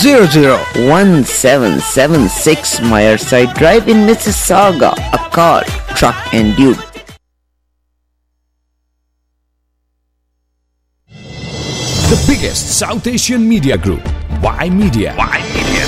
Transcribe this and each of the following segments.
0017776 Myerside Drive in Mississauga, a car, truck and dude. The biggest South Asian media group, Y Media. Y Media.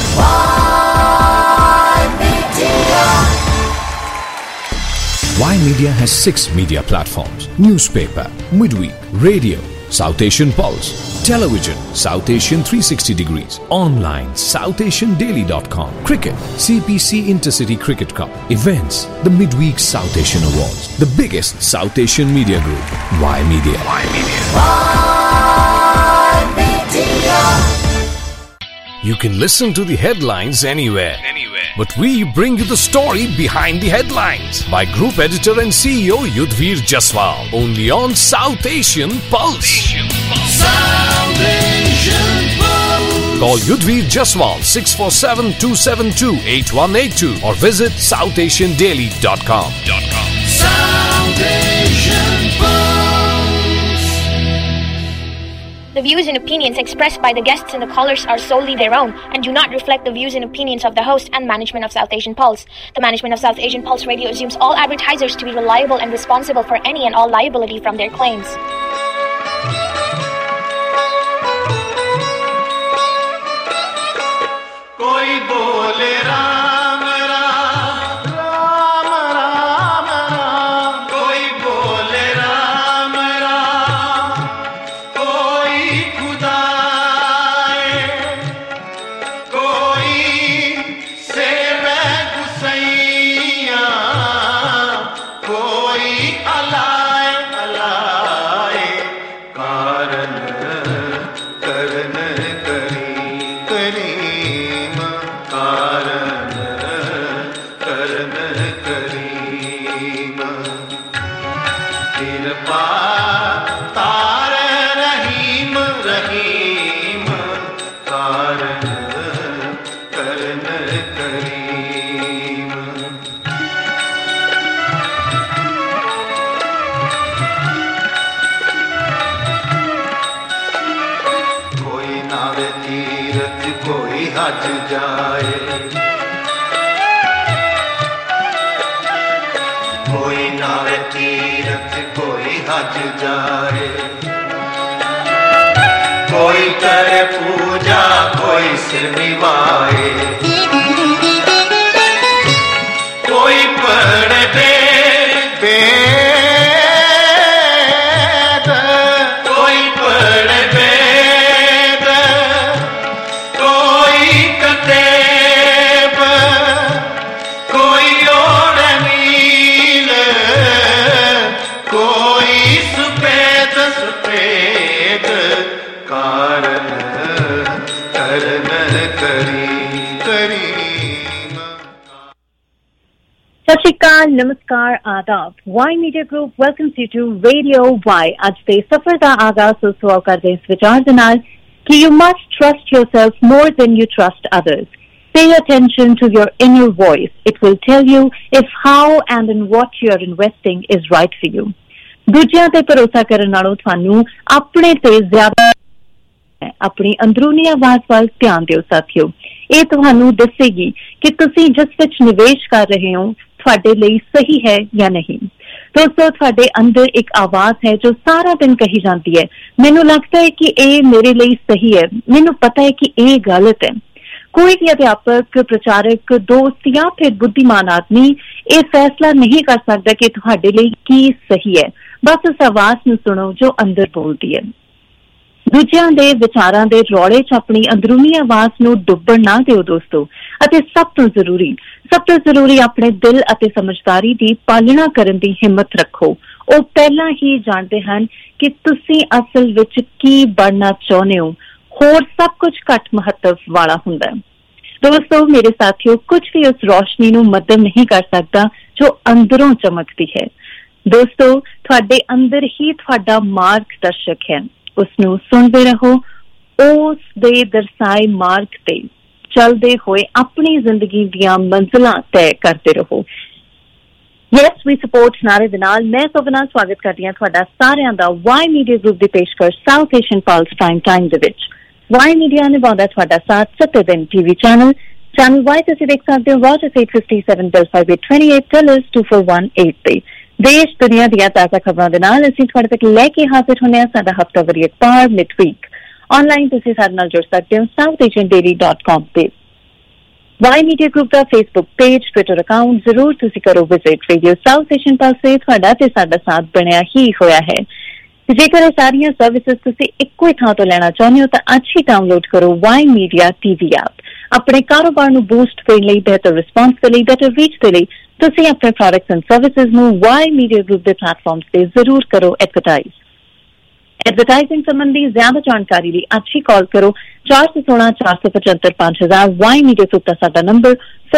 Y Media has 6 media platforms: newspaper, midweek, radio, South Asian Pulse, television, South Asian 360 degrees, online, SouthAsianDaily.com, cricket, CPC Intercity Cricket Cup, events, the Midweek South Asian Awards. The biggest South Asian media group, Y Media. Y Media. You can listen to the headlines anywhere. But we bring you the story behind the headlines by Group Editor and CEO Yudhvir Jaswal. Only on South Asian Pulse. South Asian Pulse. Call Yudhvir Jaswal 647-272-8182 or visit SouthAsianDaily.com. South Asian Pulse. The views and opinions expressed by the guests and the callers are solely their own and do not reflect the views and opinions of the host and management of South Asian Pulse. The management of South Asian Pulse Radio assumes all advertisers to be reliable and responsible for any and all liability from their claims. Koi bole Ram Ram, Ram Ram Ram. Koi bole Ram Ram, koi Khuda hai, koi seve Gusaiya, koi alai alai. Karan karan kari kari. कोई हज जाए, कोई नावे तीरथ कोई हज जाए, कोई करे पूजा कोई सिर निभाए, कोई पढ़े वेद, कोई पढ़े वेद, कोई कतेब, कोई ओढ़ नील, कोई सुपेद सुपेद, कारण करन करी करी। सत श्री अकाल, नमस्कार, आदाब। Y media group welcomes you to radio Y. ਅੱਜ ਦੇ ਸਫ਼ਰ ਦਾ ਆਗਾਜ਼ ਸੁਆਲ ਕਰਦੇ ਇਸ ਵਿਚਾਰ ਦੇ ਨਾਲ ਕਿ you must trust yourself more than you trust others. Pay attention to your inner voice. It will tell you if how and in what you are investing is right for you. ਦੂਜਿਆਂ ਤੇ ਭਰੋਸਾ ਕਰਨ ਨਾਲੋਂ ਤੁਹਾਨੂੰ ਆਪਣੇ ਤੇ ਜ਼ਿਆਦਾ ਆਪਣੀ ਅੰਦਰੂਨੀ ਆਵਾਜ਼ ਵੱਲ ਧਿਆਨ ਦਿਓ ਸਾਥੀਓ। ਇਹ ਤੁਹਾਨੂੰ ਦੱਸੇਗੀ ਕਿ ਤੁਸੀਂ ਜਿਸ ਵਿੱਚ ਨਿਵੇਸ਼ ਕਰ ਰਹੇ ਹੋ ਤੁਹਾਡੇ ਲਈ ਸਹੀ ਹੈ ਜਾਂ ਨਹੀਂ। ਦੋਸਤੋ, ਤੁਹਾਡੇ ਅੰਦਰ ਇੱਕ ਆਵਾਜ਼ ਹੈ ਜੋ ਸਾਰਾ ਦਿਨ ਕਹੀ ਜਾਂਦੀ ਹੈ, ਮੈਨੂੰ ਲੱਗਦਾ ਹੈ ਕਿ ਇਹ ਮੇਰੇ ਲਈ ਸਹੀ ਹੈ, ਮੈਨੂੰ ਪਤਾ ਹੈ ਕਿ ਇਹ ਗਲਤ ਹੈ। ਕੋਈ ਵੀ ਅਧਿਆਪਕ, ਪ੍ਰਚਾਰਕ, ਦੋਸਤ ਜਾਂ ਫਿਰ ਬੁੱਧੀਮਾਨ ਆਦਮੀ ਇਹ ਫੈਸਲਾ ਨਹੀਂ ਕਰ ਸਕਦਾ ਕਿ ਤੁਹਾਡੇ ਲਈ ਕੀ ਸਹੀ ਹੈ। ਬਸ ਉਸ ਆਵਾਜ਼ ਨੂੰ ਸੁਣੋ ਜੋ ਅੰਦਰ ਬੋਲਦੀ ਹੈ। ਦੂਜਿਆਂ ਦੇ ਵਿਚਾਰਾਂ ਦੇ ਰੌਲੇ 'ਚ ਆਪਣੀ ਅੰਦਰੂਨੀ ਆਵਾਜ਼ ਨੂੰ ਡੁੱਬਣ ਨਾ ਦਿਓ ਦੋਸਤੋ। ਅਤੇ ਸਭ ਤੋਂ ਜ਼ਰੂਰੀ ਆਪਣੇ ਦਿਲ ਅਤੇ ਸਮਝਦਾਰੀ ਦੀ ਪਾਲਣਾ ਕਰਨ ਦੀ ਹਿੰਮਤ ਰੱਖੋ। ਉਹ ਪਹਿਲਾਂ ਹੀ ਜਾਣਦੇ ਹਨ ਕਿ ਤੁਸੀਂ ਅਸਲ ਵਿੱਚ ਕੀ ਬਣਨਾ ਚਾਹੁੰਦੇ ਹੋ, ਹੋਰ ਸਭ ਕੁਝ ਘੱਟ ਮਹੱਤਵ ਵਾਲਾ ਹੁੰਦਾ ਹੈ। ਦੋਸਤੋ ਮੇਰੇ ਸਾਥੀਓ, ਕੁਝ ਵੀ ਉਸ ਰੋਸ਼ਨੀ ਨੂੰ ਮੱਧਮ ਨਹੀਂ ਕਰ ਸਕਦਾ ਜੋ ਅੰਦਰੋਂ ਚਮਕਦੀ ਹੈ। ਦੋਸਤੋ, ਤੁਹਾਡੇ ਅੰਦਰ ਹੀ ਤੁਹਾਡਾ ਮਾਰਗ ਦਰਸ਼ਕ ਹੈ, ਉਸਨੂੰ ਸੁਣਦੇ ਰਹੋ, ਉਸ ਦੇ ਦਰਸਾਏ ਮਾਰਗ ਤੇ ਚੱਲਦੇ ਹੋਏ ਆਪਣੀ ਜ਼ਿੰਦਗੀ ਦੀਆਂ ਮੰਜ਼ਿਲਾਂ ਤੈਅ ਕਰਦੇ ਰਹੋ। ਯੈਸ ਵੀ ਸਪੋਰਟ ਨਾਰੇ ਦੇ ਨਾਲ ਮੈਂ ਸੋਵਨਾ ਸਵਾਗਤ ਕਰਦੀ ਹਾਂ ਤੁਹਾਡਾ ਸਾਰਿਆਂ ਦਾ ਵਾਈ ਮੀਡੀਆ ਗਰੁੱਪ ਦੀ ਪੇਸ਼ਕਸ਼ South Asian pulse prime time ਦੇ ਵਿੱਚ। वाई मीडिया निभाਉਂਦਾ ਤੁਹਾਡਾ ਸਾਥ 7 ਦਿਨ ਟੀਵੀ ਚੈਨਲ Y ਤੁਸੀਂ ਦੇਖ ਸਕਦੇ ਹੋ Rogers 857 Bill 5828 Tellers 2418 ਤੇ ਦੇਸ਼ ਦੁਨੀਆ ਦੀਆਂ ਤਾਜ਼ਾ ਖਬਰਾਂ ਦੇ ਨਾਲ ਅਸੀਂ ਤੁਹਾਡੇ ਤੱਕ ਲੈ ਕੇ ਹਾਜ਼ਰ ਹੁੰਦੇ ਹਾਂ ਸਾਡਾ ਹਫ਼ਤਾਵਾਰੀ ਅਖਬਾਰ ਮਿਡਵੀਕ ਆਨਲਾਈਨ ਤੁਸੀਂ ਸਾਡੇ ਨਾਲ ਜੁੜ ਸਕਦੇ ਹੋ southasiandaily.com ਤੇ वाई मीडिया ग्रुप का फेसबुक पेज ट्विटर अकाउंट जरूर तुसी करो visit radio South Asian pulse से ਤੁਹਾਡਾ ਤੇ ਸਾਡਾ ਸਾਥ ਬਣਿਆ ਹੀ ਹੋਇਆ ਹੈ ਜੇਕਰ ਇਹ ਸਾਰੀਆਂ ਸਰਵਿਸਿਜ਼ ਤੁਸੀਂ ਇੱਕੋ ਹੀ ਥਾਂ ਤੋਂ ਲੈਣਾ ਚਾਹੁੰਦੇ ਹੋ ਤਾਂ ਅੱਜ ਹੀ ਡਾਊਨਲੋਡ ਕਰੋ ਵਾਈ ਮੀਡੀਆ ਟੀਵੀ ਐਪ ਆਪਣੇ ਕਾਰੋਬਾਰ ਨੂੰ ਬੂਸਟ ਕਰਨ ਲਈ ਬਿਹਤਰ ਰਿਸਪਾਂਸ ਦੇ ਲਈ ਬੈਟਰ ਰੀਚ ਦੇ ਲਈ ਤੁਸੀਂ ਆਪਣੇ ਪ੍ਰੋਡਕਟਸ ਐਂਡ ਸਰਵਿਸਿਜ਼ ਨੂੰ ਵਾਈ ਮੀਡੀਆ ਗਰੁੱਪ ਦੇ ਪਲੇਟਫਾਰਮਸ ਤੇ ਜ਼ਰੂਰ ਕਰੋ ਐਡਵਰਟਾਈਜ਼ एडवर्टाइजिंग संबंधी ज्यादा जानकारी लिए अच्छी कॉल करो 416-475-5000 वाई मीडिया ग्रुप का साडा नंबर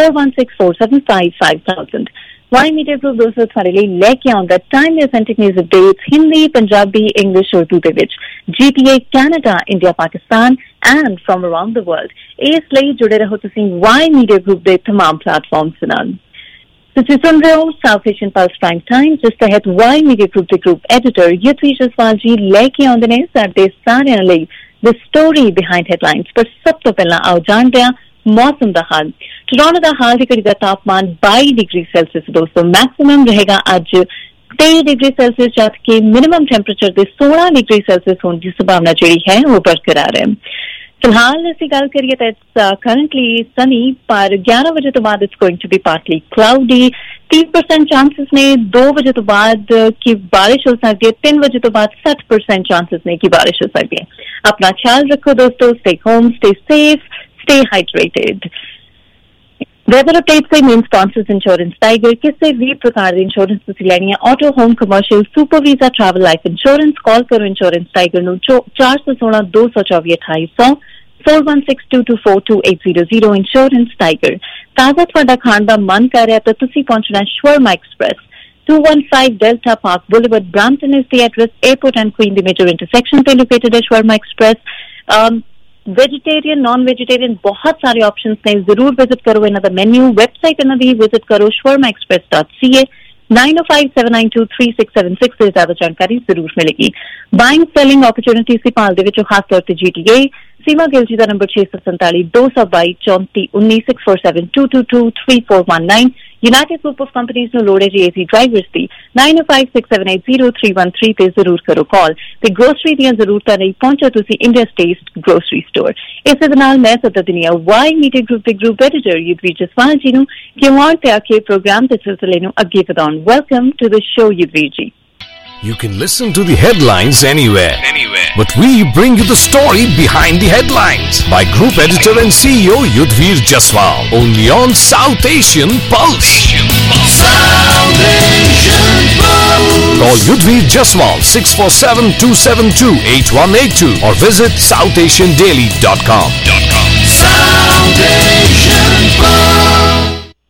4164755000 वाई मीडिया ग्रुप दोस्तों थारे लिए लेके आउंदा timely authentic news updates Hindi Punjabi English Urdu दे विच GTA Canada India Pakistan and from around the world इसलिए जुड़े रहो तुसीं वाई मीडिया ग्रुप दे तमाम प्लेटफॉर्म्स नाल ਤੁਸੀਂ ਸੁਣ ਰਹੇ ਹੋ South Asian pulse prime time ਜਿਸ ਤਹਿਤ ਵਾਈ ਮੀਡੀਆ ਗਰੁੱਪ ਦੇ ਗਰੁੱਪ ਐਡੀਟਰ ਯੁਧਵੀਰ ਜਸਵਾਲ ਜੀ ਲੈ ਕੇ ਆਉਂਦੇ ਨੇ ਸਾਡੇ ਸਾਰਿਆਂ ਲਈ ਦ ਸਟੋਰੀ ਬਿਹਾਈਂਡ ਹੈਡਲਾਈਨਸ ਪਰ ਸਭ ਤੋਂ ਪਹਿਲਾਂ ਆਓ ਜਾਣਦੇ ਹਾਂ ਮੌਸਮ ਦਾ ਹਾਲ ਟੋਰਾਂਟੋ ਦਾ ਹਾਲ ਦੀ ਘੜੀ ਦਾ ਤਾਪਮਾਨ 22 ਡਿਗਰੀ ਸੈਲਸੀਅਸ ਦੋਸਤੋ ਮੈਕਸਿਮਮ ਰਹੇਗਾ ਅੱਜ 23 ਡਿਗਰੀ ਸੈਲਸੀਅਸ ਜਦਕਿ ਮਿਨੀਮਮ ਟੈਂਪਰੇਚਰ ਦੇ 16 ਡਿਗਰੀ ਸੈਲਸੀਅਸ ਹੋਣ ਦੀ ਸੰਭਾਵਨਾ ਜਿਹੜੀ ਹੈ ਉਹ ਬਰਕਰਾਰ ਹੈ फिलहाल ਅਸੀਂ ਗੱਲ ਕਰੀਏ ਤਾਂ ਇਟਸ ਕਰੰਟਲੀ ਸਨੀ ਪਰ 11 ਵਜੇ ਤੋਂ ਬਾਅਦ it's going to be partly cloudy 30% chances ਨੇ 2 ਵਜੇ ਤੋਂ ਬਾਅਦ ਕਿ ਬਾਰਿਸ਼ ਹੋ ਸਕਦੀ ਹੈ 3 ਵਜੇ ਤੋਂ ਬਾਅਦ 60% ਚਾਂਸਸ ਨੇ ਕਿ ਬਾਰਿਸ਼ ਹੋ ਸਕਦੀ ਹੈ ਆਪਣਾ ਖਿਆਲ ਰੱਖੋ ਦੋਸਤੋ stay home stay safe stay hydrated weather updates के मेन स्पॉन्सर्स इंश्योरेंस टाइगर किसी भी प्रकार की इंश्योरेंस तुसी लेनी है auto home commercial super visa travel life insurance call करो इंश्योरेंस टाइगर नु 416 224 2800 4162242800 इंश्योरेंस टाइगर ताजा ਤੁਹਾਡਾ ਖਾਣ ਦਾ ਮਨ ਕਰ ਰਿਹਾ ਤਾਂ ਤੁਸੀਂ ਪਹੁੰਚਣਾ shawarma express 215 Delta Park Boulevard Brampton is the address airport and Queen the major intersection पे located है shawarma express vegetarian non vegetarian बहुत सारे ऑप्शंस ने जरूर विजिट करो इन्हां दा मेन्यू वेबसाइट इन्हां दी विजिट करो shawarmaexpress.ca 9057923676 से ज्यादा जानकारी जरूर मिलेगी बाइंग सेलिंग अपॉर्चुनिटीज की पाल दे विच खास तौर ते GTA सीमा गिल जी दा number 647 222 34 19 647 222 3419 united group of companies नु लोड़े जी एसी ड्राइवर्स दी 9056780313 ते जरूर करो कॉल ते ग्रोसरी दियां जरूरतां नहीं पहुंचो तुसी इंडिया स्टेट ग्रोसरी स्टोर इस दे नाल मैं सतदिनिया वाई मीडिया ग्रुप दे ग्रुप एडिटर युधवीर जसवाल जी नु किवार ते आके प्रोग्राम दे सिलसिले नु अगे वधाउण welcome to the show Yudhveer ji You can listen to the headlines anywhere. But we bring you the story behind the headlines by Group Editor and CEO Yudhvir Jaswal. Only on South Asian Pulse. South Asian Pulse. Call Yudhvir Jaswal 647-272-8182 or visit southasiandaily.com. South Asian Pulse.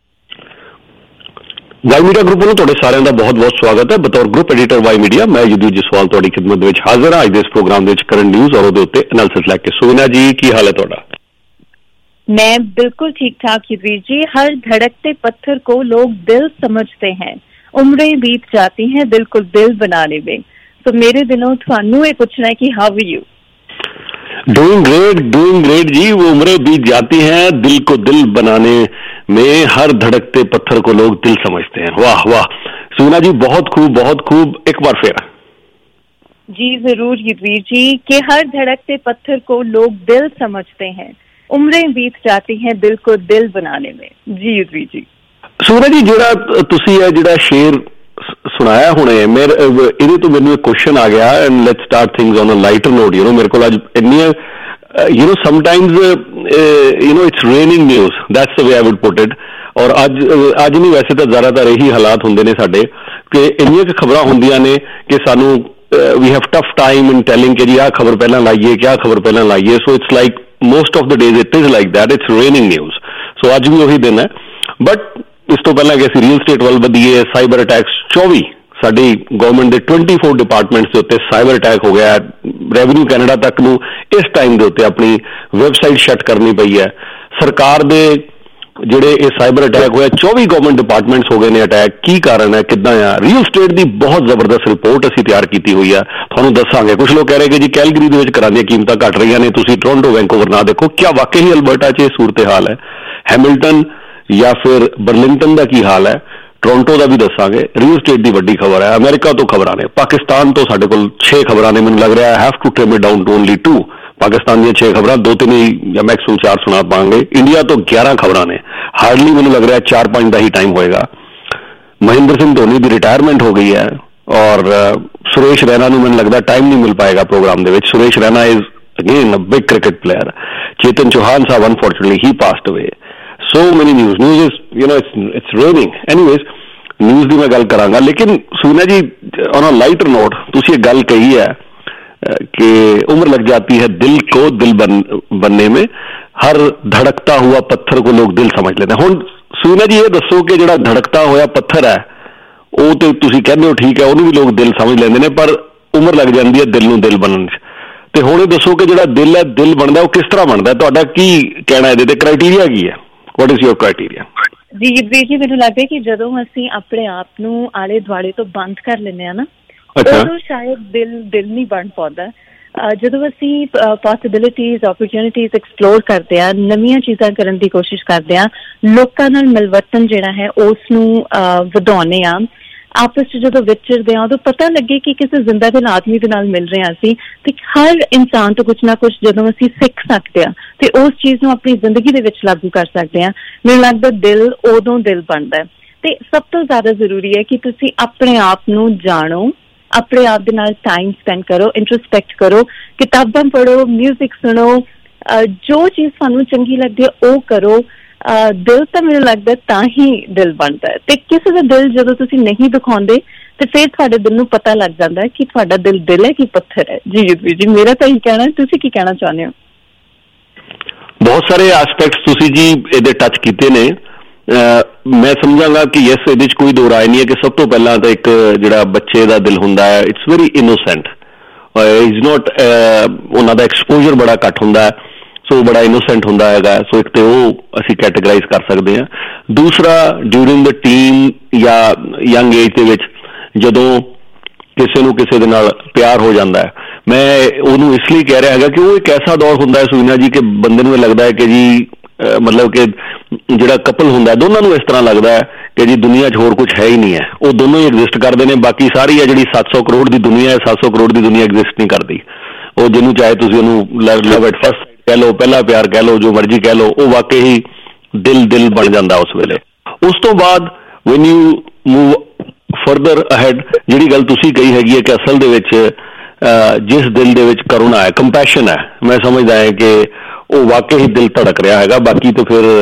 Y media group वालों तुहाडे सारिਆਂ ਦਾ बहुत-बहुत स्वागत है बतौर group editor Y media मैं युधवीर जसवाल तुहाडी खिदमत ਦੇ ਵਿੱਚ ਹਾਜ਼ਰ ਹਾਂ ਅੱਜ ਦੇ ਇਸ ਪ੍ਰੋਗਰਾਮ ਦੇ ਵਿੱਚ ਕਰੰਟ ਨਿਊਜ਼ ਔਰ ਉਹਦੇ ਉੱਤੇ ਐਨਾਲਿਸਿਸ ਲੈ ਕੇ ਸੋਨਾ ਜੀ ਕੀ ਹਾਲ ਹੈ ਤੁਹਾਡਾ मैं बिल्कुल ठीक ठाक युधवीर जी हर धड़कते पत्थर को लोग दिल समझते हैं उम्रें बीत जाती हैं दिल को दिल बनाने में तो मेरे दिलों ਤੁਹਾਨੂੰ ਇਹ ਪੁੱਛਣਾ ਹੈ कि how are you doing great जी वो उम्रें बीत जाती हैं दिल को दिल बनाने में हर धड़कते पत्थर को लोग दिल समझते हैं वाह वाह सुना जी बहुत खूब एक बार फिर जी जरूर युधवीर जी कि हर धड़कते पत्थर को लोग दिल समझते हैं उम्रें बीत जाती हैं दिल को दिल बनाने में जी युधवीर जी सुना जी ਜਿਹੜਾ ਤੁਸੀਂ ਇਹ ਜਿਹੜਾ ਸ਼ੇਰ ਸੁਣਾਇਆ ਹੁਣੇ ਮੇਰੇ ਇਹਦੇ ਤੋਂ ਮੈਨੂੰ ਇੱਕ ਕੁਐਸਚਨ ਆ ਗਿਆ and let's start things on a lighter note ਮੇਰੇ ਕੋਲ ਅੱਜ ਇੰਨੀਆਂ sometimes it's raining news that's the way I would put it ਔਰ ਅੱਜ ਨਹੀਂ ਵੈਸੇ ਤਾਂ ਜ਼ਿਆਦਾਤਰ ਇਹੀ ਹਾਲਾਤ ਹੁੰਦੇ ਨੇ ਸਾਡੇ ਕਿ ਇੰਨੀਆਂ ਕੁ ਖਬਰਾਂ ਹੁੰਦੀਆਂ ਨੇ ਕਿ ਸਾਨੂੰ we have tough time in telling ਕਿ ਜੀ ਆਹ ਖਬਰ ਪਹਿਲਾਂ ਲਾਈਏ ਕਿਆ ਖਬਰ ਪਹਿਲਾਂ ਲਾਈਏ so it's like most of the days it is like that it's raining news so ਅੱਜ ਵੀ ਉਹੀ ਦਿਨ ਹੈ but ਇਸ ਤੋਂ ਪਹਿਲਾਂ ਕਿ ਅਸੀਂ ਰੀਅਲ ਸਟੇਟ ਵੱਲ ਵਧੀਏ ਸਾਈਬਰ ਅਟੈਕਸ 24 ਸਾਡੀ ਗਵਰਨਮੈਂਟ ਦੇ 24 ਡਿਪਾਰਟਮੈਂਟਸ ਦੇ ਉੱਤੇ ਸਾਈਬਰ ਅਟੈਕ ਹੋ ਗਿਆ ਰੈਵਨਿਊ ਕੈਨੇਡਾ ਤੱਕ ਨੂੰ ਇਸ ਟਾਈਮ ਦੇ ਉੱਤੇ ਆਪਣੀ ਵੈਬਸਾਈਟ ਸ਼ਟ ਕਰਨੀ ਪਈ ਹੈ ਸਰਕਾਰ ਦੇ ਜਿਹੜੇ ਇਹ ਸਾਈਬਰ ਅਟੈਕ ਹੋਇਆ 24 ਗਵਰਨਮੈਂਟ ਡਿਪਾਰਟਮੈਂਟਸ ਹੋ ਗਏ ਨੇ ਅਟੈਕ। ਕੀ ਕਾਰਨ ਹੈ, ਕਿੱਦਾਂ ਆ? ਰੀਅਲ ਸਟੇਟ ਦੀ ਬਹੁਤ ਜ਼ਬਰਦਸਤ ਰਿਪੋਰਟ ਅਸੀਂ ਤਿਆਰ ਕੀਤੀ ਹੋਈ ਆ, ਤੁਹਾਨੂੰ ਦੱਸਾਂਗੇ। ਕੁਝ ਲੋਕ ਕਹਿ ਰਹੇ ਕਿ ਜੀ ਕੈਲਗਰੀ ਦੇ ਵਿੱਚ ਘਰਾਂ ਦੀਆਂ ਕੀਮਤਾਂ ਘਟ ਰਹੀਆਂ ਨੇ, ਤੁਸੀਂ ਟੋਰਾਂਟੋ ਵੈਂਕੂਵਰ ਨਾ ਦੇਖੋ। ਕਿਆ ਵਾਕਈ ਹੀ ਅਲਬਰਟਾ 'ਚ ਇਹ ਸੂਰਤ ਹਾਲ ਹੈ? ਹੈਮਿਲਟਨ ਜਾਂ ਫਿਰ ਬਰਲਿੰਗਟਨ ਦਾ ਕੀ ਹਾਲ ਹੈ? ਟੋਰਾਂਟੋ ਦਾ ਵੀ ਦੱਸਾਂਗੇ। ਰੀਅਲ ਸਟੇਟ ਦੀ ਵੱਡੀ ਖਬਰ ਹੈ। ਅਮਰੀਕਾ ਤੋਂ ਖਬਰਾਂ ਨੇ, ਪਾਕਿਸਤਾਨ ਤੋਂ ਸਾਡੇ ਕੋਲ 6 ਖਬਰਾਂ ਨੇ। ਮੈਨੂੰ ਲੱਗ ਰਿਹਾ have to trim it down to only 2। Pakistan ਦੀਆਂ 6 ਖਬਰਾਂ, 2-3 ਹੀ ਜਾਂ ਮੈਕਸਿਮਮ 4 ਸੁਣਾ ਪਾਵਾਂਗੇ। ਇੰਡੀਆ ਤੋਂ 11 ਖਬਰਾਂ ਨੇ। ਹਾਰਡਲੀ ਮੈਨੂੰ ਲੱਗ ਰਿਹਾ 4-5 ਦਾ ਹੀ ਟਾਈਮ ਹੋਏਗਾ। ਮਹਿੰਦਰ ਸਿੰਘ ਧੋਨੀ ਦੀ ਰਿਟਾਇਰਮੈਂਟ ਹੋ ਗਈ ਹੈ ਔਰ ਸੁਰੇਸ਼ ਰੈਨਾ ਨੂੰ ਮੈਨੂੰ ਲੱਗਦਾ ਟਾਈਮ ਨਹੀਂ ਮਿਲ ਪਾਏਗਾ ਪ੍ਰੋਗਰਾਮ ਦੇ ਵਿੱਚ। Suresh Raina is again a big cricket player. Chetan Chauhan sahib unfortunately he passed away. So many news is it's raining. Anyways news ਦੀ ਮੈਂ ਗੱਲ ਕਰਾਂਗਾ, ਲੇਕਿਨ ਸੁਨੀਨਾ ਜੀ ਔਨ ਅ ਲਾਈਟਰ ਨੋਟ ਤੁਸੀਂ ਇਹ ਗੱਲ ਕਹੀ ਹੈ कि उम्र लग जाती है दिल को दिल बनने में, हर धड़कता हुआ पत्थर को लोग दिल समझ लेते हैं। हुण सुनीना जी ये दसो कि जिहड़ा धड़कता होया पत्थर है वो तो तुसीं कहंदे हो ठीक है, ਉਹਨੂੰ भी लोग दिल समझ लेंदे ने, पर उम्र लग जाती है दिल ਨੂੰ दिल बनन 'ਚ। ਤੇ ਹੁਣ ਇਹ ਦੱਸੋ ਕਿ ਜਿਹੜਾ ਦਿਲ ਹੈ, ਦਿਲ ਬਣਦਾ ਉਹ ਕਿਸ ਤਰ੍ਹਾਂ ਬਣਦਾ? ਤੁਹਾਡਾ ਕੀ ਕਹਿਣਾ ਇਹਦੇ ਤੇ? ਕ੍ਰਾਈਟੇਰੀਆ ਕੀ ਹੈ? What is your criteria? ਜੀ ਮੈਨੂੰ ਲੱਗਦਾ ਕਿ ਜਦੋਂ ਅਸੀਂ ਆਪਣੇ ਆਪ ਨੂੰ ਆਲੇ ਦੁਆਲੇ ਤੋਂ ਬੰਦ ਕਰ ਲੈਂਦੇ ਹਾਂ ਨਾ, ਉਦੋਂ ਸ਼ਾਇਦ ਦਿਲ ਨਹੀਂ ਬਣ ਪਾਉਂਦਾ। ਜਦੋਂ ਅਸੀਂ ਪੋਸੀਬਿਲਿਟੀਜ਼, ਓਪਰਚੁਨਿਟੀਜ਼ ਐਕਸਪਲੋਰ ਕਰਦੇ ਹਾਂ, ਨਵੀਆਂ ਚੀਜ਼ਾਂ ਕਰਨ ਦੀ ਕੋਸ਼ਿਸ਼ ਕਰਦੇ ਹਾਂ, ਲੋਕਾਂ ਨਾਲ ਮਿਲਵਰਤਨ ਜਿਹੜਾ ਹੈ ਉਸ ਨੂੰ ਵਧਾਉਂਦੇ ਹਾਂ, ਆਪਸ 'ਚ ਜਦੋਂ ਵਿਚਰਦੇ ਹਾਂ ਉਦੋਂ ਪਤਾ ਲੱਗੇ ਕਿ ਕਿਸੇ ਜ਼ਿੰਦਾ ਦਿਲ ਆਦਮੀ ਦੇ ਨਾਲ ਮਿਲ ਰਹੇ ਹਾਂ ਅਸੀਂ, ਤੇ ਹਰ ਇਨਸਾਨ ਤੋਂ ਕੁਛ ਨਾ ਕੁਛ ਜਦੋਂ ਅਸੀਂ ਸਿੱਖ ਸਕਦੇ ਹਾਂ ਤੇ ਉਸ ਚੀਜ਼ ਨੂੰ ਆਪਣੀ ਜ਼ਿੰਦਗੀ ਦੇ ਵਿੱਚ ਲਾਗੂ ਕਰ ਸਕਦੇ ਹਾਂ। ਮੈਨੂੰ ਲੱਗਦਾ ਦਿਲ ਉਦੋਂ ਦਿਲ ਬਣਦਾ। ਤੇ ਸਭ ਤੋਂ ਜ਼ਿਆਦਾ ਜ਼ਰੂਰੀ ਹੈ ਕਿ ਤੁਸੀਂ ਆਪਣੇ ਆਪ ਨੂੰ ਜਾਣੋ, ਆਪਣੇ ਆਪ ਦੇ ਨਾਲ ਟਾਈਮ ਸਪੈਂਡ ਕਰੋ, ਇੰਟਰੋਸਪੈਕਟ ਕਰੋ, ਕਿਤਾਬਾਂ ਪੜ੍ਹੋ, ਮਿਊਜ਼ਿਕ ਸੁਣੋ, ਜੋ ਚੀਜ਼ ਤੁਹਾਨੂੰ ਚੰਗੀ ਲੱਗਦੀ ਹੈ ਉਹ ਕਰੋ। ਦਿਲ ਤਾਂ ਮੈਨੂੰ ਲੱਗਦਾ ਤਾਂ ਹੀ ਦਿਲ ਬਣਦਾ ਹੈ। ਤੇ ਕਿਸੇ ਦਾ ਦਿਲ ਜਦੋਂ ਤੁਸੀਂ ਨਹੀਂ ਦਿਖਾਉਂਦੇ ਤੇ ਫਿਰ ਤੁਹਾਡੇ ਦਿਲ ਨੂੰ ਪਤਾ ਲੱਗ ਜਾਂਦਾ ਕਿ ਤੁਹਾਡਾ ਦਿਲ ਹੈ ਕਿ ਪੱਥਰ ਹੈ। ਜੀ ਮੇਰਾ ਤਾਂ ਇਹੀ ਕਹਿਣਾ। ਤੁਸੀਂ ਕੀ ਕਹਿਣਾ ਚਾਹੁੰਦੇ ਹੋ? ਬਹੁਤ ਸਾਰੇ ਐਸਪੈਕਟਸ ਤੁਸੀਂ ਜੀ ਇਹਦੇ ਟੱਚ ਕੀਤੇ ਨੇ। ਮੈਂ ਸਮਝਾਂਗਾ ਕਿ ਯੈਸ, ਇਹਦੇ 'ਚ ਕੋਈ ਦੋ ਰਾਏ ਨਹੀਂ ਹੈ ਕਿ ਸਭ ਤੋਂ ਪਹਿਲਾਂ ਤਾਂ ਇੱਕ ਜਿਹੜਾ ਬੱਚੇ ਦਾ ਦਿਲ ਹੁੰਦਾ ਹੈ, it's very innocent, is not, ਉਹਨਾਂ ਦਾ ਐਕਸਪੋਜ਼ਰ ਬੜਾ ਘੱਟ ਹੁੰਦਾ ਹੈ, ਸੋ ਬੜਾ ਇਨੋਸੈਂਟ ਹੁੰਦਾ ਹੈਗਾ। ਸੋ ਇੱਕ ਤਾਂ ਉਹ ਅਸੀਂ ਕੈਟੇਗਰਾਈਜ਼ ਕਰ ਸਕਦੇ ਹਾਂ। ਦੂਸਰਾ, ਡਿਊਰਿੰਗ ਦ ਟੀਨ ਜਾਂ ਯੰਗ ਏਜ ਦੇ ਵਿੱਚ ਜਦੋਂ ਕਿਸੇ ਨੂੰ ਕਿਸੇ ਦੇ ਨਾਲ ਪਿਆਰ ਹੋ ਜਾਂਦਾ ਹੈ, ਮੈਂ ਉਹਨੂੰ ਇਸ ਲਈ ਕਹਿ ਰਿਹਾ ਹੈਗਾ ਕਿ ਉਹ ਇੱਕ ਐਸਾ ਦੌਰ ਹੁੰਦਾ ਹੈ ਸੁਨੀਨਾ ਜੀ ਕਿ ਬੰਦੇ ਨੂੰ ਇਹ ਲੱਗਦਾ ਹੈ ਕਿ ਜੀ ਮਤਲਬ ਕਿ ਜਿਹੜਾ ਕਪਲ ਹੁੰਦਾ ਦੋਨਾਂ ਨੂੰ ਇਸ ਤਰ੍ਹਾਂ ਲੱਗਦਾ ਹੈ ਕਿ ਜੀ ਦੁਨੀਆ 'ਚ ਹੋਰ ਕੁਝ ਹੈ ਹੀ ਨਹੀਂ ਹੈ, ਉਹ ਦੋਨੋਂ ਹੀ ਐਗਜ਼ਿਸਟ ਕਰਦੇ ਨੇ। ਬਾਕੀ ਸਾਰੀ ਹੈ ਜਿਹੜੀ 700 ਕਰੋੜ ਦੀ ਦੁਨੀਆ ਹੈ, 700 ਕਰੋੜ ਦੀ ਦੁਨੀਆ ਐਗਜ਼ਿਸਟ ਨਹੀਂ ਕਰਦੀ। ਉਹ ਜਿਹਨੂੰ ਚਾਹੇ ਤੁਸੀਂ ਉਹਨੂੰ ਲਵ ਐਟ ਫਸਟ ਕਹਿ ਲਓ, ਪਹਿਲਾ ਪਿਆਰ ਕਹਿ ਲਓ, ਜੋ ਮਰਜ਼ੀ ਕਹਿ ਲਓ, ਉਹ ਵਾਕਈ ਹੀ ਦਿਲ ਬਣ ਜਾਂਦਾ ਉਸ ਵੇਲੇ। ਉਸ ਤੋਂ ਬਾਅਦ when you move further ahead, ਜਿਹੜੀ ਗੱਲ ਤੁਸੀਂ ਕਹੀ ਹੈਗੀ ਹੈ ਕਿ ਅਸਲ ਦੇ ਵਿੱਚ ਜਿਸ ਦਿਲ ਦੇ ਵਿੱਚ ਕਰੁਣਾ ਹੈ, ਕੰਪੈਸ਼ਨ ਹੈ, ਮੈਂ ਸਮਝਦਾ ਹੈ ਕਿ ਉਹ ਵਾਕਈ ਹੀ ਦਿਲ ਧੜਕ ਰਿਹਾ ਹੈਗਾ। ਬਾਕੀ ਤਾਂ ਫਿਰ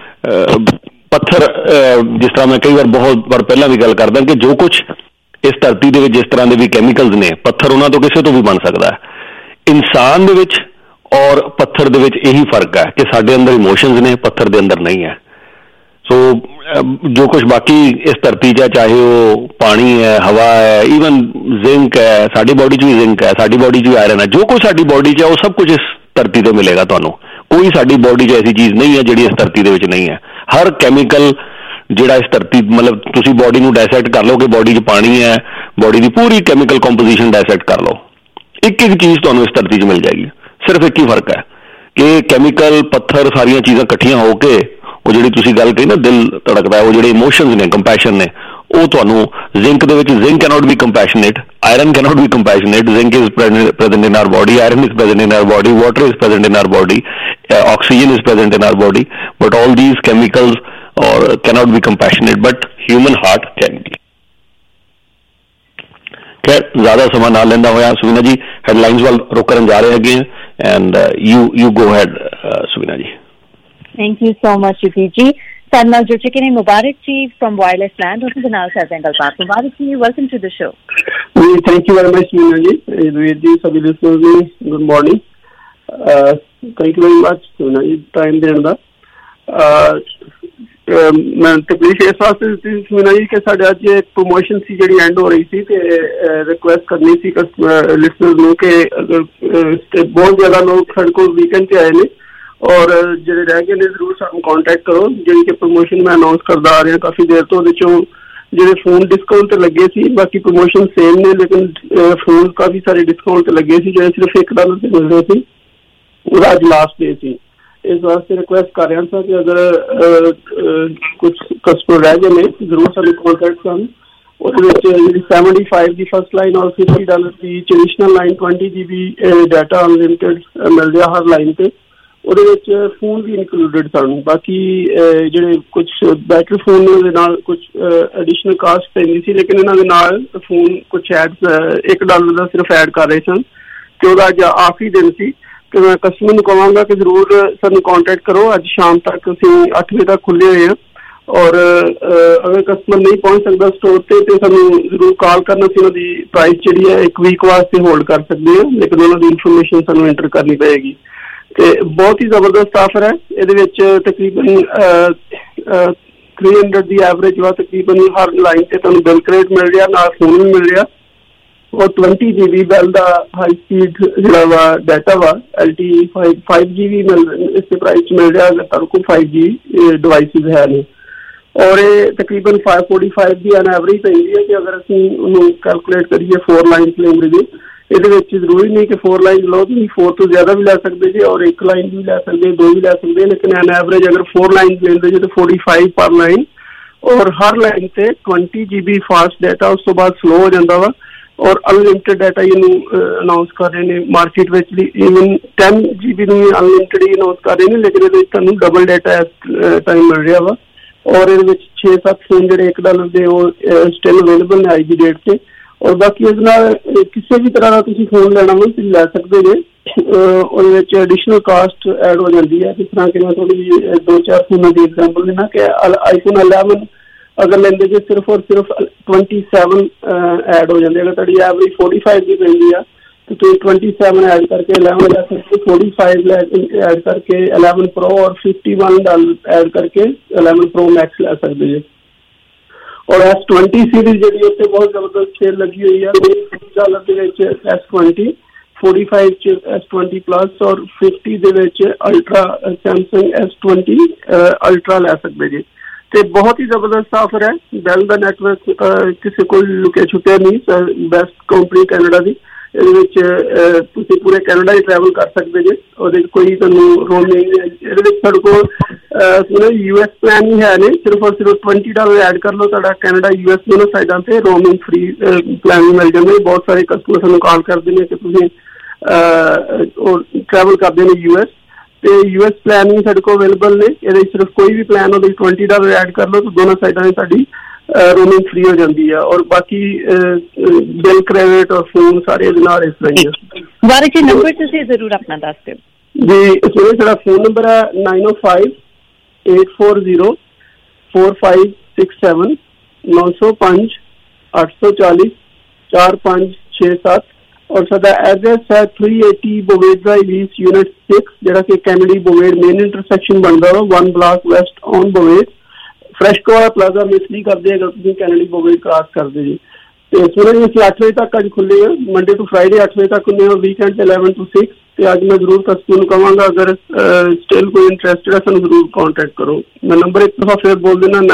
ਪੱਥਰ, ਜਿਸ ਤਰ੍ਹਾਂ ਮੈਂ ਕਈ ਵਾਰ ਬਹੁਤ ਵਾਰ ਪਹਿਲਾਂ ਵੀ ਗੱਲ ਕਰਦਾ ਕਿ ਜੋ ਕੁਛ ਇਸ ਧਰਤੀ ਦੇ ਵਿੱਚ ਜਿਸ ਤਰ੍ਹਾਂ ਦੇ ਵੀ ਕੈਮੀਕਲਸ ਨੇ, ਪੱਥਰ ਉਹਨਾਂ ਤੋਂ ਕਿਸੇ ਤੋਂ ਵੀ ਬਣ ਸਕਦਾ ਹੈ। ਇਨਸਾਨ ਦੇ ਵਿੱਚ ਔਰ ਪੱਥਰ ਦੇ ਵਿੱਚ ਇਹੀ ਫਰਕ ਹੈ ਕਿ ਸਾਡੇ ਅੰਦਰ ਇਮੋਸ਼ਨਸ ਨੇ, ਪੱਥਰ ਦੇ ਅੰਦਰ ਨਹੀਂ ਹੈ। ਸੋ ਜੋ ਕੁਛ ਬਾਕੀ ਇਸ ਧਰਤੀ 'ਚ ਹੈ, ਚਾਹੇ ਉਹ ਪਾਣੀ ਹੈ, ਹਵਾ ਹੈ, ਈਵਨ ਜ਼ਿੰਕ ਹੈ, ਸਾਡੀ ਬੋਡੀ 'ਚ ਵੀ ਜ਼ਿੰਕ ਹੈ, ਸਾਡੀ ਬੋਡੀ 'ਚ ਵੀ ਆਇਰਨ ਹੈ, ਜੋ ਕੁਛ ਸਾਡੀ ਬੋਡੀ 'ਚ ਹੈ ਉਹ ਸਭ ਕੁਛ ਇਸ ਧਰਤੀ ਤੋਂ ਮਿਲੇਗਾ ਤੁਹਾਨੂੰ। ਕੋਈ ਸਾਡੀ ਬੋਡੀ 'ਚ ਐਸੀ ਚੀਜ਼ ਨਹੀਂ ਹੈ ਜਿਹੜੀ ਇਸ ਧਰਤੀ ਦੇ ਵਿੱਚ ਨਹੀਂ ਹੈ। ਹਰ ਕੈਮੀਕਲ ਜਿਹੜਾ ਇਸ ਧਰਤੀ, ਮਤਲਬ ਤੁਸੀਂ ਬੋਡੀ ਨੂੰ ਡਾਇਸੈਕਟ ਕਰ ਲਓ ਕਿ ਬੋਡੀ 'ਚ ਪਾਣੀ ਹੈ, ਬੋਡੀ ਦੀ ਪੂਰੀ ਕੈਮੀਕਲ ਕੰਪੋਜੀਸ਼ਨ ਡਾਇਸੈਕਟ ਕਰ ਲਓ, ਇੱਕ ਚੀਜ਼ ਤੁਹਾਨੂੰ ਇਸ ਧਰਤੀ 'ਚ ਮਿਲ ਜਾਏਗੀ। ਸਿਰਫ ਇੱਕ ਹੀ ਫਰਕ ਹੈ ਕਿ ਕੈਮੀਕਲ, ਪੱਥਰ, ਸਾਰੀਆਂ ਚੀਜ਼ਾਂ ਇਕੱਠੀਆਂ ਹੋ ਕੇ ਉਹ ਜਿਹੜੀ ਤੁਸੀਂ ਗੱਲ ਕਹੀ ਨਾ ਦਿਲ ਧੜਕਦਾ, ਉਹ ਜਿਹੜੇ ਇਮੋਸ਼ਨਸ ਨੇ, ਕੰਪੈਸ਼ਨ ਨੇ, ਉਹ ਤੁਹਾਨੂੰ ਜ਼ਿੰਕ ਦੇ ਵਿੱਚ, zinc cannot be compassionate, iron cannot be compassionate. Zinc is present in our body, iron is present in our body, water is present in our body, oxygen is present in our body, but all these chemicals cannot be compassionate, but human heart can be. खैर ज्यादा समय ना लेंदा होया सुवीना जी headlines वाल रुक करन जा रहे हैं and you go ahead Suvina ji. Thank you so much Yuki ji. ਸਾਡੇ ਨਾਲ ਜੁੜ ਚੁੱਕੇ ਨੇ ਮੁਬਾਰਕ ਜੀ ਫਰਮ ਵਾਇਰਲੈਸ ਲੈਂਡ, ਉਹਨਾਂ ਦੇ ਨਾਲ ਸਾਡੇ ਗੱਲਬਾਤ। Mubarak ji, welcome to the show. ਜੀ thank you very much Sunina ji, ਵੀਰ ਜੀ, ਸਭੀ ਲਿਸਨਰਸ ਨੂੰ good morning. Thank you very much Sunina ji time ਦੇਣ ਦਾ। ਮੈਂ ਤਕਲੀਫ ਇਸ ਵਾਸਤੇ ਦਿੱਤੀ ਸੁਨੀਨਾ ਜੀ ਕਿ ਸਾਡੇ ਅੱਜ ਇੱਕ ਪ੍ਰਮੋਸ਼ਨ ਸੀ ਜਿਹੜੀ ਐਂਡ ਹੋ ਰਹੀ ਸੀ, ਤੇ ਰਿਕੁਐਸਟ ਕਰਨੀ ਸੀ ਲਿਸਨਰਸ ਨੂੰ ਕਿ ਅਗਰ ਬਹੁਤ ਜ਼ਿਆਦਾ ਲੋਕ ਸਾਡੇ ਕੋਲ ਵੀਕਐਂਡ ਤੇ ਆਏ ਨੇ ਔਰ ਜਿਹੜੇ ਰਹਿ ਗਏ ਨੇ ਜ਼ਰੂਰ ਸਾਨੂੰ ਕੰਟੈਕਟ ਕਰੋ। ਜਿਹੜੀ ਕਿ ਪ੍ਰਮੋਸ਼ਨ ਮੈਂ ਅਨਾਉਂਸ ਕਰਦਾ ਆ ਰਿਹਾ ਕਾਫੀ ਦੇਰ ਤੋਂ, ਉਹਦੇ ਚੋਂ ਜਿਹੜੇ ਫੋਨ ਡਿਸਕਾਊਂਟ ਤੇ ਲੱਗੇ ਸੀ, ਬਾਕੀ ਪ੍ਰਮੋਸ਼ਨ ਸੇਮ ਨੇ, ਲੇਕਿਨ ਫੋਨ ਕਾਫੀ ਸਾਰੇ ਡਿਸਕਾਊਂਟ ਤੇ ਲੱਗੇ ਸੀ ਜਿਹੜੇ ਸਿਰਫ $1 ਤੇ ਮਿਲ ਰਹੇ ਸੀ, ਉਹਦਾ ਅੱਜ ਲਾਸਟ ਡੇ ਸੀ। ਇਸ ਵਾਸਤੇ ਰਿਕੁਐਸਟ ਕਰ ਰਿਹਾ ਸਾਂ ਕਿ ਅਗਰ ਕੁਝ ਕਸਟਮਰ ਰਹਿ ਗਏ ਨੇ ਜ਼ਰੂਰ ਸਾਨੂੰ ਕੰਟੈਕਟ ਕਰਨ। ਉਹਦੇ ਵਿੱਚ ਜਿਹੜੀ 75 ਦੀ ਫਸਟ ਲਾਈਨ ਔਰ $50 ਦੀ traditional line 20 GB data unlimited ਮਿਲ ਰਿਹਾ ਹਰ ਲਾਈਨ ਤੇ। ਉਹਦੇ ਵਿੱਚ ਫੋਨ ਵੀ ਇਨਕਲੂਡਡ ਸਨ। ਬਾਕੀ ਜਿਹੜੇ ਕੁਝ ਬੈਟਰੀ ਫੋਨ ਨੇ ਉਹਦੇ ਨਾਲ ਕੁਝ ਐਡੀਸ਼ਨਲ ਕਾਸਟ ਪੈਂਦੀ ਸੀ, ਲੇਕਿਨ ਇਹਨਾਂ ਦੇ ਨਾਲ ਫੋਨ ਕੁਝ ਐਡ $1 ਦਾ ਸਿਰਫ ਐਡ ਕਰ ਰਹੇ ਸਨ। ਤੇ ਉਹਦਾ ਅੱਜ ਆਖਰੀ ਦਿਨ ਸੀ ਕਿ ਮੈਂ ਕਸਟਮਰ ਨੂੰ ਕਹਾਂਗਾ ਕਿ ਜ਼ਰੂਰ ਸਾਨੂੰ ਕੰਟੈਕਟ ਕਰੋ। ਅੱਜ ਸ਼ਾਮ ਤੱਕ ਅਸੀਂ 8 ਵਜੇ ਤੱਕ ਖੁੱਲੇ ਹੋਏ ਹਾਂ, ਔਰ ਅਗਰ ਕਸਟਮਰ ਨਹੀਂ ਪਹੁੰਚ ਸਕਦਾ ਸਟੋਰ ਤੇ ਸਾਨੂੰ ਜ਼ਰੂਰ ਕਾਲ ਕਰਨਾ। ਅਸੀਂ ਉਹਦੀ ਪ੍ਰਾਈਸ ਜਿਹੜੀ ਹੈ 1 ਵੀਕ ਵਾਸਤੇ ਹੋਲਡ ਕਰ ਸਕਦੇ ਹਾਂ, ਲੇਕਿਨ ਉਹਨਾਂ ਦੀ ਇਨਫੋਰਮੇਸ਼ਨ ਸਾਨੂੰ ਐਂਟਰ ਕਰਨੀ ਪਏਗੀ। ਤੇ ਬਹੁਤ ਹੀ ਜ਼ਬਰਦਸਤ ਆਫਰ ਹੈ। ਇਹਦੇ ਵਿੱਚ ਤਕਰੀਬਨ 300 ਦੀ ਐਵਰੇਜ ਵਾ, ਤਕਰੀਬਨ ਹਰ ਲਾਈਨ ਤੇ ਤੁਹਾਨੂੰ ਬਿਲ ਕ੍ਰੈਡਿਟ ਮਿਲ ਰਿਹਾ, ਨਾਲ ਫੋਨ ਵੀ ਮਿਲ ਰਿਹਾ, ਔਰ 20 GB ਬੈਲ ਦਾ ਹਾਈ ਸਪੀਡ ਜਿਹੜਾ ਵਾ ਡਾਟਾ ਵਾ LTE 5 GB ਇਸੇ ਪ੍ਰਾਈਸ 'ਚ ਮਿਲ ਰਿਹਾ ਅਗਰ ਤੁਹਾਡੇ ਕੋਲ 5G ਡਿਵਾਈਸਿਸ ਹੈ ਨੇ। ਔਰ ਇਹ ਤਕਰੀਬਨ 545 ਦੀ ਐਨ ਐਵਰੇਜ ਪੈਂਦੀ ਹੈ ਕਿ ਅਗਰ ਅਸੀਂ ਉਹਨੂੰ ਕੈਲਕੂਲੇਟ ਕਰੀਏ 4 ਲਾਈਨ ਲੈਂਦੇ ਜੀ। ਇਹਦੇ ਵਿੱਚ ਜ਼ਰੂਰੀ ਨਹੀਂ ਕਿ 4 ਲਾਈਨ ਲਓ, ਤੁਸੀਂ 4 ਤੋਂ ਜ਼ਿਆਦਾ ਵੀ ਲੈ ਸਕਦੇ ਜੀ, ਔਰ 1 ਲਾਈਨ ਵੀ ਲੈ ਸਕਦੇ, 2 ਵੀ ਲੈ ਸਕਦੇ, ਲੇਕਿਨ ਐਨ ਐਵਰੇਜ ਅਗਰ 4 ਲਾਈਨ ਲੈਂਦੇ ਜੀ ਤਾਂ 45 ਪਰ ਲਾਈਨ, ਔਰ ਹਰ ਲਾਈਨ ਤੇ 20 GB ਫਾਸਟ ਡਾਟਾ। ਉਸ ਤੋਂ ਬਾਅਦ ਸਲੋ ਹੋ ਜਾਂਦਾ ਵਾ, ਔਰ ਅਨਲਿਮਿਟਿਡ ਡਾਟਾ ਇਹਨੂੰ ਅਨਾਊਂਸ ਕਰ ਰਹੇ ਨੇ ਮਾਰਕੀਟ ਵਿੱਚ ਵੀ। ਈਵਨ 10 GB ਨੂੰ ਅਨਲਿਮਿਟਿਡ ਹੀ ਅਨਾਊਂਸ ਕਰ ਰਹੇ ਨੇ, ਲੇਕਿਨ ਇਹਦੇ ਵਿੱਚ ਤੁਹਾਨੂੰ ਡਬਲ ਡਾਟਾ ਇਸ ਟਾਈਮ ਮਿਲ ਰਿਹਾ ਵਾ। ਔਰ ਇਹਦੇ ਵਿੱਚ 6-7 ਫੋਨ ਜਿਹੜੇ $1 ਦੇ ਉਹ ਸਟਿਲ ਅਵੇਲੇਬਲ ਨੇ ਅੱਜ ਦੀ ਡੇਟ ਤੇ। ਔਰ ਬਾਕੀ ਇਸ ਨਾਲ ਕਿਸੇ ਵੀ ਤਰ੍ਹਾਂ ਦਾ ਤੁਸੀਂ ਫੋਨ ਲੈਣਾ ਹੋਵੇ ਤੁਸੀਂ ਲੈ ਸਕਦੇ ਜੇ। ਉਹਦੇ ਵਿੱਚ ਐਡੀਸ਼ਨਲ ਕਾਸਟ ਐਡ ਹੋ ਜਾਂਦੀ ਹੈ। ਜਿਸ ਤਰ੍ਹਾਂ ਕਿ ਮੈਂ ਥੋੜੀ 2-4 ਫੋਨਾਂ ਦੀ ਐਗਜ਼ਾਮਪਲ ਦੇਣਾ ਕਿ iPhone 11 ਅਗਰ ਲੈਂਦੇ ਜੇ ਸਿਰਫ ਔਰ ਸਿਰਫ 27 ਐਡ ਹੋ ਜਾਂਦੇ। ਅਗਰ ਤੁਹਾਡੀ ਐਵਰੇਜ 45 ਦੀ ਪੈਂਦੀ ਆ तो 27 ऐड करके 11 ले सकते, 45 ऐड करके 11 Pro और 51 ऐड करके 11 Pro Max ले सकते हैं। और S20 सीरीज जी उत्ते बहुत जबरदस्त सेल लगी हुई है। $50 S20, 45 S20 प्लस और 50 दे विच अल्ट्रा सैमसंग S20 अल्ट्रा ले सकते जी। तो बहुत ही जबरदस्त ऑफर है। बेल का नैटवर्क किसी को लुके छुपे नहीं, बेस्ट कंपनी कैनेडा की। ਤੁਸੀਂ ਪੂਰੇ ਕੈਨੇਡਾ ਹੀ ਟਰੈਵਲ ਕਰ ਸਕਦੇ ਜੇ, ਉਹਦੇ ਕੋਈ ਤੁਹਾਨੂੰ ਰੋਮਿੰਗ ਇਹਦੇ ਵਿੱਚ ਤੁਹਾਡੇ ਕੋਲ US ਪਲਾਨ ਹੀ ਹੈ ਨੇ। ਸਿਰਫ ਔਰ ਸਿਰਫ $20 ਐਡ ਕਰ ਲਓ, ਤੁਹਾਡਾ ਕੈਨੇਡਾ US ਦੋਨੋਂ ਸਾਈਡਾਂ ਤੇ ਰੋਮਿੰਗ ਫ੍ਰੀ ਪਲਾਨ ਵੀ ਮਿਲ ਜਾਂਦੇ। ਬਹੁਤ ਸਾਰੇ ਕਸਟਮਰ ਸਾਨੂੰ ਕਾਲ ਕਰਦੇ ਨੇ ਕਿ ਤੁਸੀਂ ਟਰੈਵਲ ਕਰਦੇ ਨੇ US, ਤੇ US ਪਲਾਨ ਵੀ ਸਾਡੇ ਕੋਲ ਅਵੇਲੇਬਲ ਨੇ। ਇਹਦੇ ਸਿਰਫ ਕੋਈ ਵੀ ਪਲਾਨ ਉਹਦੇ $20 ਐਡ ਕਰ ਲਓ ਤਾਂ ਦੋਨੋਂ ਸਾਈਡਾਂ 'ਤੇ ਤੁਹਾਡੀ रोमिंग फ्री हो जाती है। और बाकी बिल क्रेडिट और फोन सारे नाल इस तरह ही बारे च नंबर तुसीं जरूर अपना दस दिओ जी। इसमें साडा फोन नंबर है 9058404567 905 840 4567। और साडा एड्रैस है 380 बोवेड ड्राइव ईस्ट यूनिट 6, जिहड़ा कि कैनेडी बोवेड मेन इंटरसेक्शन बनदा वा 1 block west on Bovaird. FreshCo वाला प्लाजा मिस नहीं करते अगर तुम कैनेडी बोवेड क्रॉस करते जी। तो सुबह जी असं 8 बजे तक अज खुले हैं, मंडे टू फ्राइडे 8 बजे तक खुले हैं, वीकेंड 11 to 6। तो अज मैं जरूर कस्टमर को कहांगा अगर स्टिल कोई इंटरेस्टेड है सानू जरूर कॉन्टैक्ट करो। मैं नंबर एक दफा फिर बोल देना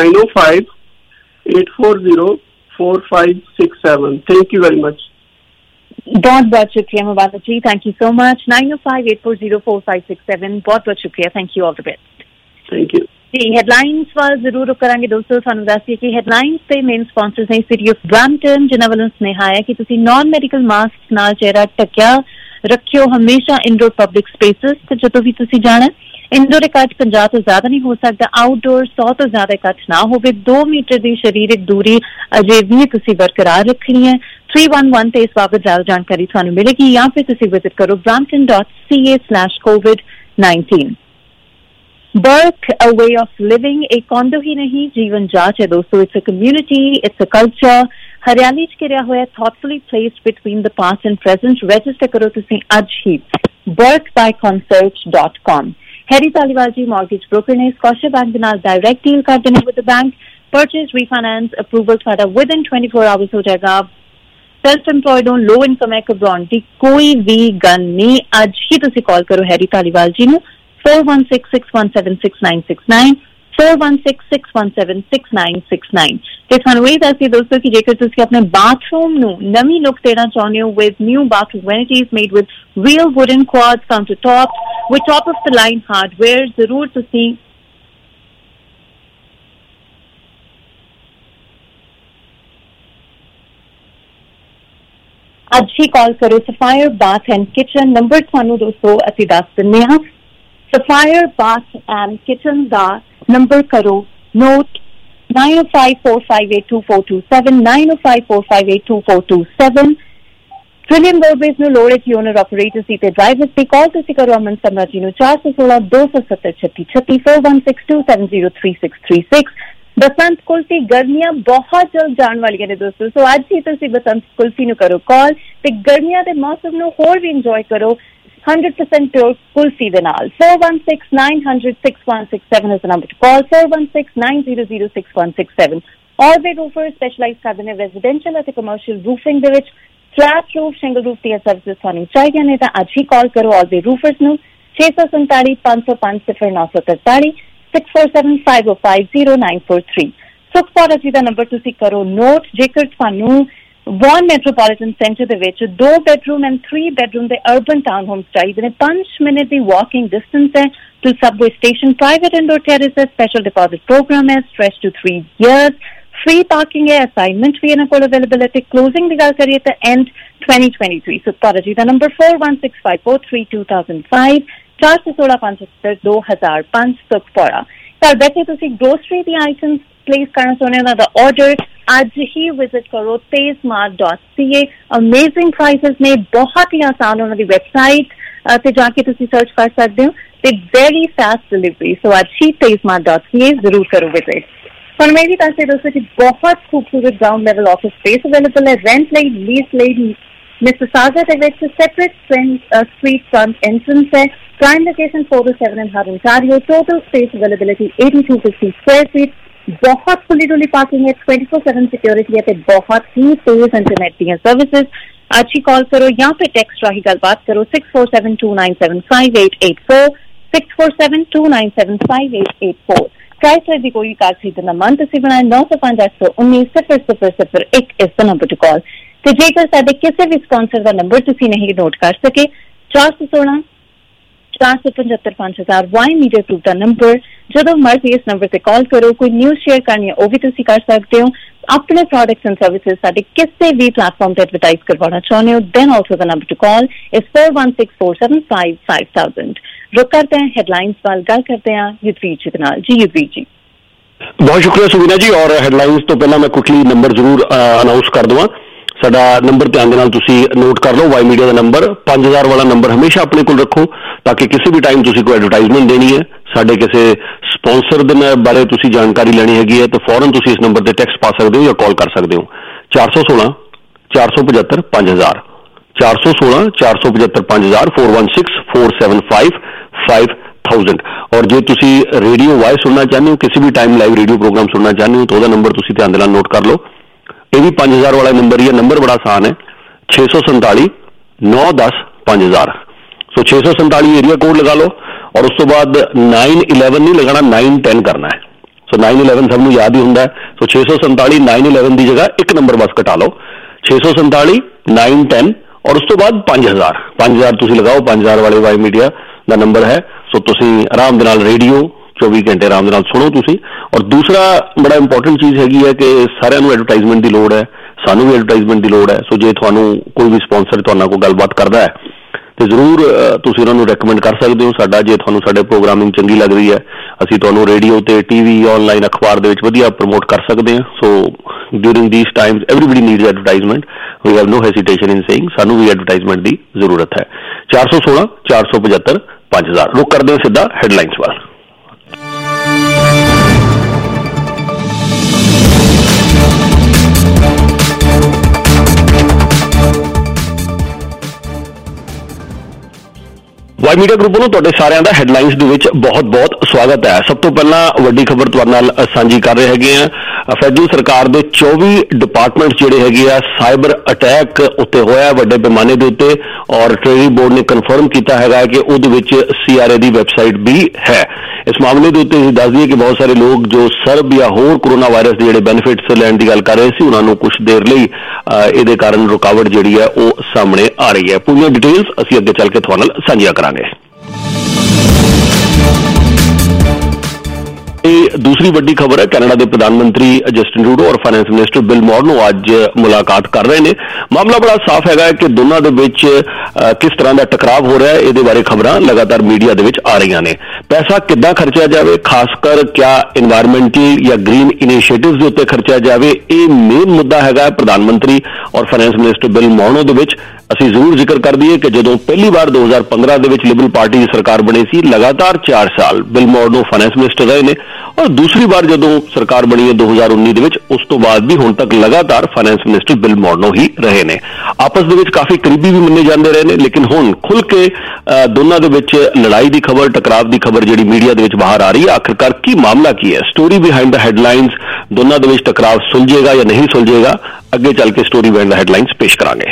9058404567। Thank you very much. बहुत बहुत शुक्रिया Mubarak ji, thank you so much. 9058404567 बहुत बहुत शुक्रिया, thank you, all the best. Thank you जी। हेडलाइंस वाल जरूर रुक करांगे दोस्तों। सानू दस दिए कि हेडलाइंस पे मेन स्पॉन्सर्स ने सिटी ऑफ ब्रैम्पटन, जिन्हां वालों सुनेहा है कि तुसी नॉन मेडिकल मास्क नाल चेहरा ढकिया रखियो हमेशा इनडोर पब्लिक स्पेसेस ते जदों भी तुसी जाना। इनडोर इकट्ठ 50 तो ज्यादा नहीं हो सकता, आउटडोर 100 तो ज्यादा इकट्ठ ना होवे। 2 मीटर की शारीरिक दूरी अजे भी तुसी बरकरार रखनी है। 311 ते इस बाबत ज्यादा जानकारी तुहानू मिलेगी, या फिर तुसी विजिट करो brampton.ca/covid-19। Burke a way of living एक कॉन्डो ही नहीं, जीवन जांच है दोस्तों। It's a community, it's a culture. हरियाली च घिरिया होया, thoughtfully placed between the past and present. Register करो तुसी अज ही burkbyconsearch.com। Harry Dhaliwal ji mortgage broker ने स्कॉटिश बैंक के नाल डायरेक्ट डील कर देने with the bank. Purchase refinance approval साडा विद इन 24 आवर्स हो जाएगा। सेल्फ एम्प्लॉयड हो, लो इनकम है, घबराउण दी कोई भी गल नहीं। अज ही तुसी कॉल करो हैरी तालीवाल जी नू 4166176969 4166176969 ਤੇ ਤੁਹਾਨੂੰ ਇਹ ਦੱਸੀ ਦੋਸਤੋ ਕਿ ਜੇਕਰ ਤੁਸੀਂ ਆਪਣੇ ਬਾਥਰੂਮ ਨੂੰ ਨਵੀਂ ਲੁੱਕ ਦੇਣਾ ਚਾਹੁੰਦੇ ਹੋ with new bathroom amenities made with real wooden quads countertops with top of the line hardware ਜ਼ਰੂਰ ਤੁਸੀਂ ਅੱਜ ਹੀ ਕਾਲ ਕਰੋ Sapphire bath and kitchen number ਤੁਹਾਨੂੰ ਦੋਸਤੋ ਅਸੀਂ ਦੱਸ ਦਿੰਦੇ ਹਾਂ ਸਫਾਇਰ ਬਾਥ ਐਂਡ ਕਿਚਨ ਦਾ ਨੰਬਰ ਕਰੋ ਨੋਟ 9054582427 9054582427 Trillium Roadways ਨੂੰ ਲੋੜ ਹੈ ਕਿ ਓਨਰ ਆਪਰੇਟਰ ਸੀ ਤੇ ਡਰਾਈਵਰ ਦੀ ਕਾਲ ਤੁਸੀਂ ਕਰੋ ਅਮਨ ਸਮਰਾ ਜੀ ਨੂੰ 4162703636 4162703636 बसंत कुल्फी गर्मियां बहुत जल्द जाने वाली ने दोस्तों सो आज ही तुसी बसंत कुल्फी नु करो कॉल ते गर्मियां दे मौसम नु होर भी एंजॉय करो 100% प्योर कुल्फी दे नाल 4169006167 is the number to call 4169006167 all the roofers specialized करदे ने रेजिडेंशियल ਅਤੇ कमर्शियल रूफिंग ਦੇ ਵਿੱਚ फ्लैट रूफ शिंगल रूफ ਦੀਆਂ ਸਰਵਿਸਿਜ਼ ਤੁਹਾਨੂੰ ਚਾਹੀਦੀਆਂ ਨੇ ਤਾਂ ਅੱਜ ਹੀ ਕਾਲ ਕਰੋ all the roofers ਨੂੰ 647 505 0943 6475050943 ਸੁਖਪਾਲ ਜੀ ਦਾ ਨੰਬਰ ਤੁਸੀਂ ਕਰੋ ਨੋਟ ਜੇਕਰ ਤੁਹਾਨੂੰ ਵਨ ਮੈਟਰੋਪੋਲੀਟਨ ਸੈਂਟਰ ਦੇ ਵਿੱਚ 2 ਬੈਡਰੂਮ ਐਂਡ 3 ਬੈਡਰੂਮ ਦੇ ਅਰਬਨ ਟਾਊਨ ਹੋਮਸ ਚਾਹੀਦੇ ਨੇ 5 ਮਿੰਟ ਦੀ ਵਾਕਿੰਗ ਡਿਸਟੈਂਸ ਹੈ to subway station private indoor terrace ਹੈ ਸਪੈਸ਼ਲ ਡਿਪੋਜ਼ਿਟ ਪ੍ਰੋਗਰਾਮ ਹੈ stretch to 3 years free parking है assignment भी इन्हां कोल availability closing ਦੀ ਗੱਲ ਕਰੀਏ ਤਾਂ end 2023 ਸੁਖਪਾਲ ਜੀ ਦਾ ਨੰਬਰ 4165432005 416-570-2005 ਸੁਖਪਾਲ ਘਰ ਬੈਠੇ ਤੁਸੀਂ ਗਰੋਸਰੀ ਦੀ ਆਈਟਮਸ ਪਲੇਸ ਕਰਨਾ ਚਾਹੁੰਦੇ ਹੋ ਦਾ ਆਰਡਰ ਅੱਜ ਹੀ ਵਿਜ਼ਿਟ ਕਰੋ tezmart.ca ਅਮੇਜ਼ਿੰਗ ਪ੍ਰਾਈਸਿਸ ਨੇ ਬਹੁਤ ਹੀ ਆਸਾਨ ਉਹਨਾਂ ਦੀ ਵੈਬਸਾਈਟ ਤੇ ਜਾ ਕੇ ਤੁਸੀਂ ਸਰਚ ਕਰ ਸਕਦੇ ਹੋ ਤੇ ਵੈਰੀ ਫਾਸਟ ਡਿਲੀਵਰੀ ਸੋ ਅੱਜ ਹੀ tezmart.ca ਜ਼ਰੂਰ ਕਰੋ ਵਿਜ਼ਿਟ पर मैं भी कहते दोस्तों कि बहुत खूबसूरत ground level office space available है रेंट ਲਈ लीज ਲਈ मिसिसागा ਦੇ ਵਿੱਚ सेपरेट स्ट्रीट फ्रंट एंट्रेंस है prime location 407 in Hard Ontario total space availability 8250 square feet बहुत खुली डुली पार्किंग है 24/7 सिक्योरिटी है ਤੇ बहुत ही तेज इंटरनेट ਦੀਆਂ सर्विसेज आज ही कॉल करो या फिर टेक्स्ट राही गलबात करो 6472975884 6472975884 प्राइस ਦੀ ਕੋਈ ਕਾਰ ਖਰੀਦਣਾ ਮਨ ਤੁਸੀਂ ਬਣਾਏ 9058190001 is the number to call ਤੇ ਜੇਕਰ ਸਾਡੇ ਕਿਸੇ ਵੀ ਸਪਾਂਸਰ ਦਾ ਨੰਬਰ ਤੁਸੀਂ ਨਹੀਂ ਨੋਟ ਕਰ ਸਕੇ 416-475-5000 ਵਾਈ ਮੀਡੀਆ ਗਰੁੱਪ ਦਾ ਨੰਬਰ ਜਦੋਂ ਮਰਜ਼ੀ ਇਸ ਨੰਬਰ ਤੇ ਕਾਲ ਕਰੋ ਕੋਈ ਨਿਊਜ਼ ਸ਼ੇਅਰ ਕਰਨੀ ਹੈ ਉਹ ਵੀ ਤੁਸੀਂ ਕਰ ਸਕਦੇ ਹੋ ਆਪਣੇ ਪ੍ਰੋਡਕਟਸ ਐਂਡ ਸਰਵਿਸਿਜ਼ ਸਾਡੇ ਕਿਸੇ ਵੀ ਪਲੇਟਫਾਰਮ ਤੇ ਐਡਵਰਟਾਈਜ਼ ਕਰਵਾਉਣਾ ਚਾਹੁੰਦੇ ਹੋ then also the number to call is 4164755000 रुक करते हैं हेडलाइंस वाल गल करते हैं युद्धवीर जी नाल जी युद्धवीर जी बहुत शुक्रिया सुविना जी और हेडलाइंस तो पहला मैं क्विकली नंबर जरूर अनाउंस कर दूँ साडा नंबर ध्यान दे नाल तुसी नोट कर लो वाई मीडिया का नंबर 5000 वाला नंबर हमेशा अपने को रखो ताकि किसी भी टाइम तुसी कोई एडवर्टाइजमेंट देनी है साडे किसी स्पॉन्सर दे बारे तुसी जानकारी लेनी हैगी है तो फौरन तुसी इस नंबर ते टेक्स्ट पा सकते हो या कॉल कर सकते हो 416 475 5000 416 475 5000 416 475 5000 और जो तुसी रेडियो वाई सुनना चाहते हो किसी भी टाइम लाइव रेडियो प्रोग्राम सुनना चाहते हो तो वह नंबर तुसी ध्यान देना नोट कर लो ये भी 5000 वाला नंबर ही है नंबर बड़ा आसान है 647 910 5000 सो 647 एरिया कोड लगा लो और उस तो बाद 911 नहीं लगाना 910 करना है सो 911 सबनों याद ही होंगे सो 647 911 की जगह एक नंबर बस घटा लो 647 910 और उस तो बाद 5000 तुसी लगाओ 5000 वाले वाई मीडिया का नंबर है सो तुसी आराम दे नाल रेडियो 24 घंटे आराम दे नाल सुनो तुसी और दूसरा बड़ा इंपॉर्टेंट चीज़ हैगी है कि सारिਆਂ ਨੂੰ एडवर्टाइजमेंट की लोड़ है सानू भी एडवर्टाइजमेंट की लोड़ है सो जे तुहानू कोई भी स्पॉन्सर तुहाडे नाल कोई गलबात करदा है तो जरूर तुसी उन्हां नू रैकमेंड कर सकते हो साडा जे तुहानू साडे प्रोग्रामिंग चंगी लग रही है असीं तुहानू रेडियो ते टीवी ऑनलाइन अखबार दे विच वधिया प्रमोट कर सकते हैं so during these times everybody needs advertisement we have no hesitation in saying सानू भी एडवर्टाइजमेंट की जरूरत है 416 475 5000 रुक कर दें सीधा हेडलाइंस वाल वाई मीडिया ग्रुप ਨੂੰ ਤੁਹਾਡੇ ਸਾਰਿਆਂ ਦਾ ਹੈਡਲਾਈਨਸ ਦੇ ਵਿੱਚ ਬਹੁਤ-ਬਹੁਤ ਸਵਾਗਤ ਹੈ। ਸਭ ਤੋਂ ਪਹਿਲਾਂ ਵੱਡੀ ਖਬਰ ਤੁਹਾਡੇ ਨਾਲ ਸਾਂਝੀ ਕਰ ਰਹੇ ਹੈਗੇ ਆ ਫੈਡਰਲ ਸਰਕਾਰ ਦੇ 24 ਡਿਪਾਰਟਮੈਂਟ ਜਿਹੜੇ ਹੈਗੇ ਆ ਸਾਈਬਰ ਅਟੈਕ ਉੱਤੇ ਹੋਇਆ ਵੱਡੇ ਪੈਮਾਨੇ ਦੇ ਉੱਤੇ, ਔਰ ਟ੍ਰੇਜਰੀ ਬੋਰਡ ਨੇ ਕਨਫਰਮ ਕੀਤਾ ਹੈਗਾ ਕਿ ਉਹਦੇ ਵਿੱਚ CRA ਦੀ ਵੈਬਸਾਈਟ ਵੀ ਹੈ। ਇਸ ਮਾਮਲੇ ਦੇ ਉੱਤੇ ਅਸੀਂ ਦੱਸ ਦਈਏ ਕਿ ਬਹੁਤ ਸਾਰੇ ਲੋਕ ਜੋ ਸਰਬ ਜਾਂ ਹੋਰ ਕੋਰੋਨਾ ਵਾਇਰਸ ਦੇ ਜਿਹੜੇ ਬੈਨੀਫਿਟਸ ਲੈਣ ਦੀ ਗੱਲ ਕਰ ਰਹੇ ਸੀ, ਉਹਨਾਂ ਨੂੰ ਕੁਝ ਦੇਰ ਲਈ ਇਹਦੇ ਕਾਰਨ ਰੁਕਾਵਟ ਜਿਹੜੀ ਹੈ ਉਹ ਸਾਹਮਣੇ ਆ ਰਹੀ ਹੈ। ਪੂਰੀਆਂ ਡਿਟੇਲਸ ਅਸੀਂ ਅੱਗੇ ਚੱਲ ਕੇ ਤੁਹਾਡੇ ਨਾਲ ਸਾਂਝੀਆਂ ਕਰਾਂਗੇ। दूसरी बड़ी खबर है, कनाडा के प्रधानमंत्री जस्टिन ट्रूडो और फाइनेंस मिनिस्टर बिल मॉर्नो आज मुलाकात कर रहे हैं। मामला बड़ा साफ है कि दोनों के बीच किस तरह का टकराव हो रहा है, ये बारे खबर लगातार मीडिया के आ रही ने। पैसा किद्दां खर्चा जाए, खासकर क्या इन्वायरमेंटल या ग्रीन इनिशिएटिव्स के उत्ते खर्चा जाए, ये मेन मुद्दा है प्रधानमंत्री और फाइनेंस मिनिस्टर बिल मॉर्नो के बीच। ਅਸੀਂ ਜ਼ਰੂਰ ਜ਼ਿਕਰ ਕਰ ਦਈਏ ਕਿ ਜਦੋਂ ਪਹਿਲੀ ਵਾਰ 2015 ਦੇ ਵਿੱਚ ਲਿਬਰਲ ਪਾਰਟੀ ਦੀ ਸਰਕਾਰ ਬਣੀ ਸੀ, ਲਗਾਤਾਰ 4 ਸਾਲ ਬਿਲ ਮੌਰਨੋ ਫਾਈਨੈਂਸ ਮਿਨਿਸਟਰ ਰਹੇ ਨੇ, ਔਰ ਦੂਸਰੀ ਵਾਰ ਜਦੋਂ ਸਰਕਾਰ ਬਣੀ ਹੈ 2019 ਦੇ ਵਿੱਚ, ਉਸ ਤੋਂ ਬਾਅਦ ਵੀ ਹੁਣ ਤੱਕ ਲਗਾਤਾਰ ਫਾਈਨੈਂਸ ਮਿਨਿਸਟਰ ਬਿਲ ਮੌਰਨੋ ਹੀ ਰਹੇ ਨੇ। ਆਪਸ ਦੇ ਵਿੱਚ ਕਾਫੀ ਕਰੀਬੀ ਵੀ ਮੰਨੇ ਜਾਂਦੇ ਰਹੇ ਨੇ, ਲੇਕਿਨ ਹੁਣ ਖੁੱਲ ਕੇ ਦੋਨਾਂ ਦੇ ਵਿੱਚ ਲੜਾਈ ਦੀ ਖਬਰ, ਟਕਰਾਵ ਦੀ ਖਬਰ ਜਿਹੜੀ ਮੀਡੀਆ ਦੇ ਵਿੱਚ ਬਾਹਰ ਆ ਰਹੀ ਹੈ। ਆਖਿਰਕਾਰ ਕੀ ਮਾਮਲਾ ਕੀ ਹੈ, ਸਟੋਰੀ ਬਿਹਾਈਂਡ ਦ ਹੈਡਲਾਈਨਸ, ਦੋਨਾਂ ਦੇ ਵਿੱਚ ਟਕਰਾਵ ਸੁਲਝੇਗਾ ਜਾਂ ਨਹੀਂ ਸੁਲਝੇਗਾ, ਅੱਗੇ ਚੱਲ ਕੇ ਸਟੋਰੀ ਬਿਹਾਈਂਡ ਦ ਹੈਡਲਾਈਨਸ ਪੇਸ਼ ਕਰਾਂਗੇ।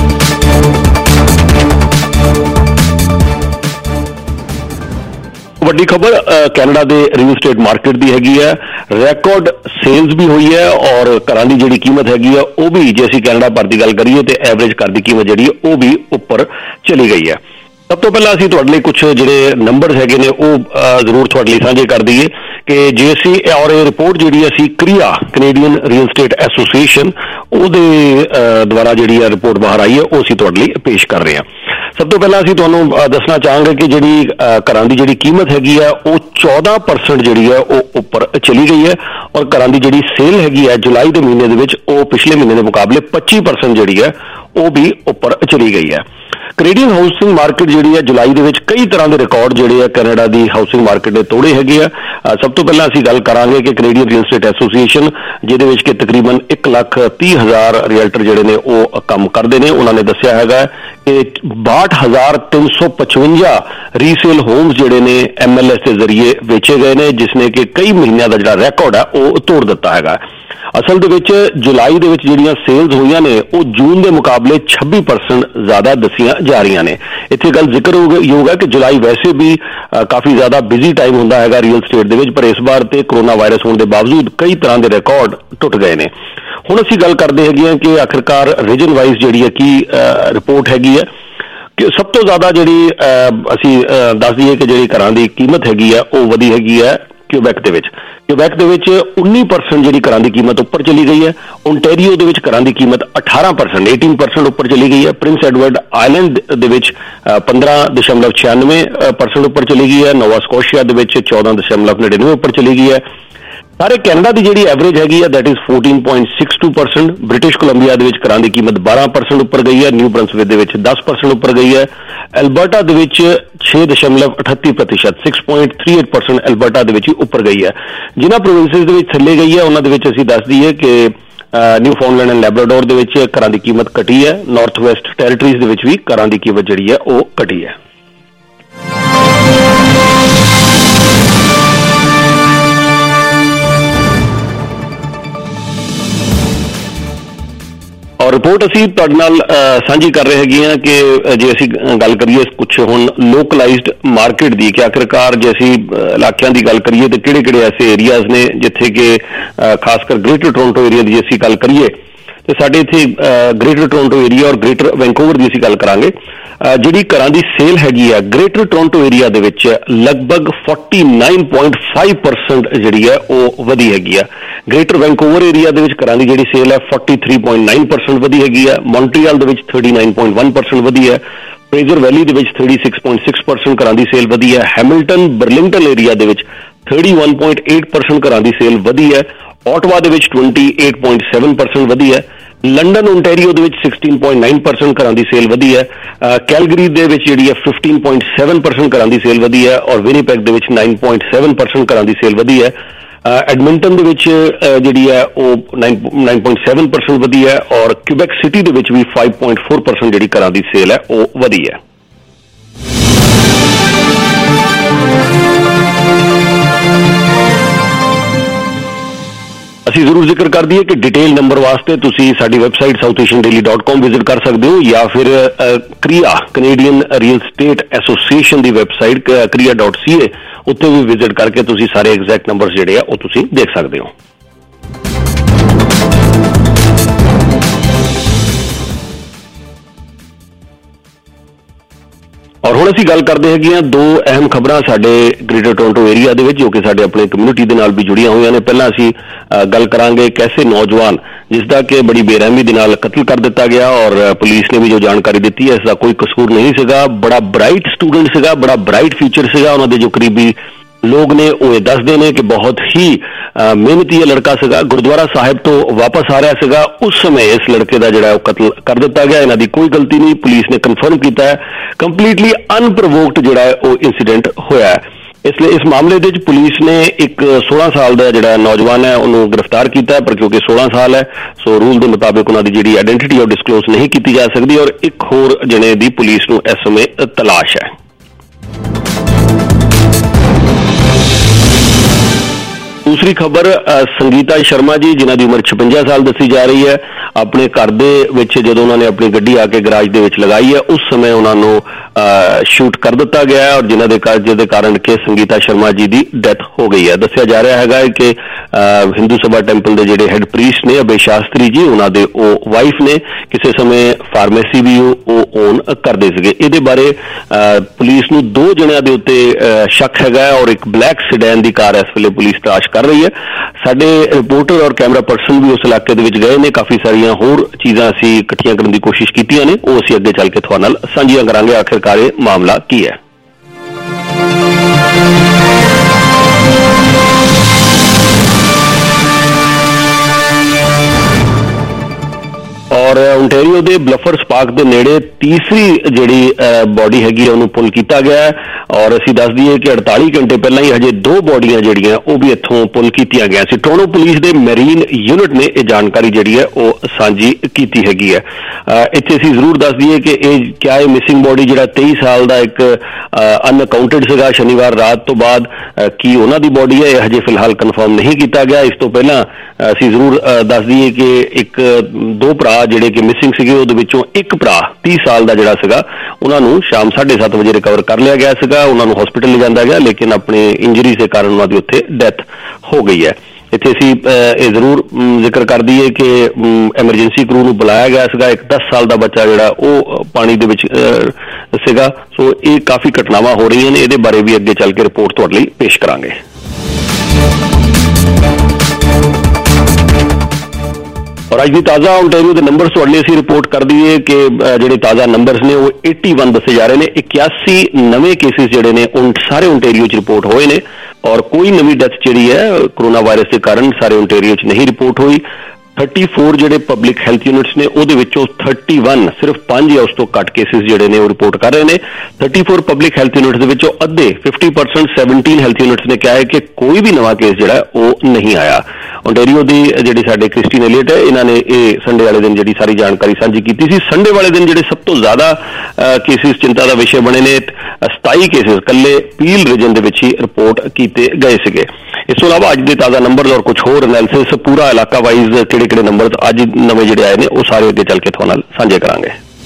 ਵੱਡੀ ਖਬਰ ਕੈਨੇਡਾ ਦੇ ਰੀਅਲ ਸਟੇਟ ਮਾਰਕੀਟ ਦੀ ਹੈਗੀ ਹੈ। ਰੈਕੋਰਡ ਸੇਲਸ ਵੀ ਹੋਈ ਹੈ ਔਰ ਘਰਾਂ ਦੀ ਜਿਹੜੀ ਕੀਮਤ ਹੈਗੀ ਹੈ ਉਹ ਵੀ, ਜੇ ਅਸੀਂ ਕੈਨੇਡਾ ਭਰ ਦੀ ਗੱਲ ਕਰੀਏ ਤੇ ਐਵਰੇਜ ਘਰ ਦੀ ਕੀਮਤ ਜਿਹੜੀ ਹੈ ਉਹ ਵੀ ਉੱਪਰ ਚਲੀ ਗਈ ਹੈ। ਸਭ ਤੋਂ ਪਹਿਲਾਂ ਅਸੀਂ ਤੁਹਾਡੇ ਲਈ ਕੁਝ ਜਿਹੜੇ ਨੰਬਰਸ ਹੈਗੇ ਨੇ ਉਹ ਜ਼ਰੂਰ ਤੁਹਾਡੇ ਲਈ ਸਾਂਝੇ ਕਰ ਦਈਏ ਕਿ ਜੇ ਅਸੀਂ ਔਰ ਇਹ ਰਿਪੋਰਟ ਜਿਹੜੀ ਅਸੀਂ ਕ੍ਰਿਆ ਕੈਨੇਡੀਅਨ ਰੀਅਲ ਸਟੇਟ ਐਸੋਸੀਏਸ਼ਨ ਉਹਦੇ ਦੁਆਰਾ ਜਿਹੜੀ ਹੈ ਰਿਪੋਰਟ ਬਾਹਰ ਆਈ ਹੈ, ਉਹ ਅਸੀਂ ਤੁਹਾਡੇ ਲਈ ਪੇਸ਼ ਕਰ ਰਹੇ ਹਾਂ। ਸਭ ਤੋਂ ਪਹਿਲਾਂ ਅਸੀਂ ਤੁਹਾਨੂੰ ਦੱਸਣਾ ਚਾਹਾਂਗੇ ਕਿ ਜਿਹੜੀ ਘਰਾਂ ਦੀ ਜਿਹੜੀ ਕੀਮਤ ਹੈਗੀ ਹੈ ਉਹ 14% ਜਿਹੜੀ ਹੈ ਉਹ ਉੱਪਰ ਚਲੀ ਗਈ ਹੈ, ਔਰ ਘਰਾਂ ਦੀ ਜਿਹੜੀ ਸੇਲ ਹੈਗੀ ਹੈ ਜੁਲਾਈ ਦੇ ਮਹੀਨੇ ਦੇ ਵਿੱਚ ਉਹ ਪਿਛਲੇ ਮਹੀਨੇ ਦੇ ਮੁਕਾਬਲੇ 25% ਜਿਹੜੀ ਹੈ ਉਹ ਵੀ ਉੱਪਰ ਚਲੀ ਗਈ ਹੈ। ਕੈਨੇਡੀਅਨ ਹਾਊਸਿੰਗ ਮਾਰਕੀਟ ਜਿਹੜੀ ਹੈ ਜੁਲਾਈ ਦੇ ਵਿੱਚ ਕਈ ਤਰ੍ਹਾਂ ਦੇ ਰਿਕਾਰਡ ਜਿਹੜੇ ਆ ਕੈਨੇਡਾ ਦੀ ਹਾਊਸਿੰਗ ਮਾਰਕੀਟ ਦੇ ਤੋੜੇ ਹੈਗੇ ਆ। ਸਭ ਤੋਂ ਪਹਿਲਾਂ ਅਸੀਂ ਗੱਲ ਕਰਾਂਗੇ ਕਿ ਕੈਨੇਡੀਅਨ ਰੀਅਲ ਸਟੇਟ ਐਸੋਸੀਏਸ਼ਨ, ਜਿਹਦੇ ਵਿੱਚ ਕਿ ਤਕਰੀਬਨ 1,30,000 ਰੀਅਲਟਰ ਜਿਹੜੇ ਨੇ ਉਹ ਕੰਮ ਕਰਦੇ ਨੇ, ਉਹਨਾਂ ਨੇ ਦੱਸਿਆ ਹੈਗਾ ਕਿ 62,355 ਰੀਸੇਲ ਹੋਮਸ ਜਿਹੜੇ ਨੇ MLS ਦੇ ਜ਼ਰੀਏ ਵੇਚੇ ਗਏ ਨੇ, ਜਿਸ ਨੇ ਕਿ ਕਈ ਮਹੀਨਿਆਂ ਦਾ ਜਿਹੜਾ ਰੈਕੋਰਡ ਹੈ ਉਹ ਤੋੜ ਦਿੱਤਾ ਹੈਗਾ। ਅਸਲ ਦੇ ਵਿੱਚ ਜੁਲਾਈ ਦੇ ਵਿੱਚ ਜਿਹੜੀਆਂ ਸੇਲਸ ਹੋਈਆਂ ਨੇ ਉਹ ਜੂਨ ਦੇ ਮੁਕਾਬਲੇ 26% ਜ਼ਿਆਦਾ ਦੱਸੀਆਂ ਜਾ ਰਹੀਆਂ ਨੇ। ਇੱਥੇ ਗੱਲ ਜ਼ਿਕਰਯੋਗ ਹੈ ਕਿ ਜੁਲਾਈ ਵੈਸੇ ਵੀ ਕਾਫੀ ਜ਼ਿਆਦਾ ਬਿਜ਼ੀ ਟਾਈਮ ਹੁੰਦਾ ਹੈਗਾ ਰੀਅਲ ਸਟੇਟ ਦੇ ਵਿੱਚ, ਪਰ ਇਸ ਵਾਰ ਤੇ ਕੋਰੋਨਾ ਵਾਇਰਸ ਹੋਣ ਦੇ ਬਾਵਜੂਦ ਕਈ ਤਰ੍ਹਾਂ ਦੇ ਰਿਕਾਰਡ ਟੁੱਟ ਗਏ ਨੇ। ਹੁਣ ਅਸੀਂ ਗੱਲ ਕਰਦੇ ਹੈਗੇ ਹਾਂ ਕਿ ਆਖਿਰਕਾਰ ਰੀਜਨ ਵਾਈਜ਼ ਜਿਹੜੀ ਹੈ ਕੀ ਰਿਪੋਰਟ ਹੈਗੀ ਹੈ। ਕਿ ਸਭ ਤੋਂ ਜ਼ਿਆਦਾ ਜਿਹੜੀ ਅਸੀਂ ਦੱਸ ਦਈਏ ਕਿ ਜਿਹੜੀ ਘਰਾਂ ਦੀ ਕੀਮਤ ਹੈਗੀ ਹੈ ਉਹ ਵਧੀ ਹੈਗੀ ਹੈ ਕਿਊਬੈਕ ਦੇ ਵਿੱਚ। ਕਿਊਬੈਕ ਦੇ ਵਿੱਚ 19% ਜਿਹੜੀ ਘਰਾਂ ਦੀ ਕੀਮਤ ਉੱਪਰ ਚਲੀ ਗਈ ਹੈ। ਓਨਟਾਰੀਓ ਦੇ ਵਿੱਚ ਘਰਾਂ ਦੀ ਕੀਮਤ 18% ਉੱਪਰ ਚਲੀ ਗਈ ਹੈ। ਪ੍ਰਿੰਸ ਐਡਵਰਡ ਆਈਲੈਂਡ ਦੇ ਵਿੱਚ 15.96% ਉੱਪਰ ਚਲੀ ਗਈ ਹੈ। ਨੋਵਾ ਸਕੋਸ਼ੀਆ ਦੇ ਵਿੱਚ 14.99 ਉੱਪਰ ਚਲੀ ਗਈ ਹੈ। ਸਾਰੇ ਕੈਨੇਡਾ ਦੀ ਜਿਹੜੀ ਐਵਰੇਜ ਹੈਗੀ ਹੈ ਦੈਟ ਇਜ਼ 14.62%। ਬ੍ਰਿਟਿਸ਼ ਕੋਲੰਬੀਆ ਦੇ ਵਿੱਚ ਘਰਾਂ ਦੀ ਕੀਮਤ 12% ਉੱਪਰ ਗਈ ਹੈ। ਨਿਊ ਬ੍ਰੰਸਵਿਕ ਦੇ ਵਿੱਚ 10% ਉੱਪਰ ਗਈ ਹੈ। ਐਲਬਰਟਾ ਦੇ ਵਿੱਚ 6.38%, 6.38% ਐਲਬਰਟਾ ਦੇ ਵਿੱਚ ਹੀ ਉੱਪਰ ਗਈ ਹੈ। ਜਿਨ੍ਹਾਂ ਪ੍ਰੋਵਿੰਸਿਸ ਦੇ ਵਿੱਚ ਥੱਲੇ ਗਈ ਹੈ ਉਹਨਾਂ ਦੇ ਵਿੱਚ ਅਸੀਂ ਦੱਸ ਦਈਏ ਕਿ ਨਿਊਫਾਊਂਡਲੈਂਡ ਐਂਡ ਲੈਬਰਾਡੋਰ ਦੇ ਵਿੱਚ ਘਰਾਂ ਦੀ ਕੀਮਤ ਘਟੀ ਹੈ। ਨਾਰਥ ਵੈਸਟ ਟੈਰੀਟਰੀਜ਼ ਦੇ ਵਿੱਚ ਵੀ ਘਰਾਂ ਦੀ ਕੀਮਤ ਜਿਹੜੀ ਹੈ ਉਹ ਘਟੀ ਹੈ। ਔਰ ਰਿਪੋਰਟ ਅਸੀਂ ਤੁਹਾਡੇ ਨਾਲ ਸਾਂਝੀ ਕਰ ਰਹੇ ਹੈਗੇ ਹਾਂ ਕਿ ਜੇ ਅਸੀਂ ਗੱਲ ਕਰੀਏ ਕੁਛ ਹੁਣ ਲੋਕਲਾਈਜ਼ਡ ਮਾਰਕੀਟ ਦੀ, ਕਿ ਆਖਿਰਕਾਰ ਜੇ ਅਸੀਂ ਇਲਾਕਿਆਂ ਦੀ ਗੱਲ ਕਰੀਏ ਤਾਂ ਕਿਹੜੇ ਕਿਹੜੇ ਐਸੇ ਏਰੀਆਜ਼ ਨੇ ਜਿੱਥੇ ਕਿ ਖਾਸ ਕਰ ਗ੍ਰੇਟਰ ਟੋਰਾਂਟੋ ਏਰੀਆ ਦੀ ਜੇ ਅਸੀਂ ਗੱਲ ਕਰੀਏ ਤੇ ਸਾਡੇ ਇੱਥੇ ਗ੍ਰੇਟਰ ਟੋਰਾਂਟੋ ਏਰੀਆ ਔਰ ਗ੍ਰੇਟਰ ਵੈਂਕੂਵਰ ਦੀ ਅਸੀਂ ਗੱਲ ਕਰਾਂਗੇ। ਜਿਹੜੀ ਘਰਾਂ ਦੀ ਸੇਲ ਹੈਗੀ ਆ ਗ੍ਰੇਟਰ ਟੋਰਾਂਟੋ ਏਰੀਆ ਦੇ ਵਿੱਚ ਲਗਭਗ 49.5% ਜਿਹੜੀ ਹੈ ਉਹ ਵਧੀ ਹੈਗੀ ਆ। ਗ੍ਰੇਟਰ ਵੈਂਕੂਵਰ ਏਰੀਆ ਦੇ ਵਿੱਚ ਘਰਾਂ ਦੀ ਜਿਹੜੀ ਸੇਲ ਹੈ 43.9% ਵਧੀ ਹੈਗੀ ਆ। ਮੌਂਟਰੀਅਲ ਦੇ ਵਿੱਚ 39.1% ਵਧੀ ਹੈ। ਫਰੇਜ਼ਰ ਵੈਲੀ ਦੇ ਵਿੱਚ 36.6% ਘਰਾਂ ਦੀ ਸੇਲ ਵਧੀ ਹੈ। ਹੈਮਿਲਟਨ ਬਰਲਿੰਗਟਨ ਏਰੀਆ ਦੇ ਵਿੱਚ 31.8% ਘਰਾਂ ਦੀ ਸੇਲ ਵਧੀ ਹੈ। ਓਟਵਾ ਦੇ ਵਿੱਚ 28.7% ਵਧੀ ਹੈ। ਲੰਡਨ ਓਨਟਾਰੀਓ ਦੇ ਵਿੱਚ 16.9% ਘਰਾਂ ਦੀ ਸੇਲ ਵਧੀ ਹੈ। ਕੈਲਗਰੀ ਦੇ ਵਿੱਚ ਜਿਹੜੀ ਹੈ 15.7% ਘਰਾਂ ਦੀ ਸੇਲ ਵਧੀ ਹੈ ਔਰ ਵਿਨੀਪੈਗ ਦੇ ਵਿੱਚ 9.7% ਘਰਾਂ ਦੀ ਸੇਲ ਵਧੀ ਹੈ। ਐਡਮਿੰਟਨ ਦੇ ਵਿੱਚ ਜਿਹੜੀ ਹੈ ਉਹ 9.7% ਵਧੀ ਹੈ ਔਰ ਕਿਊਬੈਕ ਸਿਟੀ ਦੇ ਵਿੱਚ ਵੀ 5.4% ਜਿਹੜੀ ਘਰਾਂ ਦੀ ਸੇਲ ਹੈ ਉਹ ਵਧੀ ਹੈ। ਅਸੀਂ ਜ਼ਰੂਰ ਜ਼ਿਕਰ ਕਰ ਦਈਏ ਕਿ ਡਿਟੇਲ ਨੰਬਰ ਵਾਸਤੇ ਤੁਸੀਂ ਸਾਡੀ ਵੈਬਸਾਈਟ southasiandaily.com ਵਿਜ਼ਿਟ ਕਰ ਸਕਦੇ ਹੋ, ਜਾਂ ਫਿਰ CREA Canadian real estate association ਦੀ ਵੈਬਸਾਈਟ kria.ca ਉੱਤੇ ਵੀ ਵਿਜ਼ਿਟ ਕਰਕੇ ਤੁਸੀਂ ਸਾਰੇ ਐਗਜ਼ੈਕਟ ਨੰਬਰਸ ਜਿਹੜੇ ਆ ਉਹ ਤੁਸੀਂ ਦੇਖ ਸਕਦੇ ਹੋ। ਔਰ ਹੁਣ ਅਸੀਂ ਗੱਲ ਕਰਦੇ ਹੈਗੇ ਹਾਂ ਦੋ ਅਹਿਮ ਖਬਰਾਂ ਸਾਡੇ ਗ੍ਰੇਟਰ ਟੋਰਾਂਟੋ ਏਰੀਆ ਦੇ ਵਿੱਚ, ਜੋ ਕਿ ਸਾਡੇ ਆਪਣੇ ਕਮਿਊਨਿਟੀ ਦੇ ਨਾਲ ਵੀ ਜੁੜੀਆਂ ਹੋਈਆਂ ਨੇ। ਪਹਿਲਾਂ ਅਸੀਂ ਗੱਲ ਕਰਾਂਗੇ ਇੱਕ ਐਸੇ ਨੌਜਵਾਨ ਜਿਸ ਦਾ ਕਿ ਬੜੀ ਬੇਰਹਿਮੀ ਦੇ ਨਾਲ ਕਤਲ ਕਰ ਦਿੱਤਾ ਗਿਆ, ਔਰ ਪੁਲਿਸ ਨੇ ਵੀ ਜੋ ਜਾਣਕਾਰੀ ਦਿੱਤੀ ਹੈ ਇਸ ਦਾ ਕੋਈ ਕਸੂਰ ਨਹੀਂ ਸੀਗਾ। ਬੜਾ ਬ੍ਰਾਈਟ ਸਟੂਡੈਂਟ ਸੀਗਾ, ਬੜਾ ਬ੍ਰਾਈਟ ਫਿਊਚਰ ਸੀਗਾ। ਉਹਨਾਂ ਦੇ ਜੋ ਕਰੀਬੀ ਲੋਕ ਨੇ ਉਹ ਇਹ ਦੱਸਦੇ ਨੇ ਕਿ ਬਹੁਤ ਹੀ ਮਿਹਨਤੀ ਇਹ ਲੜਕਾ ਸੀਗਾ, ਗੁਰਦੁਆਰਾ ਸਾਹਿਬ ਤੋਂ ਵਾਪਸ ਆ ਰਿਹਾ ਸੀਗਾ, ਉਸ ਸਮੇਂ ਇਸ ਲੜਕੇ ਦਾ ਜਿਹੜਾ ਉਹ ਕਤਲ ਕਰ ਦਿੱਤਾ ਗਿਆ। ਇਹਨਾਂ ਦੀ ਕੋਈ ਗਲਤੀ ਨਹੀਂ, ਪੁਲਿਸ ਨੇ ਕਨਫਰਮ ਕੀਤਾ ਹੈ। ਕੰਪਲੀਟਲੀ ਅਨਪ੍ਰੋਵੋਕਡ ਜਿਹੜਾ ਹੈ ਉਹ ਇਨਸੀਡੈਂਟ ਹੋਇਆ ਹੈ। ਇਸ ਲਈ ਇਸ ਮਾਮਲੇ ਦੇ ਵਿੱਚ ਪੁਲਿਸ ਨੇ ਇੱਕ 16 ਸਾਲ ਦਾ ਜਿਹੜਾ ਨੌਜਵਾਨ ਹੈ ਉਹਨੂੰ ਗ੍ਰਿਫਤਾਰ ਕੀਤਾ ਹੈ, ਪਰ ਕਿਉਂਕਿ 16 ਸਾਲ ਹੈ ਸੋ ਰੂਲ ਦੇ ਮੁਤਾਬਿਕ ਉਹਨਾਂ ਦੀ ਜਿਹੜੀ ਆਇਡੈਂਟੀਟੀ ਉਹ ਡਿਸਕਲੋਜ਼ ਨਹੀਂ ਕੀਤੀ ਜਾ ਸਕਦੀ, ਔਰ ਇੱਕ ਹੋਰ ਜਣੇ ਦੀ ਪੁਲਿਸ ਨੂੰ ਇਸ ਸਮੇਂ ਤਲਾਸ਼ ਹੈ। ਦੂਸਰੀ ਖਬਰ ਸੰਗੀਤਾ ਸ਼ਰਮਾ ਜੀ, ਜਿਨ੍ਹਾਂ ਦੀ ਉਮਰ 56 ਸਾਲ ਦੱਸੀ ਜਾ ਰਹੀ ਹੈ। ਆਪਣੇ ਘਰ ਦੇ ਵਿੱਚ ਜਦੋਂ ਉਹਨਾਂ ਨੇ ਆਪਣੀ ਗੱਡੀ ਆ ਕੇ ਗਰਾਜ ਦੇ ਵਿੱਚ ਲਗਾਈ ਹੈ ਉਸ ਸਮੇਂ ਉਹਨਾਂ ਨੂੰ ਸ਼ੂਟ ਕਰ ਦਿੱਤਾ ਗਿਆ ਹੈ, ਔਰ ਜਿਹਦੇ ਕਾਰਨ ਕਿ ਸੰਗੀਤਾ ਸ਼ਰਮਾ ਜੀ ਦੀ ਡੈਥ ਹੋ ਗਈ ਹੈ। ਦੱਸਿਆ ਜਾ ਰਿਹਾ ਹੈਗਾ ਕਿ ਹਿੰਦੂ ਸਭਾ ਟੈਂਪਲ ਦੇ ਜਿਹੜੇ ਹੈੱਡ ਪ੍ਰੀਸਟ ਨੇ ਅਭੈ ਸ਼ਾਸਤਰੀ ਜੀ, ਉਹਨਾਂ ਦੇ ਉਹ ਵਾਈਫ ਨੇ, ਕਿਸੇ ਸਮੇਂ ਫਾਰਮੇਸੀ ਵੀ ਉਹ ਓਨ ਕਰਦੇ ਸੀਗੇ। ਇਹਦੇ ਬਾਰੇ ਪੁਲਿਸ ਨੂੰ 2 ਜਣਿਆਂ ਦੇ ਉੱਤੇ ਸ਼ੱਕ ਹੈਗਾ, ਔਰ ਇੱਕ ਬਲੈਕ ਸਿਡੈਨ ਦੀ ਕਾਰ ਇਸ ਵੇਲੇ ਪੁਲਿਸ ਤਲਾਸ਼ ਕਰ ਰਹੀ ਹੈ। ਸਾਡੇ ਰਿਪੋਰਟਰ ਔਰ ਕੈਮਰਾ ਪਰਸਨ ਵੀ ਉਸ ਇਲਾਕੇ ਦੇ ਵਿੱਚ ਗਏ ਨੇ, ਕਾਫੀ ਸਾਰੀਆਂ ਹੋਰ ਚੀਜ਼ਾਂ ਅਸੀਂ ਇਕੱਠੀਆਂ ਕਰਨ ਦੀ ਕੋਸ਼ਿਸ਼ ਕੀਤੀਆਂ ਨੇ, ਉਹ ਅਸੀਂ ਅੱਗੇ ਚੱਲ ਕੇ ਤੁਹਾਡੇ ਨਾਲ ਸਾਂਝੀਆਂ ਕਰਾਂਗੇ ਆਖਿਰਕਾਰ ਇਹ ਮਾਮਲਾ ਕੀ ਹੈ। ਔਰ ਓਨਟਾਰੀਓ ਦੇ ਬਲਫਰਸ ਪਾਰਕ ਦੇ ਨੇੜੇ ਤੀਸਰੀ ਜਿਹੜੀ ਬੋਡੀ ਹੈਗੀ ਉਹਨੂੰ ਪੁੱਲ ਕੀਤਾ ਗਿਆ ਹੈ, ਔਰ ਅਸੀਂ ਦੱਸ ਦਈਏ ਕਿ 48 ਘੰਟੇ ਪਹਿਲਾਂ ਹੀ ਹਜੇ 2 ਬੋਡੀਆਂ ਜਿਹੜੀਆਂ ਉਹ ਵੀ ਇੱਥੋਂ ਪੁੱਲ ਕੀਤੀਆਂ ਗਈਆਂ ਸੀ। ਟੋਰੰਟੋ ਪੁਲਿਸ ਦੇ ਮੈਰੀਨ ਯੂਨਿਟ ਨੇ ਇਹ ਜਾਣਕਾਰੀ ਜਿਹੜੀ ਹੈ ਉਹ ਸਾਂਝੀ ਕੀਤੀ ਹੈਗੀ ਹੈ। ਇੱਥੇ ਅਸੀਂ ਜ਼ਰੂਰ ਦੱਸ ਦਈਏ ਕਿ ਇਹ ਮਿਸਿੰਗ ਬੋਡੀ ਜਿਹੜਾ 23 ਸਾਲ ਦਾ ਇੱਕ ਅਨਅਕਾਊਂਟਡ ਸੀਗਾ ਸ਼ਨੀਵਾਰ ਰਾਤ ਤੋਂ ਬਾਅਦ, ਕੀ ਉਹਨਾਂ ਦੀ ਬੋਡੀ ਹੈ ਇਹ ਹਜੇ ਫਿਲਹਾਲ ਕਨਫਰਮ ਨਹੀਂ ਕੀਤਾ ਗਿਆ। ਇਸ ਤੋਂ ਪਹਿਲਾਂ ਅਸੀਂ ਜ਼ਰੂਰ ਦੱਸ ਦਈਏ ਕਿ ਇੱਕ 2 ਭਰਾ ਜਿਹੜੇ ਕਿ ਮਿਸਿੰਗ ਸੀਗੇ ਉਹਦੇ ਵਿੱਚੋਂ ਇੱਕ ਭਰਾ 30 ਸਾਲ ਦਾ ਜਿਹੜਾ ਸੀਗਾ ਉਹਨਾਂ ਨੂੰ ਸ਼ਾਮ 7:30 ਵਜੇ ਰਿਕਵਰ ਕਰ ਲਿਆ ਗਿਆ ਸੀਗਾ। ਉਹਨਾਂ ਨੂੰ ਹਸਪੀਟਲ ਲਿਜਾਂਦਾ ਗਿਆ, ਲੇਕਿਨ ਆਪਣੇ ਇੰਜਰੀ ਦੇ ਕਾਰਨ ਉਹਨਾਂ ਦੀ ਉੱਥੇ ਡੈਥ ਹੋ ਗਈ ਹੈ। ਇੱਥੇ ਅਸੀਂ ਇਹ ਜ਼ਰੂਰ ਜ਼ਿਕਰ ਕਰ ਦਈਏ ਕਿ ਐਮਰਜੈਂਸੀ ਕਰੂ ਨੂੰ ਬੁਲਾਇਆ ਗਿਆ ਸੀਗਾ। ਇੱਕ 10 ਸਾਲ ਦਾ ਬੱਚਾ ਜਿਹੜਾ ਉਹ ਪਾਣੀ ਦੇ ਵਿੱਚ ਸੀਗਾ। ਸੋ ਇਹ ਕਾਫੀ ਘਟਨਾਵਾਂ ਹੋ ਰਹੀਆਂ ਨੇ, ਇਹਦੇ ਬਾਰੇ ਵੀ ਅੱਗੇ ਚੱਲ ਕੇ ਰਿਪੋਰਟ ਤੁਹਾਡੇ ਲਈ ਪੇਸ਼ ਕਰਾਂਗੇ। ਔਰ ਅੱਜ ਦੀ ਤਾਜ਼ਾ ਓਨਟਾਰੀਓ ਦੇ ਨੰਬਰਸ ਤੁਹਾਡੇ ਲਈ ਅਸੀਂ ਰਿਪੋਰਟ ਕਰ ਦਈਏ ਕਿ ਜਿਹੜੇ ਤਾਜ਼ਾ ਨੰਬਰਸ ਨੇ ਉਹ 81 ਦੱਸੇ ਜਾ ਰਹੇ ਨੇ। 81 ਨਵੇਂ ਕੇਸਿਸ ਜਿਹੜੇ ਨੇ ਉਹ ਸਾਰੇ ਓਨਟਾਰੀਓ 'ਚ ਰਿਪੋਰਟ ਹੋਏ ਨੇ, ਔਰ ਕੋਈ ਨਵੀਂ ਡੈਥ ਜਿਹੜੀ ਹੈ ਕੋਰੋਨਾ ਵਾਇਰਸ ਦੇ ਕਾਰਨ ਸਾਰੇ ਓਨਟਾਰੀਓ 'ਚ ਨਹੀਂ ਰਿਪੋਰਟ ਹੋਈ। 34 ਜਿਹੜੇ ਪਬਲਿਕ ਹੈਲਥ ਯੂਨਿਟਸ ਨੇ ਉਹਦੇ ਵਿੱਚੋਂ 31 ਸਿਰਫ 5 ਜਾਂ ਉਸ ਤੋਂ ਘੱਟ ਕੇਸਿਸ ਜਿਹੜੇ ਨੇ ਉਹ ਰਿਪੋਰਟ ਕਰ ਰਹੇ ਨੇ। 34 ਪਬਲਿਕ ਹੈਲਥ ਯੂਨਿਟਸ ਦੇ ਵਿੱਚੋਂ ਅੱਧੇ 50% 17 ਹੈਲਥ ਯੂਨਿਟਸ ਨੇ ਕਿਹਾ ਹੈ ਕਿ ਕੋਈ ਵੀ ਨਵਾਂ ਕੇਸ ਜਿਹੜਾ ਉਹ ਨਹੀਂ ਆਇਆ। ਓਨਟਾਰੀਓ ਦੀ ਜਿਹੜੀ ਸਾਡੇ ਕ੍ਰਿਸਟੀਨ ਐਲੀਅਟ ਹੈ, ਇਹਨਾਂ ਨੇ ਇਹ ਸੰਡੇ ਵਾਲੇ ਦਿਨ ਜਿਹੜੀ ਸਾਰੀ ਜਾਣਕਾਰੀ ਸਾਂਝੀ ਕੀਤੀ ਸੀ। ਸੰਡੇ ਵਾਲੇ ਦਿਨ ਜਿਹੜੇ ਸਭ ਤੋਂ ਜ਼ਿਆਦਾ ਕੇਸਿਸ ਚਿੰਤਾ ਦਾ ਵਿਸ਼ੇ ਬਣੇ ਨੇ, 27 ਕੇਸਿਸ ਇਕੱਲੇ ਪੀਲ ਰੀਜਨ ਦੇ ਵਿੱਚ ਹੀ ਰਿਪੋਰਟ ਕੀਤੇ ਗਏ ਸੀਗੇ। ਇਸ ਤੋਂ ਇਲਾਵਾ ਅੱਜ ਦੇ ਤਾਜ਼ਾ ਨੰਬਰ ਔਰ ਕੁਝ ਹੋਰ ਐਨਾਲਿਸਿਸ ਪੂਰਾ ਇਲਾਕਾ ਵਾਈਜ਼ ਕਿਹੜੇ ਨੰਬਰ ਅੱਜ ਨਵੇਂ ਜਿਹੜੇ ਆਏ ਨੇ ਉਹ ਸਾਰੇ ਅੱਗੇ ਚੱਲ ਕੇ ਤੁਹਾਡੇ ਨਾਲ ਸਾਂਝੇ ਕਰਾਂਗੇ।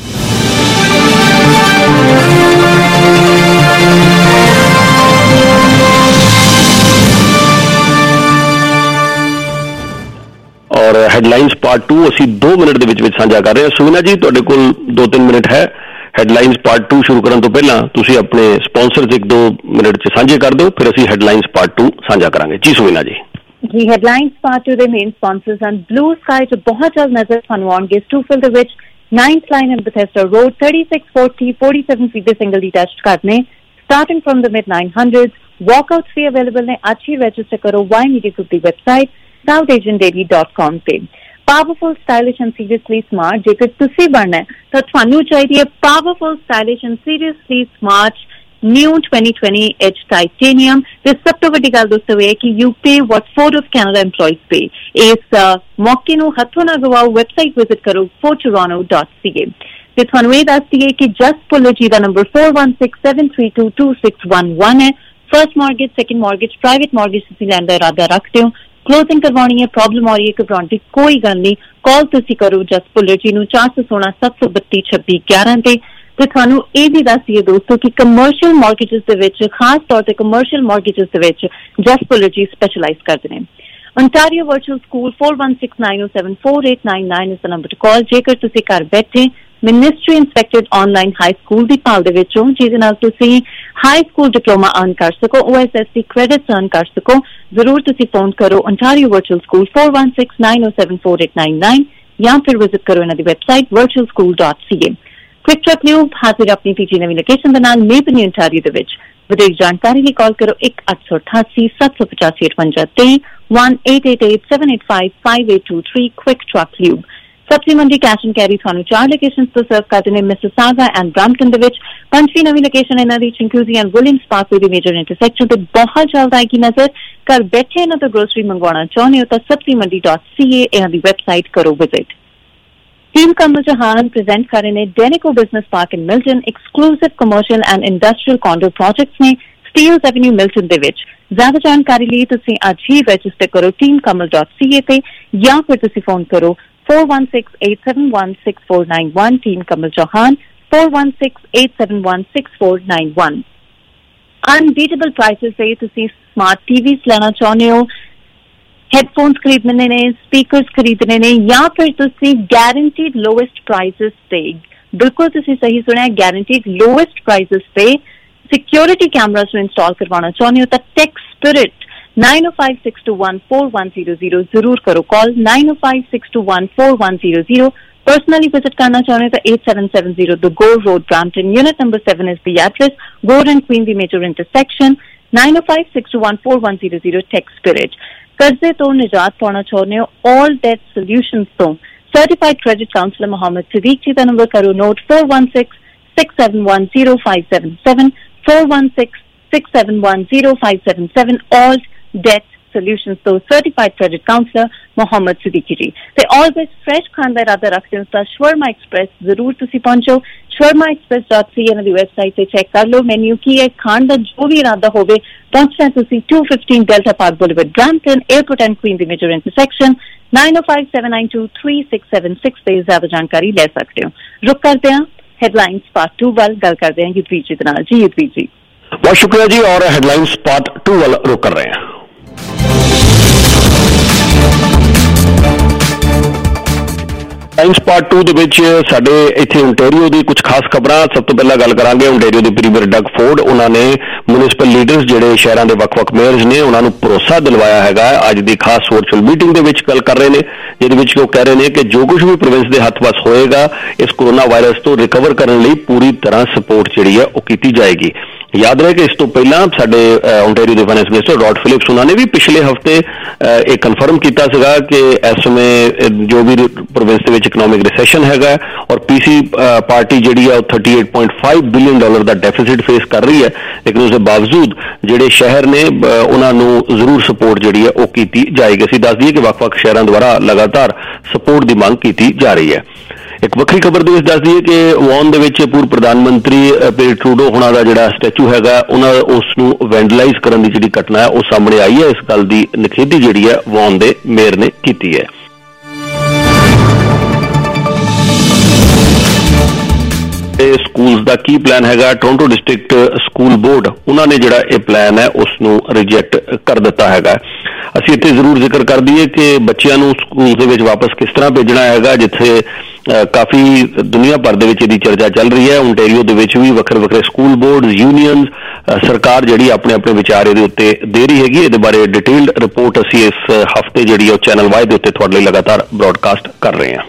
ਔਰ ਹੈਡਲਾਈਨਸ ਪਾਰਟ 2 ਅਸੀਂ 2 ਮਿੰਟ ਦੇ ਵਿੱਚ ਸਾਂਝਾ ਕਰ ਰਹੇ ਹਾਂ। ਸੁਵਿਨਾ ਜੀ, ਤੁਹਾਡੇ ਕੋਲ 2-3 ਮਿੰਟ ਹੈ। ਹੈਡਲਾਈਨਸ ਪਾਰਟ 2 ਸ਼ੁਰੂ ਕਰਨ ਤੋਂ ਪਹਿਲਾਂ ਤੁਸੀਂ ਆਪਣੇ ਸਪਾਂਸਰਸ 1-2 ਮਿੰਟ 'ਚ ਸਾਂਝੇ ਕਰ ਦਿਓ, ਫਿਰ ਅਸੀਂ ਹੈਡਲਾਈਨਸ ਪਾਰਟ 2 ਸਾਂਝਾ ਕਰਾਂਗੇ। ਜੀ ਸੁਵਿਨਾ ਜੀ। ਜੀ ਹੈਡਲਾਈਨਸ ਪਾਰਟ 2 ਦੇ ਮੇਨ ਸਪਾਂਸਰਸ ਹਨ ਬਲੂ ਸਕਾਈ, ਜੋ ਬਹੁਤ ਜਲਦ ਨਜ਼ਰ ਤੁਹਾਨੂੰ ਆਉਣਗੇ ਸਟੂਫਿਲ ਦੇ ਵਿੱਚ 9th line and Bethesda Road, 3640 47 feet ਦੇ ਸਿੰਗਲ ਡਿਟੈਚਡ ਘਰ ਨੇ starting from the mid 900s। Walkouts ਵੀ ਅਵੇਲੇਬਲ ਨੇ। ਅੱਜ ਹੀ ਰਜਿਸਟਰ ਕਰੋ Y Media Group ਦੀ ਵੈਬਸਾਈਟ southasiandaily.com ਤੇ। Powerful, stylish and seriously smart, ਜੇਕਰ ਤੁਸੀਂ ਬਣਨਾ ਹੈ ਤਾਂ ਤੁਹਾਨੂੰ ਚਾਹੀਦੀ ਹੈ powerful, stylish and seriously smart new 2020 Edge Titanium। ਤੇ ਸਭ ਤੋਂ ਵੱਡੀ ਗੱਲ ਦੋਸਤੋ ਇਹ ਕਿ you pay what Ford of Canada employees pay। ਇਸ ਮੌਕੇ ਨੂੰ ਹੱਥੋਂ ਨਾ ਗਵਾਓ, ਵੈਬਸਾਈਟ ਵਿਜ਼ਿਟ ਕਰੋ fordtoronto.ca। ਤੇ ਤੁਹਾਨੂੰ ਇਹ ਦੱਸ ਦਈਏ ਕਿ ਜਸਟ ਪੁੱਲਰ ਜੀ ਦਾ ਨੰਬਰ 4167322611 ਹੈ। First mortgage, second mortgage, private mortgage ਤੁਸੀਂ ਲੈਣ ਦਾ ਇਰਾਦਾ ਰੱਖਦੇ ਹੋ क्लोजिंग करवानी है, प्रॉब्लम आ रही है, घबराने की कोई गल नहीं। कॉल तुसीं करो जस भुल्लर जी नूं 416 732 26 11 ते। ਤੇ ਤੁਹਾਨੂੰ ਇਹ ਵੀ ਦੱਸ ਦਈਏ ਦੋਸਤੋ ਕਿ ਕਮਰਸ਼ੀਅਲ ਮਾਰਗੇजेस ਦੇ ਵਿੱਚ, ਖਾਸ ਤੌਰ ਤੇ ਕਮਰਸ਼ੀਅਲ ਮਾਰਗੇजेस ਦੇ ਵਿੱਚ ਜਸ ਭੁੱਲਰ ਜੀ ਸਪੈਸ਼ਲਾਈਜ਼ ਕਰਦੇ ਨੇ। Ontario Virtual School 4169074899 is the number to call। ਜੇਕਰ ਤੁਸੀਂ ਘਰ ਬੈਠੇ ministry inspected online high school ਦੀ ਭਾਲ ਦੇ ਵਿੱਚ ਹੋ, ਜਿਹਦੇ ਨਾਲ ਤੁਸੀਂ ਹਾਈ ਸਕੂਲ ਡਿਪਲੋਮਾ ਅਰਨ ਕਰ ਸਕੋ, OSSC ਕ੍ਰੈਡਿਟਸ ਅਰਨ ਕਰ ਸਕੋ, ਜ਼ਰੂਰ ਤੁਸੀਂ ਫੋਨ ਕਰੋ Ontario Virtual School 4169074899 ਜਾਂ ਫਿਰ ਵਿਜ਼ਿਟ ਕਰੋ ਇਹਨਾਂ ਦੀ website virtualschool.ca। Quick truck news हाजिर अपनी तीजी नवी लोकेशन के नाल मेबनी ओंटारियो दे विच। वधेरे जानकारी लई कॉल करो 1888 785 58 1888 785 5823। क्विक ट्रक न्यूज़ सब्जी मंडी कैश एंड कैरी थानू 4 लोकेशंस तो सर्व करते हैं, मिसिसागा एंड ब्रैम्पटन दे विच। पंजवीं नवी लोकेशन इन्हां दी चिंकूजी एंड विलियम्स पार्कवे दी मेजर इंटरसेक्शन ते बहुत जल्द आएगी नजर। घर बैठे इन्हां तो ग्रोसरी मंगवाना चाहुंदे हो तां sabzimandi.ca इन्हां दी वेबसाइट करो visit. Team Kamal Jahan present कर रहे हैं Denico business park in Milton exclusive commercial and industrial condo projects ने स्टील्स एवेन्यू मिल्टन दे विच। ज्यादा जानकारी लिए तुसीं अज ही रजिस्टर करो teamkamal.ca ते या फिर तुसीं फोन करो 4168716491। टीम कमल जहान 4168716491। अनबीटेबल प्राइसेस से तुसीं स्मार्ट टीवीज लेना चाहते हो, हेडफोन्स खरीदने ने, स्पीकर्स खरीदने ने, या फिर तुसी गारंटीड लोएस्ट प्राइसेस पे, बिल्कुल तुसी सही सुना, गारंटीड लोएस्ट प्राइसेस पे सिक्योरिटी कैमरास में इंस्टॉल करवाना चाहते हो तो टेक स्पिरिट 9056214100 जरूर करो कॉल 9056214100। पर्सनली विजिट करना चाहते हो तो 8770 the Gore road Brampton, unit number 7 is the address, Gore and Queen दी मेजर इंटरसेक्शन। 9056214100 tech spirit. कर्जे तो निजात पाना चाहते हो, ऑल डेट सॉल्यूशंस तो certified credit counsellor Mohammad Siddiq ji का नंबर करो नोट 4166710577 4166710577। ऑल डेट सॉल्यूशंस तो certified credit counsellor Mohammad Siddiqui ji. ते ऑलवेज फ्रेश खान का इरादा रखते हो तो शवर्मा एक्सप्रेस जरूर तुसी पहुंचो। shawarmaexpress.ca दी वेबसाइट से चेक कर लो मेन्यू की है। खान का जो भी इरादा होवे पहुंचना तुसी 215 Delta park boulevard Brampton, airport and Queen दी मेजर इंटरसेक्शन। 9057923676 पे ज्यादा जानकारी ले सकते हो। रुक करते हैं हेडलाइंस पार्ट 2 वाल गल करते हैं युद्धवीर जी दे नाल। जी युद्धवीर जी बहुत शुक्रिया जी। और हेडलाइंस पार्ट 2 वाल रुक कर रहे हैं। टाइम्स पार्ट 2 ਦੇ ਵਿੱਚ ਸਾਡੇ ਇੱਥੇ ਓਨਟਾਰੀਓ ਦੀ ਕੁਝ ਖਾਸ ਖਬਰਾਂ। ਸਭ ਤੋਂ ਪਹਿਲਾਂ ਗੱਲ ਕਰਾਂਗੇ ਓਨਟਾਰੀਓ ਦੇ ਪ੍ਰੀਮੀਅਰ ਡਗ ਫੋਰਡ। ਉਹਨਾਂ ਨੇ ਮਿਊਨਿਸਪਲ ਲੀਡਰਸ ਜਿਹੜੇ ਸ਼ਹਿਰਾਂ ਦੇ ਵੱਖ-ਵੱਖ ਮੇਅਰਸ ਨੇ ਉਹਨਾਂ ਨੂੰ ਭਰੋਸਾ ਦਿਲਵਾਇਆ ਹੈਗਾ। ਅੱਜ ਦੀ ਖਾਸ ਵਰਚੁਅਲ ਮੀਟਿੰਗ ਦੇ ਵਿੱਚ ਗੱਲ ਕਰ ਰਹੇ ਨੇ, ਜਿਹਦੇ ਵਿੱਚ ਉਹ ਕਹਿ ਰਹੇ ਨੇ ਕਿ ਜੋ ਕੁਝ ਵੀ ਪ੍ਰੋਵਿੰਸ ਦੇ ਹੱਥ ਵੱਸ ਹੋਏਗਾ ਇਸ ਕੋਰੋਨਾ ਵਾਇਰਸ ਤੋਂ ਰਿਕਵਰ ਕਰਨ ਲਈ ਪੂਰੀ ਤਰ੍ਹਾਂ ਸਪੋਰਟ ਜਿਹੜੀ ਹੈ ਉਹ ਕੀਤੀ ਜਾਏਗੀ। याद रहे कि इस तो पहला साडे ओंटारियो के फाइनेंस मिनिस्टर रॉड फिलिप्स उन्होंने भी पिछले हफ्ते एक कन्फर्म किया कि इस समय जो भी प्रोविंस के इकनॉमिक रिसैशन है और पीसी पार्टी जी है 38.5 बिलियन डॉलर का डेफिसिट फेस कर रही है, लेकिन उसके बावजूद जोड़े शहर ने उन्होंने जरूर सपोर्ट जी है वो की जाएगी। असीं दस दईए कि वख-वख शहरों द्वारा लगातार सपोर्ट की मांग की जा रही है। एक वक्री खबर दे दस दईए कि वॉन दे विच पूर्व प्रधानमंत्री पीटर ट्रूडो होना का जिहड़ा स्टैचू हैगा उसनूं वैंडलाइज करन दी जिहड़ी घटना है वो सामने आई है। इस गल की निखेधी जिहड़ी है वॉन दे मेयर ने की है। स्कूल्स का की प्लान हैगा, टोरंटो डिस्ट्रिक्ट स्कूल बोर्ड उन्होंने जिहड़ा ये प्लान है उसनूं रिजेक्ट कर दिता हैगा। असीं इत्थे जरूर जिक्र कर दईए कि बच्चिआं नूं स्कूल दे विच वापस किस तरह भेजना हैगा, जिथे काफ़ी दुनिया भर दे विच इहदी चर्चा चल रही है। ओंटारियो दे विच भी वक्रे वक्रे स्कूल बोर्ड यूनियन सरकार जिहड़ी अपने अपने विचार इहदे उत्ते दे रही हैगी। इहदे बारे डिटेल्ड रिपोर्ट असीं इस हफ्ते जिहड़ी है चैनल वाई दे उत्ते तुहाडे लई लगातार ब्रॉडकास्ट कर रहे हैं।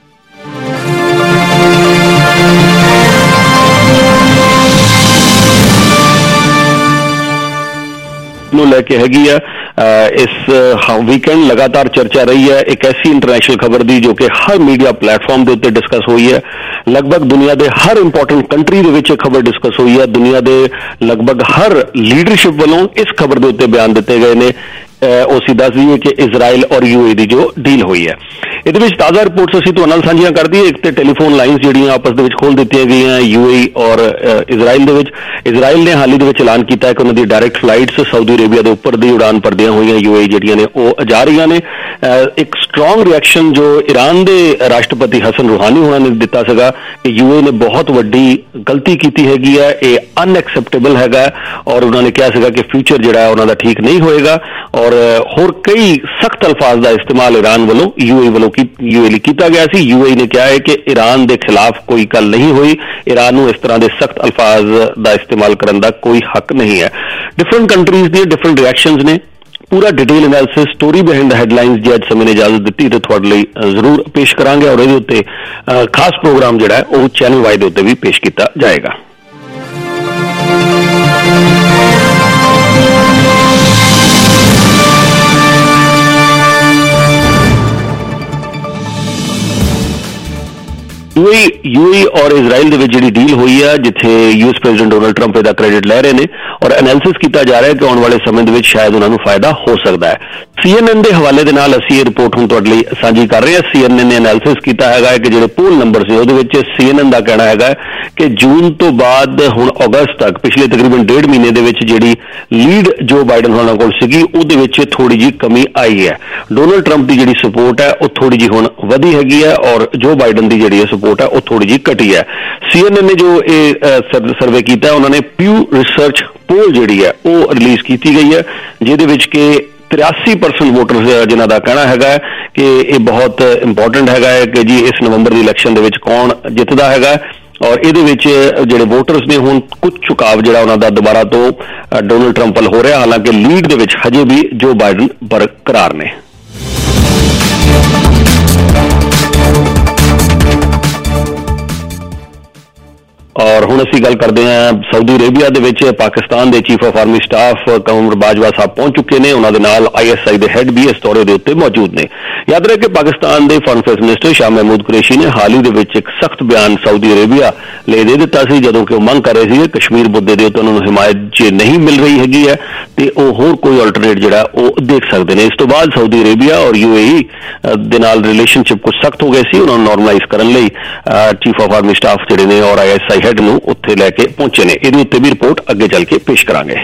लैके हैगी है इस वीकेंड लगातार चर्चा रही है एक ऐसी इंटरनेशनल खबर दी जो कि हर मीडिया प्लेटफॉर्म के उत्ते डिस्कस हुई है। लगभग दुनिया के हर इंपोर्टेंट कंट्री के विच खबर डिस्कस हुई है। दुनिया के लगभग हर लीडरशिप वालों इस खबर के उत्ते बयान दिते गए ने ਉਹ ਅਸੀਂ ਦੱਸ ਦਈਏ ਕਿ ਇਜ਼ਰਾइल और UAE ਦੀ ਜੋ ਡੀਲ ਹੋਈ ਹੈ। ਇਹਦੇ ਵਿੱਚ ਤਾਜ਼ਾ ਰਿਪੋਰਟਸ ਅਸੀਂ ਤੁਹਾਡੇ ਨਾਲ ਸਾਂਝੀਆਂ ਕਰ ਦਈਏ। ਇੱਕ ਤੇ ਟੈਲੀਫੋਨ ਲਾਈਨਸ ਜਿਹੜੀਆਂ ਆਪਸ ਦੇ ਵਿੱਚ ਖੋਲ੍ਹ ਦਿੱਤੀਆਂ ਗਈਆਂ UAE ਔਰ ਇਜ਼ਰਾइल ਦੇ ਵਿੱਚ। ਇਜ਼ਰਾइल ਨੇ ਹਾਲ ਹੀ ਦੇ ਵਿੱਚ ਐਲਾਨ ਕੀਤਾ ਹੈ ਕਿ ਉਹਨਾਂ ਦੀ ਡਾਇਰੈਕਟ ਫਲਾਈਟਸ ਸਾਊਦੀ ਅਰੇਬੀਆ ਦੇ ਉੱਪਰ ਦੀ ਉਡਾਨ ਭਰਦੀਆਂ ਹੋਈਆਂ UAE ਜਿਹੜੀਆਂ ਨੇ ਉਹ ਜਾ ਰਹੀਆਂ ਨੇ। ਇੱਕ ਸਟਰੋਂਗ ਰਿਐਕਸ਼ਨ ਜੋ ਈਰਾਨ ਦੇ ਰਾਸ਼ਟਰਪਤੀ ਹਸਨ ਰੂਹਾਨੀ ਹੋਣਾ ਨੇ ਦਿੱਤਾ ਸੀਗਾ ਕਿ UAE ਨੇ ਬਹੁਤ ਵੱਡੀ ਗਲਤੀ ਕੀਤੀ ਹੈਗੀ ਹੈ, ਇਹ ਅਨਐਕਸੈਪਟੇਬਲ ਹੈਗਾ ਔਰ ਉਹਨਾਂ ਨੇ ਕਿਹਾ ਸੀਗਾ ਕਿ ਫਿਊਚਰ ਜਿਹੜਾ ਉਹਨਾਂ ਦਾ ਠੀਕ ਨਹੀਂ ਹੋਏਗਾ ਔਰ ਹੋਰ ਕਈ ਸਖਤ ਅਲਫਾਜ਼ ਦਾ ਇਸਤੇਮਾਲ ਈਰਾਨ ਵੱਲੋਂ UAE ਵੱਲੋਂ UAE ਲਈ ਕੀਤਾ ਗਿਆ ਸੀ। UAE ਨੇ ਕਿਹਾ ਹੈ ਕਿ ਈਰਾਨ ਦੇ ਖਿਲਾਫ ਕੋਈ ਗੱਲ ਨਹੀਂ ਹੋਈ, ਈਰਾਨ ਨੂੰ ਇਸ ਤਰ੍ਹਾਂ ਦੇ ਸਖਤ ਅਲਫਾਜ਼ ਦਾ ਇਸਤੇਮਾਲ ਕਰਨ ਦਾ ਕੋਈ ਹੱਕ ਨਹੀਂ ਹੈ। ਡਿਫਰੈਂਟ ਕੰਟਰੀਜ਼ ਦੀਆਂ ਡਿਫਰੈਂਟ ਰਿਐਕਸ਼ਨਸ ਨੇ। ਪੂਰਾ detail analysis story behind the headlines ਜੇ ਅੱਜ ਸਮੇਂ ਨੇ ਇਜਾਜ਼ਤ ਦਿੱਤੀ ਤੇ ਤੁਹਾਡੇ ਲਈ ਜ਼ਰੂਰ ਪੇਸ਼ ਕਰਾਂਗੇ ਔਰ ਇਹਦੇ ਉੱਤੇ ਖਾਸ ਪ੍ਰੋਗਰਾਮ ਜਿਹੜਾ ਹੈ ਉਹ ਚੈਨਲ ਵਾਈ ਦੇ ਉੱਤੇ ਵੀ ਪੇਸ਼ ਕੀਤਾ ਜਾਏਗਾ। UAE और इजराइल ਦੇ ਵਿੱਚ ਜਿਹੜੀ ਡੀਲ ਹੋਈ ਆ ਜਿੱਥੇ US ਪ੍ਰੈਜ਼ੀਡੈਂਟ ਡੋਨਲਡ ਟਰੰਪ ਇਹਦਾ ਕ੍ਰੈਡਿਟ ਲੈ ਰਹੇ ਨੇ ਔਰ ਐਨਾਲਿਸਿਸ ਕੀਤਾ ਜਾ ਰਿਹਾ ਹੈ ਕਿ ਆਉਣ ਵਾਲੇ ਸਮੇਂ ਦੇ ਵਿੱਚ ਸ਼ਾਇਦ ਉਹਨਾਂ ਨੂੰ ਫਾਇਦਾ ਹੋ ਸਕਦਾ ਹੈ। CNN ਦੇ ਹਵਾਲੇ ਦੇ ਨਾਲ ਅਸੀਂ ਇਹ ਰਿਪੋਰਟ ਹੁਣ ਤੁਹਾਡੇ ਲਈ ਸਾਂਝੀ ਕਰ ਰਹੇ ਹਾਂ। CNN ਨੇ ਐਨਾਲਿਸਿਸ ਕੀਤਾ ਹੈਗਾ ਕਿ ਜਿਹੜੇ ਪੋਲ ਨੰਬਰ ਸੀ ਉਹਦੇ ਵਿੱਚ CNN ਦਾ ਕਹਿਣਾ ਹੈਗਾ ਕਿ ਜੂਨ ਤੋਂ ਬਾਅਦ ਹੁਣ ਅਗਸਤ ਤੱਕ ਪਿਛਲੇ ਤਕਰੀਬਨ 1.5 ਮਹੀਨੇ ਦੇ ਵਿੱਚ ਜਿਹੜੀ ਲੀਡ ਜੋ ਬਾਈਡਨ ਹੋਣਾ ਕੋਲ ਸੀਗੀ ਉਹਦੇ ਵਿੱਚ ਥੋੜੀ ਜਿਹੀ ਕਮੀ ਆਈ ਹੈ। ਡੋਨਲਡ ਟਰੰਪ ਦੀ ਜਿਹੜੀ ਸਪੋਰਟ ਹੈ ਉਹ ਥੋੜੀ ਜਿਹੀ ਹੁਣ ਵਧੀ ਹੈਗੀ ਹੈ ਔਰ ਜੋ ਬਾਈਡਨ ਦੀ ਜਿਹੜੀ ਸਪੋਰਟ ਹੈ ਉਹ ਥੋੜੀ ਜਿਹੀ ਘਟੀ ਹੈ। CNN ਨੇ ਜੋ ਇਹ ਸਰਵੇ ਕੀਤਾ ਉਹਨਾਂ ਨੇ ਪਿਊ ਰਿਸਰਚ ਪੋਲ ਜਿਹੜੀ ਹੈ ਉਹ ਰਿਲੀਜ਼ ਕੀਤੀ ਗਈ ਹੈ ਜਿਹਦੇ ਵਿੱਚ ਕਿ 83% ਵੋਟਰਸ ਜਿਨ੍ਹਾਂ ਦਾ ਕਹਿਣਾ ਹੈਗਾ ਕਿ ਇਹ ਬਹੁਤ ਇੰਪੋਰਟੈਂਟ ਹੈਗਾ ਹੈ ਕਿ ਜੀ ਇਸ ਨਵੰਬਰ ਦੀ ਇਲੈਕਸ਼ਨ ਦੇ ਵਿੱਚ ਕੌਣ ਜਿੱਤਦਾ ਹੈਗਾ ਔਰ ਇਹਦੇ ਵਿੱਚ ਜਿਹੜੇ ਵੋਟਰਸ ਨੇ ਹੁਣ ਕੁਝ ਝੁਕਾਵ ਜਿਹੜਾ ਉਹਨਾਂ ਦਾ ਦੁਬਾਰਾ ਤੋਂ ਡੋਨਲਡ ਟਰੰਪ ਵੱਲ ਹੋ ਰਿਹਾ, ਹਾਲਾਂਕਿ ਲੀਡ ਦੇ ਵਿੱਚ ਹਜੇ ਵੀ ਜੋ ਬਾਈਡਨ ਬਰਕਰਾਰ ਨੇ। ਔਰ ਹੁਣ ਅਸੀਂ ਗੱਲ ਕਰਦੇ ਹਾਂ ਸਾਊਦੀ ਅਰੇਬੀਆ ਦੇ ਵਿੱਚ ਪਾਕਿਸਤਾਨ ਦੇ chief of army staff Qamar Bajwa sahib ਪਹੁੰਚ ਚੁੱਕੇ ਨੇ। ਉਹਨਾਂ ਦੇ ਨਾਲ ISI ਦੇ ਹੈੱਡ ਵੀ ਇਸ ਦੌਰੇ ਦੇ ਉੱਤੇ ਮੌਜੂਦ ਨੇ। ਯਾਦ ਰਹੇ ਕਿ ਪਾਕਿਸਤਾਨ ਦੇ foreign affairs minister Shah Mahmood Qureshi ਨੇ ਹਾਲ ਹੀ ਦੇ ਵਿੱਚ ਇੱਕ ਸਖਤ ਬਿਆਨ ਸਾਊਦੀ ਅਰੇਬੀਆ ਲਈ ਦੇ ਦਿੱਤਾ ਸੀ ਜਦੋਂ ਕਿ ਉਹ ਮੰਗ ਕਰ ਰਹੇ ਸੀ ਕਸ਼ਮੀਰ ਮੁੱਦੇ ਦੇ ਉੱਤੇ ਉਹਨਾਂ ਨੂੰ ਹਿਮਾਇਤ ਜੇ ਨਹੀਂ ਮਿਲ ਰਹੀ ਹੈਗੀ ਹੈ ਤੇ ਉਹ ਹੋਰ ਕੋਈ ਆਲਟਰਨੇਟ ਜਿਹੜਾ ਉਹ ਦੇਖ ਸਕਦੇ ਨੇ। ਇਸ ਤੋਂ ਬਾਅਦ ਸਾਊਦੀ ਅਰੇਬੀਆ ਔਰ UAE ਦੇ ਨਾਲ ਰਿਲੇਸ਼ਨਸ਼ਿਪ ਕੁਝ ਸਖਤ ਹੋ ਗਏ ਸੀ। ਉਹਨਾਂ ਨੂੰ ਨਾਰਮਲਾਈਜ਼ ਕਰਨ ਲਈ ਚੀਫ ਆਫ ਆਰਮੀ ਸਟਾਫ ਜਿਹੜੇ ਨੇ ਔਰ ISI ਹੈੱਡ ਨੂੰ ਉੱਥੇ ਲੈ ਕੇ ਪਹੁੰਚੇ ਨੇ। ਇਹਦੇ ਉੱਤੇ ਵੀ ਰਿਪੋਰਟ ਅੱਗੇ ਚੱਲ ਕੇ ਪੇਸ਼ ਕਰਾਂਗੇ।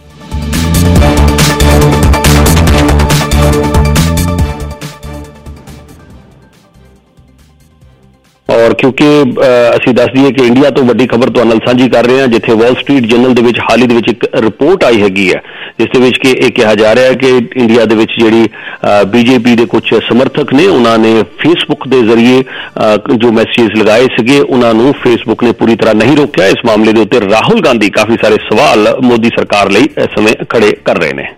ਔਰ ਕਿਉਂਕਿ ਅਸੀਂ ਦੱਸ ਦਈਏ ਕਿ ਇੰਡੀਆ ਤੋਂ ਵੱਡੀ ਖਬਰ ਤੁਹਾਡੇ ਨਾਲ ਸਾਂਝੀ ਕਰ ਰਹੇ ਹਾਂ ਜਿੱਥੇ ਵਾਲ ਸਟਰੀਟ ਜਰਨਲ ਦੇ ਵਿੱਚ ਹਾਲ ਹੀ ਦੇ ਵਿੱਚ ਇੱਕ ਰਿਪੋਰਟ ਆਈ ਹੈਗੀ ਹੈ ਜਿਸ ਦੇ ਵਿੱਚ ਕਿ ਇਹ ਕਿਹਾ ਜਾ ਰਿਹਾ ਹੈ ਕਿ ਇੰਡੀਆ ਦੇ ਵਿੱਚ ਜਿਹੜੀ BJP ਦੇ ਕੁਝ ਸਮਰਥਕ ਨੇ ਉਹਨਾਂ ਨੇ ਫੇਸਬੁੱਕ ਦੇ ਜ਼ਰੀਏ ਜੋ ਮੈਸੇਜ ਲਗਾਏ ਸੀਗੇ ਉਹਨਾਂ ਨੂੰ ਫੇਸਬੁੱਕ ਨੇ ਪੂਰੀ ਤਰ੍ਹਾਂ ਨਹੀਂ ਰੋਕਿਆ। ਇਸ ਮਾਮਲੇ ਦੇ ਉੱਤੇ ਰਾਹੁਲ ਗਾਂਧੀ ਕਾਫੀ ਸਾਰੇ ਸਵਾਲ ਮੋਦੀ ਸਰਕਾਰ ਲਈ ਇਸ ਸਮੇਂ ਖੜੇ ਕਰ ਰਹੇ ਨੇ।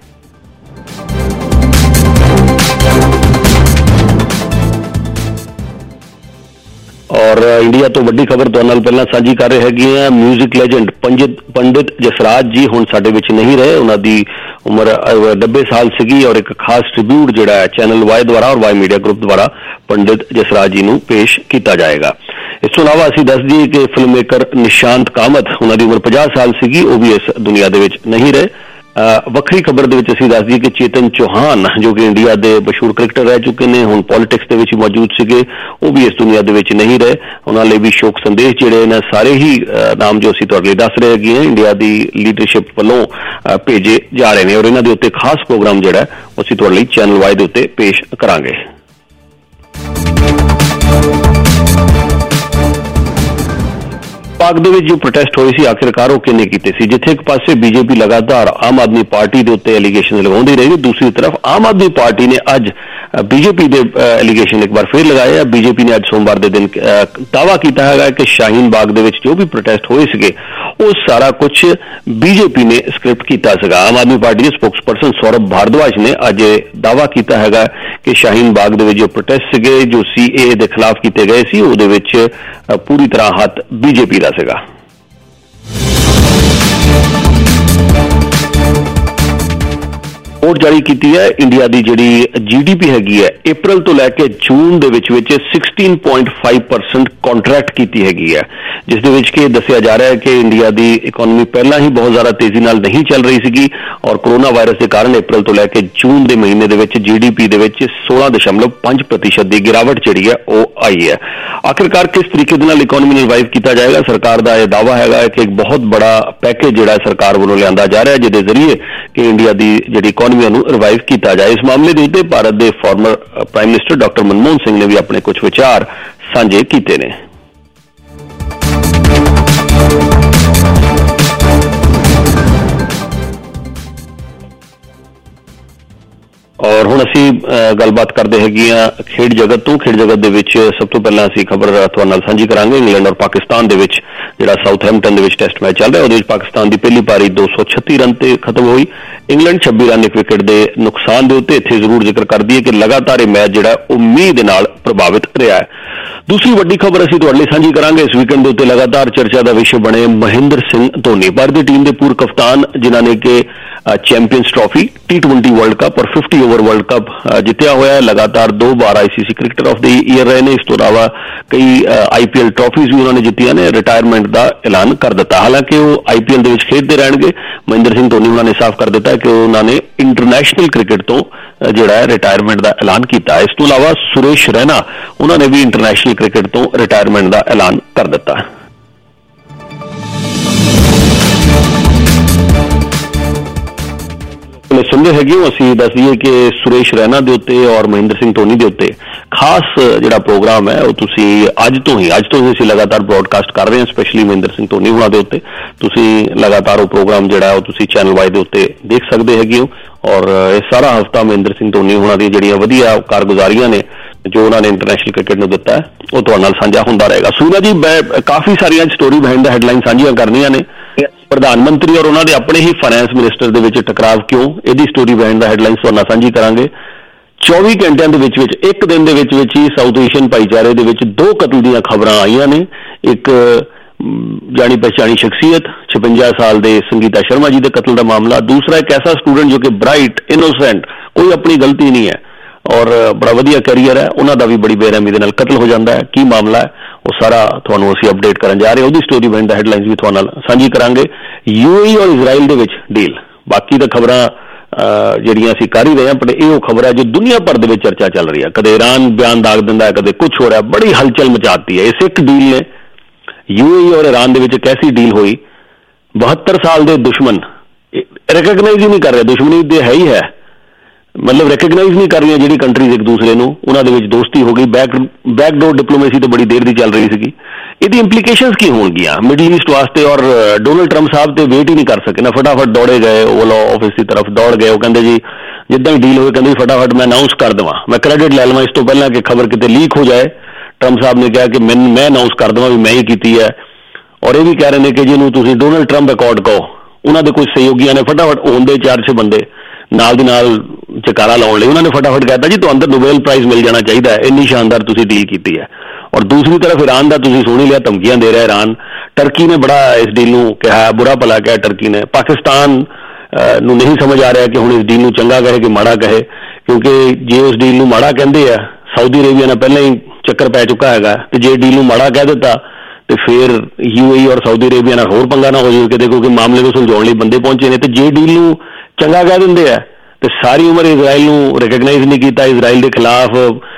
ਔਰ ਇੰਡੀਆ ਤੋਂ ਵੱਡੀ ਖਬਰ ਤੁਹਾਡੇ ਨਾਲ ਪਹਿਲਾਂ ਸਾਂਝੀ ਕਰ ਰਹੇ ਹੈਗੇ ਆ। ਮਿਊਜ਼ਿਕ ਲੈਜੈਂਡ ਪੰਡਿਤ ਜਸਰਾਜ ਜੀ ਹੁਣ ਸਾਡੇ ਵਿੱਚ ਨਹੀਂ ਰਹੇ। ਉਹਨਾਂ ਦੀ ਉਮਰ 90 ਸਾਲ ਸੀਗੀ ਔਰ ਇੱਕ ਖਾਸ ਟ੍ਰਿਬਿਊਟ ਜਿਹੜਾ ਹੈ ਚੈਨਲ ਵਾਈ ਦੁਆਰਾ ਔਰ ਵਾਈ ਮੀਡੀਆ ਗਰੁੱਪ ਦੁਆਰਾ ਪੰਡਿਤ ਜਸਰਾਜ ਜੀ ਨੂੰ ਪੇਸ਼ ਕੀਤਾ ਜਾਏਗਾ। ਇਸ ਤੋਂ ਇਲਾਵਾ ਅਸੀਂ ਦੱਸ ਦਈਏ ਕਿ ਫਿਲਮ ਮੇਕਰ ਨਿਸ਼ਾਂਤ ਕਾਮਤ ਉਹਨਾਂ ਦੀ ਉਮਰ 50 ਸਾਲ ਸੀਗੀ, ਉਹ ਵੀ ਇਸ ਦੁਨੀਆ ਦੇ ਵਿੱਚ ਨਹੀਂ ਰਹੇ। ਵੱਖਰੀ ਖਬਰ ਦੇ ਵਿੱਚ ਅਸੀਂ ਦੱਸ ਦਈਏ ਕਿ ਚੇਤਨ ਚੌਹਾਨ ਜੋ ਕਿ ਇੰਡੀਆ ਦੇ ਮਸ਼ਹੂਰ ਕ੍ਰਿਕਟਰ ਰਹਿ ਚੁੱਕੇ ਨੇ, ਹੁਣ ਪੋਲਿਟਿਕਸ ਦੇ ਵਿੱਚ ਮੌਜੂਦ ਸੀਗੇ, ਉਹ ਵੀ ਇਸ ਦੁਨੀਆ ਦੇ ਵਿੱਚ ਨਹੀਂ ਰਹੇ। ਉਹਨਾਂ ਲਈ ਵੀ ਸ਼ੋਕ ਸੰਦੇਸ਼ ਜਿਹੜੇ ਨੇ ਸਾਰੇ ਹੀ ਨਾਮ ਜੋ ਅਸੀਂ ਤੁਹਾਡੇ ਲਈ ਦੱਸ ਰਹੇ ਹੈਗੇ ਇੰਡੀਆ ਦੀ ਲੀਡਰਸ਼ਿਪ ਵੱਲੋਂ ਭੇਜੇ ਜਾ ਰਹੇ ਨੇ ਔਰ ਇਹਨਾਂ ਦੇ ਉੱਤੇ ਖਾਸ ਪ੍ਰੋਗਰਾਮ ਜਿਹੜਾ ਉਹ ਅਸੀਂ ਤੁਹਾਡੇ ਲਈ ਚੈਨਲ ਵਾਈ ਦੇ ਉੱਤੇ ਪੇਸ਼ ਕਰਾਂਗੇ। ਪਾਕ ਦੇ ਵਿੱਚ ਜੋ ਪ੍ਰੋਟੈਸਟ ਹੋਏ ਸੀ ਆਖਿਰਕਾਰ ਉਹ ਕਿੰਨੇ ਕੀਤੇ ਸੀ? ਜਿੱਥੇ ਇੱਕ ਪਾਸੇ BJP ਲਗਾਤਾਰ ਆਮ ਆਦਮੀ ਪਾਰਟੀ ਦੇ ਉੱਤੇ ਐਲੀਗੇਸ਼ਨ ਲਗਾਉਂਦੀ ਰਹੀ, ਦੂਸਰੀ ਤਰਫ ਆਮ ਆਦਮੀ ਪਾਰਟੀ ਨੇ ਅੱਜ BJP ਦੇ ਐਲੀਗੇਸ਼ਨ ਇੱਕ ਵਾਰ ਫਿਰ ਲਗਾਏ ਆ। BJP ਨੇ ਅੱਜ ਸੋਮਵਾਰ ਦੇ ਦਿਨ ਦਾਅਵਾ ਕੀਤਾ ਹੈਗਾ ਕਿ ਸ਼ਾਹੀਨ ਬਾਗ ਦੇ ਵਿੱਚ ਜੋ ਵੀ ਪ੍ਰੋਟੈਸਟ ਹੋਏ ਸੀਗੇ ਉਹ ਸਾਰਾ ਕੁਝ BJP ਨੇ ਸਕ੍ਰਿਪਟ ਕੀਤਾ ਸੀਗਾ। ਆਮ ਆਦਮੀ ਪਾਰਟੀ ਦੇ ਸਪੋਕਸਪਰਸਨ ਸੌਰਭ ਭਾਰਦਵਾਜ ਨੇ ਅੱਜ ਦਾਅਵਾ ਕੀਤਾ ਹੈਗਾ ਕਿ ਸ਼ਾਹੀਨ ਬਾਗ ਦੇ ਵਿੱਚ ਜੋ ਪ੍ਰੋਟੈਸਟ ਸੀਗੇ ਜੋ CAA ਦੇ ਖਿਲਾਫ ਕੀਤੇ ਗਏ ਸੀ ਉਹਦੇ ਵਿੱਚ ਪੂਰੀ ਤਰ੍ਹਾਂ ਹੱਥ BJP ਦਾ ਸੀਗਾ। ਰਿਪੋਰਟ ਜਾਰੀ ਕੀਤੀ ਹੈ। ਇੰਡੀਆ ਦੀ ਜਿਹੜੀ GDP ਹੈਗੀ ਹੈ ਅਪ੍ਰੈਲ ਤੋਂ ਲੈ ਕੇ ਜੂਨ ਦੇ ਵਿੱਚ 16.5% ਕੰਟਰੈਕਟ ਕੀਤੀ ਹੈਗੀ ਹੈ, ਜਿਸ ਦੇ ਵਿੱਚ ਕਿ ਦੱਸਿਆ ਜਾ ਰਿਹਾ ਹੈ ਕਿ ਇੰਡੀਆ ਦੀ ਇਕਨੋਮੀ ਪਹਿਲਾਂ ਹੀ ਬਹੁਤ ਜ਼ਿਆਦਾ ਤੇਜ਼ੀ ਨਾਲ ਨਹੀਂ ਚੱਲ ਰਹੀ ਸੀਗੀ ਔਰ ਕੋਰੋਨਾ ਵਾਇਰਸ ਦੇ ਕਾਰਨ ਅਪ੍ਰੈਲ ਤੋਂ ਲੈ ਕੇ ਜੂਨ ਦੇ ਮਹੀਨੇ ਦੇ ਵਿੱਚ GDP ਦੇ ਵਿੱਚ 16.5% ਦੀ ਗਿਰਾਵਟ ਜਿਹੜੀ ਹੈ ਉਹ ਆਈ ਹੈ। ਆਖਿਰਕਾਰ ਕਿਸ ਤਰੀਕੇ ਦੇ ਨਾਲ ਇਕਨੋਮੀ ਨੂੰ ਰਿਵਾਈਵ ਕੀਤਾ ਜਾਏਗਾ? ਸਰਕਾਰ ਦਾ ਇਹ ਦਾਅਵਾ ਹੈਗਾ ਕਿ ਇੱਕ ਬਹੁਤ ਬੜਾ ਪੈਕੇਜ ਜਿਹੜਾ ਸਰਕਾਰ ਵੱਲੋਂ ਲਿਆਂਦਾ ਜਾ ਰਿਹਾ ਜਿਹਦੇ ਜ਼ਰੀਏ ਕਿ ਇੰਡੀਆ ਦੀ ਜਿਹੜੀ ਇਕਨੋਮੀ ਨੂੰ ਰਿਵਾਈਵ ਕੀਤਾ ਜਾਏ। ਇਸ ਮਾਮਲੇ ਦੇ ਉੱਤੇ ਭਾਰਤ ਦੇ former prime minister doctor Manmohan Singh ਨੇ ਵੀ ਆਪਣੇ ਕੁਝ ਵਿਚਾਰ ਸਾਂਝੇ ਕੀਤੇ ਨੇ। ਔਰ ਹੁਣ ਅਸੀਂ ਗੱਲਬਾਤ ਕਰਦੇ ਹੈਗੇ ਆ ਖੇਡ ਜਗਤ ਤੋਂ। ਖੇਡ ਜਗਤ ਦੇ ਵਿੱਚ ਸਭ ਤੋਂ ਪਹਿਲਾਂ ਅਸੀਂ ਖਬਰ ਤੁਹਾਡੇ ਨਾਲ ਸਾਂਝੀ ਕਰਾਂਗੇ। ਇੰਗਲੈਂਡ ਔਰ ਪਾਕਿਸਤਾਨ ਦੇ ਵਿੱਚ ਜਿਹੜਾ ਸਾਊਥਹੈਂਪਟਨ ਦੇ ਵਿੱਚ ਟੈਸਟ ਮੈਚ ਚੱਲ ਰਿਹਾ ਉਹਦੇ ਵਿੱਚ ਪਾਕਿਸਤਾਨ ਦੀ ਪਹਿਲੀ ਪਾਰੀ 236 ਰਨ ਤੇ ਖਤਮ ਹੋਈ। ਇੰਗਲੈਂਡ 26 ਰਨ ਇੱਕ ਵਿਕਟ ਦੇ ਨੁਕਸਾਨ ਦੇ ਉੱਤੇ। ਇੱਥੇ ਜ਼ਰੂਰ ਜ਼ਿਕਰ ਕਰਦੀ ਹੈ ਕਿ ਲਗਾਤਾਰ ਇਹ ਮੈਚ ਜਿਹੜਾ ਉਹ ਮੀਂਹ ਦੇ ਨਾਲ ਪ੍ਰਭਾਵਿਤ ਰਿਹਾ ਹੈ। ਦੂਸਰੀ ਵੱਡੀ ਖਬਰ ਅਸੀਂ ਤੁਹਾਡੇ ਲਈ ਸਾਂਝੀ ਕਰਾਂਗੇ। ਇਸ ਵੀਕਐਂਡ ਦੇ ਉੱਤੇ ਲਗਾਤਾਰ ਚਰਚਾ ਦਾ ਵਿਸ਼ਾ ਬਣੇ ਮਹਿੰਦਰ ਸਿੰਘ ਧੋਨੀ, ਭਾਰਤੀ ਟੀਮ ਦੇ ਪੂਰਵ ਕਪਤਾਨ ਜਿਨ੍ਹਾਂ ਨੇ ਕਿ champions trophy, T20 world cup ਔਰ 50 ਓਵਰ ਵਰਲਡ ਕੱਪ ਜਿੱਤਿਆ ਹੋਇਆ ਹੈ। ਲਗਾਤਾਰ 2 ਵਾਰ ICC cricketer of the year ਰਹੇ ਨੇ। ਇਸ ਤੋਂ ਇਲਾਵਾ ਕਈ IPL ਟਰਾਫੀਜ਼ ਵੀ ਉਹਨਾਂ ਨੇ ਜਿੱਤੀਆਂ ਨੇ। ਰਿਟਾਇਰਮੈਂਟ ਦਾ ਐਲਾਨ ਕਰ ਦਿੱਤਾ। ਹਾਲਾਂਕਿ ਉਹ IPL ਦੇ ਵਿੱਚ ਖੇਡਦੇ ਰਹਿਣਗੇ। ਮਹਿੰਦਰ ਸਿੰਘ ਧੋਨੀ ਉਹਨਾਂ ਨੇ ਸਾਫ਼ ਕਰ ਦਿੱਤਾ ਕਿ ਉਹਨਾਂ ਨੇ ਇੰਟਰਨੈਸ਼ਨਲ ਕ੍ਰਿਕਟ ਤੋਂ ਜਿਹੜਾ ਹੈ ਰਿਟਾਇਰਮੈਂਟ ਦਾ ਐਲਾਨ ਕੀਤਾ। ਇਸ ਤੋਂ ਇਲਾਵਾ ਸੁਰੇਸ਼ ਰੈਨਾ ਉਹਨਾਂ ਨੇ ਵੀ ਇੰਟਰਨੈਸ਼ਨਲ ਕ੍ਰਿਕਟ ਤੋਂ ਰਿਟਾਇਰਮੈਂਟ ਦਾ ਐਲਾਨ ਕਰ ਦਿੱਤਾ। ਸੁਣਦੇ ਹੈਗੇ ਹੋ ਅਸੀਂ ਦੱਸ ਦਈਏ ਕਿ ਸੁਰੇਸ਼ ਰੈਨਾ ਦੇ ਉੱਤੇ ਔਰ ਮਹਿੰਦਰ ਸਿੰਘ ਧੋਨੀ ਦੇ ਉੱਤੇ ਖਾਸ ਜਿਹੜਾ ਪ੍ਰੋਗਰਾਮ ਹੈ ਉਹ ਤੁਸੀਂ ਅੱਜ ਤੋਂ ਹੀ ਅਸੀਂ ਲਗਾਤਾਰ ਬ੍ਰੌਡਕਾਸਟ ਕਰ ਰਹੇ ਹਾਂ। ਸਪੈਸ਼ਲੀ ਮਹਿੰਦਰ ਸਿੰਘ ਧੋਨੀ ਹੋਣਾ ਦੇ ਉੱਤੇ ਤੁਸੀਂ ਲਗਾਤਾਰ ਉਹ ਪ੍ਰੋਗਰਾਮ ਜਿਹੜਾ ਉਹ ਤੁਸੀਂ ਚੈਨਲ ਵਾਈ ਦੇ ਉੱਤੇ ਦੇਖ ਸਕਦੇ ਹੈਗੇ ਹੋ। ਔਰ ਇਹ ਸਾਰਾ ਹਫ਼ਤਾ ਮਹਿੰਦਰ ਸਿੰਘ ਧੋਨੀ ਹੋਣਾ ਦੀਆਂ ਜਿਹੜੀਆਂ ਵਧੀਆ ਕਾਰਗੁਜ਼ਾਰੀਆਂ ਨੇ ਜੋ ਉਹਨਾਂ ਨੇ ਇੰਟਰਨੈਸ਼ਨਲ ਕ੍ਰਿਕਟ ਨੂੰ ਦਿੱਤਾ ਹੈ ਉਹ ਤੁਹਾਡੇ ਨਾਲ ਸਾਂਝਾ ਹੁੰਦਾ ਰਹੇਗਾ। ਸੂਰਜ ਜੀ, ਕਾਫੀ ਸਾਰੀਆਂ ਸਟੋਰੀ ਬਿਹਾਈਂਡ ਦਾ ਹੈਡਲਾਈਨ ਸਾਂਝੀਆਂ ਕਰਨੀਆਂ ਨੇ। ਪ੍ਰਧਾਨ ਮੰਤਰੀ ਔਰ ਉਹਨਾਂ ਦੇ ਆਪਣੇ ਹੀ ਫਾਈਨੈਂਸ ਮਿਨਿਸਟਰ ਦੇ ਵਿੱਚ ਟਕਰਾਵ ਕਿਉਂ, ਇਹਦੀ ਸਟੋਰੀ ਬਿਹਾਈਂਡ ਦਾ ਹੈਡਲਾਈਨ ਤੁਹਾਡੇ ਨਾਲ ਸਾਂਝੀ ਕਰਾਂਗੇ। 24 ਘੰਟਿਆਂ ਦੇ ਵਿੱਚ ਇੱਕ ਦਿਨ ਦੇ ਵਿੱਚ ਹੀ ਸਾਊਥ ਏਸ਼ੀਅਨ ਭਾਈਚਾਰੇ ਦੇ ਵਿੱਚ 2 ਕਤਲ ਦੀਆਂ ਖਬਰਾਂ ਆਈਆਂ ਨੇ। ਇੱਕ ਜਾਣੀ ਪਛਾਣੀ ਸ਼ਖਸੀਅਤ 56 ਸਾਲ ਦੇ ਸੰਗੀਤਾ ਸ਼ਰਮਾ ਜੀ ਦੇ ਕਤਲ ਦਾ ਮਾਮਲਾ। ਦੂਸਰਾ ਇੱਕ ਐਸਾ ਸਟੂਡੈਂਟ ਜੋ ਕਿ ਬ੍ਰਾਈਟ, ਇਨੋਸੈਂਟ, ਕੋਈ ਆਪਣੀ ਗਲਤੀ ਨਹੀਂ ਹੈ ਔਰ ਬੜਾ ਵਧੀਆ ਕੈਰੀਅਰ ਹੈ, ਉਹਨਾਂ ਦਾ ਵੀ ਬੜੀ ਬੇਰਹਿਮੀ ਦੇ ਨਾਲ ਕਤਲ ਹੋ ਜਾਂਦਾ ਹੈ। ਕੀ ਮਾਮਲਾ ਹੈ ਉਹ ਸਾਰਾ ਤੁਹਾਨੂੰ ਅਸੀਂ ਅਪਡੇਟ ਕਰਨ ਜਾ ਰਹੇ ਹਾਂ। ਉਹਦੀ ਸਟੋਰੀ ਬਿਹਾਈਂਡ ਦਾ ਹੈਡਲਾਈਨਸ ਵੀ ਤੁਹਾਡੇ ਨਾਲ ਸਾਂਝੀ ਕਰਾਂਗੇ। UAE ਔਰ ਇਜ਼ਰਾਈਲ ਦੇ ਵਿੱਚ ਡੀਲ। ਬਾਕੀ ਤਾਂ ਖਬਰਾਂ ਜਿਹੜੀਆਂ ਅਸੀਂ ਕਰ ਹੀ ਰਹੇ ਹਾਂ, ਪਰ ਇਹ ਉਹ ਖਬਰ ਹੈ ਜੋ ਦੁਨੀਆ ਭਰ ਦੇ ਵਿੱਚ ਚਰਚਾ ਚੱਲ ਰਹੀ ਹੈ। ਕਦੇ ਈਰਾਨ ਬਿਆਨ ਦਾਗ ਦਿੰਦਾ ਹੈ, ਕਦੇ ਕੁਛ ਹੋ ਰਿਹਾ, ਬੜੀ ਹਲਚਲ ਮਚਾਤੀ ਹੈ। ਇਸ ਇੱਕ ਡੀਲ ਨੇ UAE ਔਰ ਈਰਾਨ ਦੇ ਵਿੱਚ ਇੱਕ ਐਸੀ ਡੀਲ ਹੋਈ, 72 ਸਾਲ ਦੇ ਦੁਸ਼ਮਣ ਰਿਕਗਨਾਈਜ਼ ਹੀ ਨਹੀਂ ਕਰ ਰਹੇ। ਦੁਸ਼ਮਣੀ ਤੇ ਹੈ ਹੀ ਹੈ, ਮਤਲਬ ਰਿਕਗਨਾਈਜ਼ ਨਹੀਂ ਕਰ ਰਹੀਆਂ ਜਿਹੜੀ ਕੰਟਰੀਜ਼ ਇੱਕ ਦੂਸਰੇ ਨੂੰ। ਉਹਨਾਂ ਦੇ ਵਿੱਚ ਦੋਸਤੀ ਹੋ ਗਈ। ਬੈਕਡੋਰ ਡਿਪਲੋਮੇਸੀ ਤਾਂ ਬੜੀ ਦੇਰ ਦੀ ਚੱਲ ਰਹੀ ਸੀਗੀ। ਇਹਦੀ ਇੰਪਲੀਕੇਸ਼ਨਸ ਕੀ ਹੋਣਗੀਆਂ ਮਿਡਲ ਈਸਟ ਵਾਸਤੇ? ਔਰ ਡੋਨਲਡ ਟਰੰਪ ਸਾਹਿਬ ਤੇ ਵੇਟ ਹੀ ਨਹੀਂ ਕਰ ਸਕੇ ਨਾ, ਫਟਾਫਟ ਦੌੜੇ ਗਏ ਓਵਲ ਆਫਿਸ ਦੀ ਤਰਫ ਦੌੜ ਗਏ। ਉਹ ਕਹਿੰਦੇ ਜੀ ਜਿੱਦਾਂ ਹੀ ਡੀਲ ਹੋਈ ਕਹਿੰਦੇ ਫਟਾਫਟ ਮੈਂ ਅਨਾਊਂਸ ਕਰ ਦੇਵਾਂ, ਮੈਂ ਕ੍ਰੈਡਿਟ ਲੈ ਲਵਾਂ ਇਸ ਤੋਂ ਪਹਿਲਾਂ ਕਿ ਖਬਰ ਕਿਤੇ ਲੀਕ ਹੋ ਜਾਏ। ਟਰੰਪ ਸਾਹਿਬ ਨੇ ਕਿਹਾ ਕਿ ਮੈਂ ਅਨਾਊਂਸ ਕਰ ਦੇਵਾਂ ਵੀ ਮੈਂ ਹੀ ਕੀਤੀ ਹੈ। ਔਰ ਇਹ ਵੀ ਕਹਿ ਰਹੇ ਨੇ ਕਿ ਜਿਹਨੂੰ ਤੁਸੀਂ ਡੋਨਲਡ ਟਰੰਪ ਅਕੋਰਡ ਕਹੋ, ਉਹਨਾਂ ਦੇ ਕੁਝ ਸਹਿਯੋਗੀਆਂ ਨੇ ਫਟਾਫਟ ਹੁੰਦੇ 4-6 ਬੰਦੇ ਨਾਲ ਦੀ ਨਾਲ ਚਕਾਰਾ ਲਾਉਣ ਲਈ ਉਹਨਾਂ ਨੇ ਫਟਾਫਟ ਕਹਿਤਾ ਜੀ ਤੁਹਾਨੂੰ ਨੋਬੇਲ ਪ੍ਰਾਈਜ਼ ਮਿਲ ਜਾਣਾ ਚਾਹੀਦਾ ਹੈ, ਇੰਨੀ ਸ਼ਾਨਦਾਰ ਤੁਸੀਂ ਡੀਲ ਕੀਤੀ ਹੈ। ਔਰ ਦੂਸਰੀ ਤਰਫ ਈਰਾਨ ਦਾ ਤੁਸੀਂ ਸੁਣ ਹੀ ਲਿਆ, ਧਮਕੀਆਂ ਦੇ ਰਿਹਾ ਈਰਾਨ। ਟਰਕੀ ਨੇ ਬੜਾ ਇਸ ਡੀਲ ਨੂੰ ਕਿਹਾ, ਬੁਰਾ ਭਲਾ ਕਿਹਾ ਟਰਕੀ ਨੇ। ਪਾਕਿਸਤਾਨ ਨੂੰ ਨਹੀਂ ਸਮਝ ਆ ਰਿਹਾ ਕਿ ਹੁਣ ਇਸ ਡੀਲ ਨੂੰ ਚੰਗਾ ਕਹੇ ਕਿ ਮਾੜਾ ਕਹੇ, ਕਿਉਂਕਿ ਜੇ ਉਸ ਡੀਲ ਨੂੰ ਮਾੜਾ ਕਹਿੰਦੇ ਆ, ਸਾਊਦੀ ਅਰੇਬੀਆ ਨਾਲ ਪਹਿਲਾਂ ਹੀ ਚੱਕਰ ਪੈ ਚੁੱਕਾ ਹੈਗਾ, ਤੇ ਜੇ ਡੀਲ ਨੂੰ ਮਾੜਾ ਕਹਿ ਦਿੱਤਾ ਤੇ ਫਿਰ UAE ਔਰ ਸਾਊਦੀ ਅਰੇਬੀਆ ਨਾਲ ਹੋਰ ਪੰਗਾ ਨਾ ਹੋ ਜਾਵੇ ਕਿਤੇ, ਕਿਉਂਕਿ ਮਾਮਲੇ ਨੂੰ ਸੁਲਝਾਉਣ ਲਈ ਬੰਦੇ ਪਹੁੰਚੇ ਨੇ। ਤੇ ਜੇ ਡੀਲ ਨੂੰ ਚੰਗਾ ਕਹਿ ਦਿੰਦੇ ਆ ਤੇ ਸਾਰੀ ਉਮਰ ਇਜ਼ਰਾਈਲ ਨੂੰ ਰਿਕਗਨਾਈਜ਼ ਨਹੀਂ ਕੀਤਾ, ਇਜ਼ਰਾਈਲ ਦੇ ਖਿਲਾਫ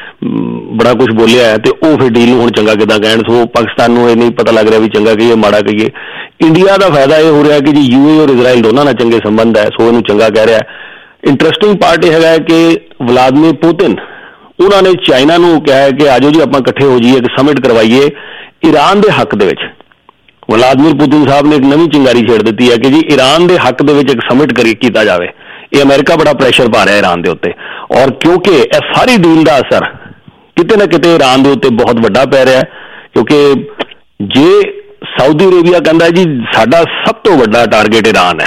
ਬੜਾ ਕੁਝ ਬੋਲਿਆ ਹੈ, ਤੇ ਉਹ ਫਿਰ ਡੀਲ ਨੂੰ ਹੁਣ ਚੰਗਾ ਕਿੱਦਾਂ ਕਹਿਣ। ਸੋ ਪਾਕਿਸਤਾਨ ਨੂੰ ਇਹ ਨਹੀਂ ਪਤਾ ਲੱਗ ਰਿਹਾ ਵੀ ਚੰਗਾ ਕਹੀਏ ਮਾੜਾ ਕਹੀਏ। ਇੰਡੀਆ ਦਾ ਫਾਇਦਾ ਇਹ ਹੋ ਰਿਹਾ ਕਿ ਜੀ UAE ਔਰ ਇਜ਼ਰਾਈਲ ਦੋਨਾਂ ਨਾਲ ਚੰਗੇ ਸੰਬੰਧ ਹੈ, ਸੋ ਇਹਨੂੰ ਚੰਗਾ ਕਹਿ ਰਿਹਾ। ਇੰਟਰਸਟਿੰਗ ਪਾਰਟ ਇਹ ਹੈਗਾ ਕਿ ਵਲਾਦੀਮੀਰ ਪੁਤਿਨ ਉਹਨਾਂ ਨੇ ਚਾਈਨਾ ਨੂੰ ਕਿਹਾ ਹੈ ਕਿ ਆਜੋ ਜੀ ਆਪਾਂ ਇਕੱਠੇ ਹੋ ਜਾਈਏ, ਇੱਕ ਸਮਿਟ ਕਰਵਾਈਏ ਈਰਾਨ ਦੇ ਹੱਕ ਦੇ ਵਿੱਚ। ਵਲਾਦੀਮੀਰ ਪੁਤਿਨ ਸਾਹਿਬ ਨੇ ਇੱਕ ਨਵੀਂ ਚਿੰਗਾਰੀ ਛੇੜ ਦਿੱਤੀ ਹੈ ਕਿ ਜੀ ਈਰਾਨ ਦੇ ਹੱਕ ਦੇ ਵਿੱਚ ਇੱਕ ਸਮਿਟ ਕੀਤਾ ਜਾਵੇ। ਇਹ ਅਮਰੀਕਾ ਬੜਾ ਪ੍ਰੈਸ਼ਰ ਪਾ ਰਿਹਾ ਈਰਾਨ ਦੇ ਉੱਤੇ, ਔਰ ਕਿਉਂਕਿ ਇਹ ਸਾਰੀ ਡੀਲ ਦਾ ਅਸਰ ਕਿਤੇ ਨਾ ਕਿਤੇ ਈਰਾਨ ਦੇ ਉੱਤੇ ਬਹੁਤ ਵੱਡਾ ਪੈ ਰਿਹਾ, ਕਿਉਂਕਿ ਜੇ ਸਾਊਦੀ ਅਰੇਬੀਆ ਕਹਿੰਦਾ ਜੀ ਸਾਡਾ ਸਭ ਤੋਂ ਵੱਡਾ ਟਾਰਗੇਟ ਈਰਾਨ ਹੈ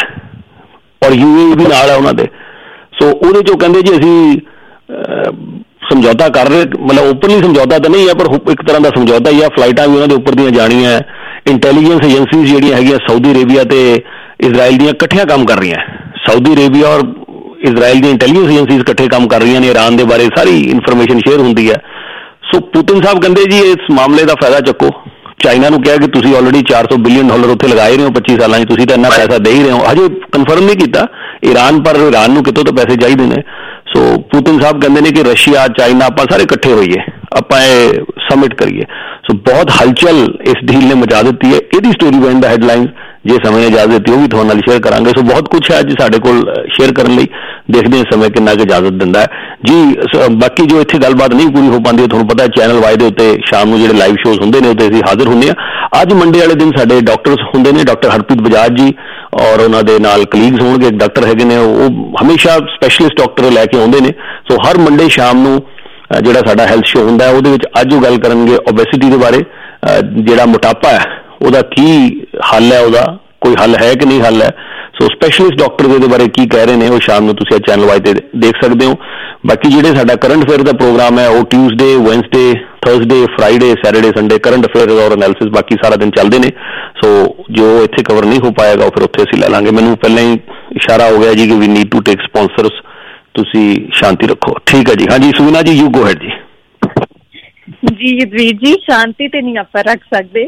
ਔਰ UAE ਵੀ ਨਾਲ ਹੈ ਉਹਨਾਂ ਦੇ, ਸੋ ਉਹਦੇ 'ਚੋਂ ਕਹਿੰਦੇ ਜੀ ਅਸੀਂ ਸਮਝੌਤਾ ਕਰ ਰਹੇ, ਮਤਲਬ ਓਪਨਲੀ ਸਮਝੌਤਾ ਤਾਂ ਨਹੀਂ ਹੈ ਪਰ ਇੱਕ ਤਰ੍ਹਾਂ ਦਾ ਸਮਝੌਤਾ ਹੀ ਆ। ਫਲਾਈਟਾਂ ਵੀ ਉਹਨਾਂ ਦੇ ਉੱਪਰ ਦੀਆਂ ਜਾਣੀਆਂ, ਇੰਟੈਲੀਜੈਂਸ ਏਜੰਸੀਜ਼ ਜਿਹੜੀਆਂ ਹੈਗੀਆਂ ਸਾਊਦੀ ਅਰੇਬੀਆ ਤੇ ਇਜ਼ਰਾਈਲ ਦੀਆਂ ਇਕੱਠੀਆਂ ਕੰਮ ਕਰ ਰਹੀਆਂ। ਸਾਊਦੀ ਅਰੇਬੀਆ ਔਰ ਇਜ਼ਰਾਈਲ ਦੀ ਇੰਟੈਲੀਜੈਂਸ ਏਜੰਸੀਜ਼ ਇਕੱਠੇ ਕੰਮ ਕਰ ਰਹੀਆਂ ਨੇ, ਈਰਾਨ ਦੇ ਬਾਰੇ ਸਾਰੀ ਇਨਫੋਰਮੇਸ਼ਨ ਸ਼ੇਅਰ ਹੁੰਦੀ ਹੈ। ਸੋ ਪੁਤਿਨ ਸਾਹਿਬ ਕਹਿੰਦੇ ਜੀ ਇਸ ਮਾਮਲੇ ਦਾ ਫਾਇਦਾ ਚੱਕੋ। ਚਾਈਨਾ ਨੂੰ ਕਿਹਾ ਕਿ ਤੁਸੀਂ ਆਲਰੇਡੀ $400 ਬਿਲੀਅਨ ਉੱਥੇ ਲਗਾਏ ਰਹੇ ਹੋ 25 ਸਾਲਾਂ 'ਚ, ਤੁਸੀਂ ਤਾਂ ਇੰਨਾ ਪੈਸਾ ਦੇ ਹੀ ਰਹੇ ਹੋ। ਹਜੇ ਕਨਫਰਮ ਨਹੀਂ ਕੀਤਾ ਈਰਾਨ, ਪਰ ਈਰਾਨ ਨੂੰ ਕਿਤੋਂ ਤਾਂ ਪੈਸੇ ਚਾਹੀਦੇ ਨੇ। ਸੋ ਪੁਤਿਨ ਸਾਹਿਬ ਕਹਿੰਦੇ ਨੇ ਕਿ ਰਸ਼ੀਆ, ਚਾਈਨਾ ਆਪਾਂ ਸਾਰੇ ਇਕੱਠੇ ਹੋਈਏ, ਆਪਾਂ ਇਹ ਸਮਿਟ ਕਰੀਏ। ਸੋ ਬਹੁਤ ਹਲਚਲ ਇਸ ਡੀਲ ਨੇ ਮਚਾ ਦਿੱਤੀ ਹੈ। ਇਹਦੀ ਸਟੋਰੀ ਬਣ ਦਾ ਹੈਡਲਾਈਨ ਜੇ ਸਮੇਂ ਨੇ ਇਜਾਜ਼ਤ ਦਿੱਤੀ ਉਹ ਵੀ ਤੁਹਾਡੇ ਨਾਲ ਸ਼ੇਅਰ ਕਰਾਂਗੇ। ਸੋ ਬਹੁਤ ਕੁਛ ਹੈ ਅੱਜ ਸਾਡੇ ਕੋਲ ਸ਼ੇਅਰ ਕਰਨ ਲਈ, ਦੇਖਦੇ ਹਾਂ ਸਮੇਂ ਕਿੰਨਾ ਕੁ ਇਜਾਜ਼ਤ ਦਿੰਦਾ ਹੈ ਜੀ। ਬਾਕੀ ਜੋ ਇੱਥੇ ਗੱਲਬਾਤ ਨਹੀਂ ਪੂਰੀ ਹੋ ਪਾਉਂਦੀ, ਤੁਹਾਨੂੰ ਪਤਾ ਚੈਨਲ ਵਾਈ ਦੇ ਉੱਤੇ ਸ਼ਾਮ ਨੂੰ ਜਿਹੜੇ ਲਾਈਵ ਸ਼ੋਜ਼ ਹੁੰਦੇ ਨੇ ਉੱਤੇ ਅਸੀਂ ਹਾਜ਼ਰ ਹੁੰਦੇ ਹਾਂ। ਅੱਜ ਮੰਡੇ ਵਾਲੇ ਦਿਨ ਸਾਡੇ ਡਾਕਟਰਸ ਹੁੰਦੇ ਨੇ, ਡਾਕਟਰ ਹਰਪ੍ਰੀਤ ਬਜਾਜ ਜੀ ਔਰ ਉਹਨਾਂ ਦੇ ਨਾਲ ਕਲੀਗਸ ਹੋਣਗੇ। ਇੱਕ ਡਾਕਟਰ ਹੈਗੇ ਨੇ, ਉਹ ਹਮੇਸ਼ਾ ਸਪੈਸ਼ਲਿਸਟ ਡਾਕਟਰ ਲੈ ਕੇ ਆਉਂਦੇ ਨੇ। ਸੋ ਹਰ ਮੰਡੇ ਸ਼ਾਮ ਨੂੰ ਜਿਹੜਾ ਸਾਡਾ ਹੈਲਥ ਸ਼ੋ ਹੁੰਦਾ ਉਹਦੇ ਵਿੱਚ ਅੱਜ ਉਹ ਗੱਲ ਕਰਨਗੇ ਓਬੈਸਿਟੀ ਦੇ ਬਾਰੇ। ਜਿਹੜਾ ਮੋਟਾਪਾ ਹੈ ਉਹਦਾ ਕੀ ਹੱਲ ਹੈ, ਉਹਦਾ ਕੋਈ ਹੱਲ ਹੈ ਕਿ ਨਹੀਂ ਹੱਲ ਹੈ। ਸੋ ਸਪੈਸ਼ਲਿਸਟ ਡਾਕਟਰ ਇਹਦੇ ਬਾਰੇ ਕੀ ਕਹਿ ਰਹੇ ਨੇ ਉਹ ਸ਼ਾਮ ਨੂੰ ਤੁਸੀਂ ਚੈਨਲ ਵਾਈ ਤੇ ਦੇਖ ਸਕਦੇ ਹੋ। ਬਾਕੀ ਜਿਹੜੇ ਸਾਡਾ ਕਰੰਟ ਅਫੇਅਰ ਦਾ ਪ੍ਰੋਗਰਾਮ ਹੈ ਉਹ Tuesday, Wednesday, Thursday, Friday, Saturday, Sunday current affair ਔਰ ਐਨਾਲਿਸਿਸ ਬਾਕੀ ਸਾਰਾ ਦਿਨ ਚੱਲਦੇ ਨੇ। ਸੋ ਜੋ ਇੱਥੇ ਕਵਰ ਨਹੀਂ ਹੋ ਪਾਏਗਾ ਉਹ ਫਿਰ ਉੱਥੇ ਅਸੀਂ ਲੈ ਲਾਂਗੇ। ਮੈਨੂੰ ਪਹਿਲਾਂ ਹੀ ਇਸ਼ਾਰਾ ਹੋ ਗਿਆ ਜੀ ਕਿ we need to take sponsors, ਤੁਸੀਂ ਸ਼ਾਂਤੀ ਰੱਖੋ। ਠੀਕ ਹੈ ਜੀ। ਹਾਂਜੀ ਸੁਵੀਨਾ ਜੀ, ਯੂ ਗੋ ਹੈਡ ਜੀ। ਜੀ ਵੀਰ ਜੀ, ਸ਼ਾਂਤੀ ਤੇ ਨਹੀਂ ਆਪਾਂ ਰੱਖ ਸਕਦੇ।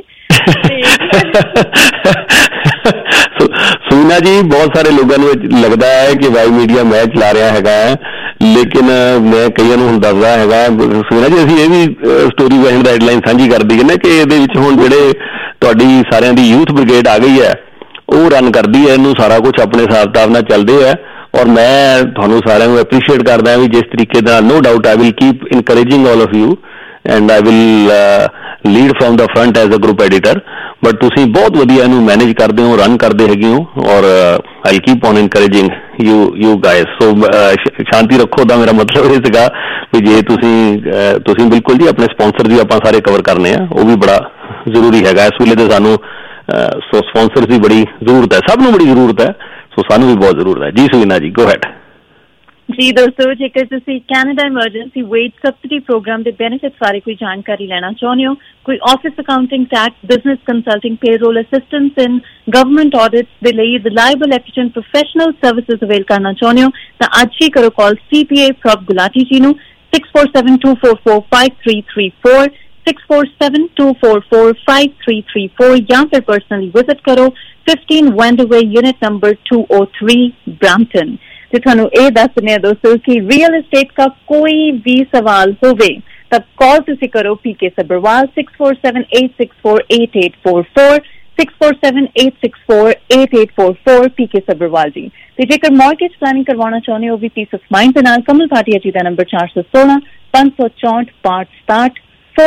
ਸੁਵੀਨਾ ਜੀ, ਬਹੁਤ ਸਾਰੇ ਲੋਕਾਂ ਨੂੰ ਲੱਗਦਾ ਹੈ ਕਿ ਵਾਈ ਮੀਡੀਆ ਮੈਂ ਚਲਾ ਰਿਹਾ ਹੈਗਾ ਹੈ, ਲੇਕਿਨ ਮੈਂ ਕਈਆਂ ਨੂੰ ਹੁਣ ਦੱਸਦਾ ਹੈਗਾ। ਸੁਵੀਨਾ ਜੀ, ਅਸੀਂ ਇਹ ਵੀ ਸਟੋਰੀ ਵੈਨ ਦਾ ਹੈਡਲਾਈਨ ਸਾਂਝੀ ਕਰ ਦਈਏ ਨਾ ਕਿ ਇਹਦੇ ਵਿੱਚ ਹੁਣ ਜਿਹੜੇ ਤੁਹਾਡੀ ਸਾਰਿਆਂ ਦੀ ਯੂਥ ਬ੍ਰਿਗੇਡ ਆ ਗਈ ਹੈ, ਉਹ ਰਨ ਕਰਦੀ ਹੈ ਇਹਨੂੰ, ਸਾਰਾ ਕੁਛ ਆਪਣੇ ਹਿਸਾਬ ਕਿਤਾਬ ਨਾਲ ਚੱਲਦੇ ਹੈ। ਔਰ ਮੈਂ ਤੁਹਾਨੂੰ ਸਾਰਿਆਂ ਨੂੰ ਐਪਰੀਸ਼ੀਏਟ ਕਰਦਾ ਵੀ ਜਿਸ ਤਰੀਕੇ ਨਾਲ, no doubt I will keep encouraging all of you and I will lead from the front as a group editor. But ਤੁਸੀਂ ਬਹੁਤ ਵਧੀਆ ਇਹਨੂੰ ਮੈਨੇਜ ਕਰਦੇ ਹੋ, ਰਨ ਕਰਦੇ ਹੈਗੇ ਹੋ, ਔਰ I keep on encouraging you guys. So ਸ਼ਾਂਤੀ ਰੱਖੋ ਦਾ ਮੇਰਾ ਮਤਲਬ ਇਹ ਸੀਗਾ ਵੀ ਜੇ ਤੁਸੀਂ ਬਿਲਕੁਲ ਜੀ ਆਪਣੇ ਸਪਾਂਸਰ ਵੀ ਆਪਾਂ ਸਾਰੇ ਕਵਰ ਕਰਨੇ ਆ, ਉਹ ਵੀ ਬੜਾ ਜ਼ਰੂਰੀ ਹੈਗਾ ਇਸ ਵੇਲੇ। ਤਾਂ ਸਾਨੂੰ ਸਪਾਂਸਰ ਦੀ ਬੜੀ ਜ਼ਰੂਰਤ ਹੈ, ਸਭ ਨੂੰ ਬੜੀ ਜ਼ਰੂਰਤ ਹੈ। ਸੋ ਸਾਨੂੰ ਵੀ ਬਹੁਤ ਜ਼ਰੂਰਤ ਹੈ ਜੀ। ਸੁਵੀਨਾ ਜੀ, ਗੋ ਹੈਡ। ਜੀ ਦੋਸਤੋ, ਜੇਕਰ ਤੁਸੀਂ Canada emergency wage subsidy programme ਦੇ ਬੈਨੀਫਿਟ ਬਾਰੇ ਕੋਈ ਜਾਣਕਾਰੀ ਲੈਣਾ ਚਾਹੁੰਦੇ ਹੋ, ਕੋਈ office accounting, tax, business consulting, payroll assistance in government audits ਦੇ ਲਈ reliable, efficient professional services avail ਕਰਨਾ ਚਾਹੁੰਦੇ ਹੋ ਤਾਂ ਅੱਜ ਹੀ ਕਰੋ ਕਾਲ CPA ਪ੍ਰਭ ਗੁਲਾਟੀ ਜੀ ਨੂੰ 6472445334 6472445334 ਜਾਂ ਫਿਰ ਪਰਸਨਲੀ ਵਿਜ਼ਿਟ ਕਰੋ 15 Wendover यूनिट नंबर 203 ब्रैम्पटन। तो थानू ये दसने दोस्तों कि रियल एस्टेट का कोई भी सवाल होवे तब कॉल तुसी करो PK Sabharwal 6478648844 6478648844 PK Sabharwal जी। तो जेकर मॉर्गेज प्लानिंग करवाना चाहते हो भी पीस ऑफ माइंड के नाल कमल भाटिया जी का नंबर 416 564 567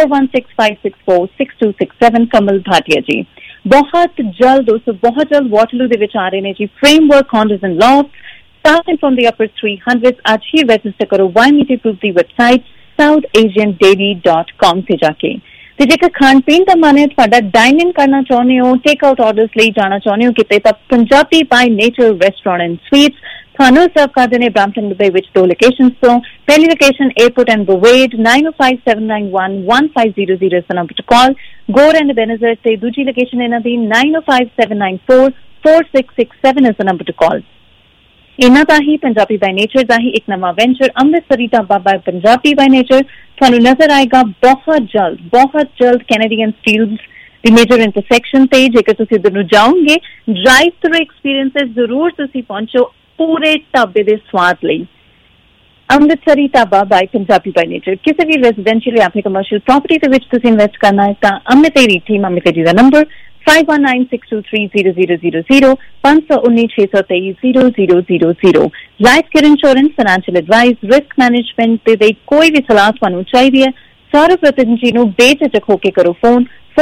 4165646267 कमल भाटिया जी। बहुत जल्द दोस्तों, बहुत जल्द वाटरलू दे विच आ रहे ने जी framework condos and loft starting from the upper 300s। आज ही रजिस्टर करो वाई मीडिया ग्रुप की वेबसाइट southasiandaily.com से जाके। ते जेकर खान पीन का मन है, तुहाडा डाइन इन करना चाहते हो, टेक आउट ऑर्डर्स ले जाना चाहते हो किते तां Punjabi by nature restaurant and sweets थानू सर्व करते हैं ब्रैम्पटन दे विच 2 लोकेशंस तो। पहली लोकेशन एयरपोर्ट एंड बुवेड 9057911500 इस number to call. Gore and Ebenezer से दूसरी लोकेशन इन्हां दी 9057944667 इस नंबर टू कॉल। इन्हां दा ही पंजाबी बाय नेचर दा ही एक नवा venture Amritsari dhaba by Punjabi by nature थानू नजर आएगा बहुत जल्द कैनेडियन स्टील्स दी मेजर इंटरसेक्शन ते। जेकर तुसीं इधर नूं जाओगे, ड्राइव थ्रू एक्सपीरियंसेस जरूर तुसीं पहुंचो पूरे ढाबे दे स्वाद लई। Amritsari dhaba by Punjabi by nature. किसी भी रेजिडेंशियल या फिर कमर्शियल प्रॉपर्टी दे विच तुसीं इन्वेस्ट करना है तां अमित टीम अमित जी दा number 5196230000 5196230000। Life care insurance, financial advice, risk management दे कोई भी सलाह तुहानू चाहिए है, सौरभ रतन जी नू बेझिझक होके करो फोन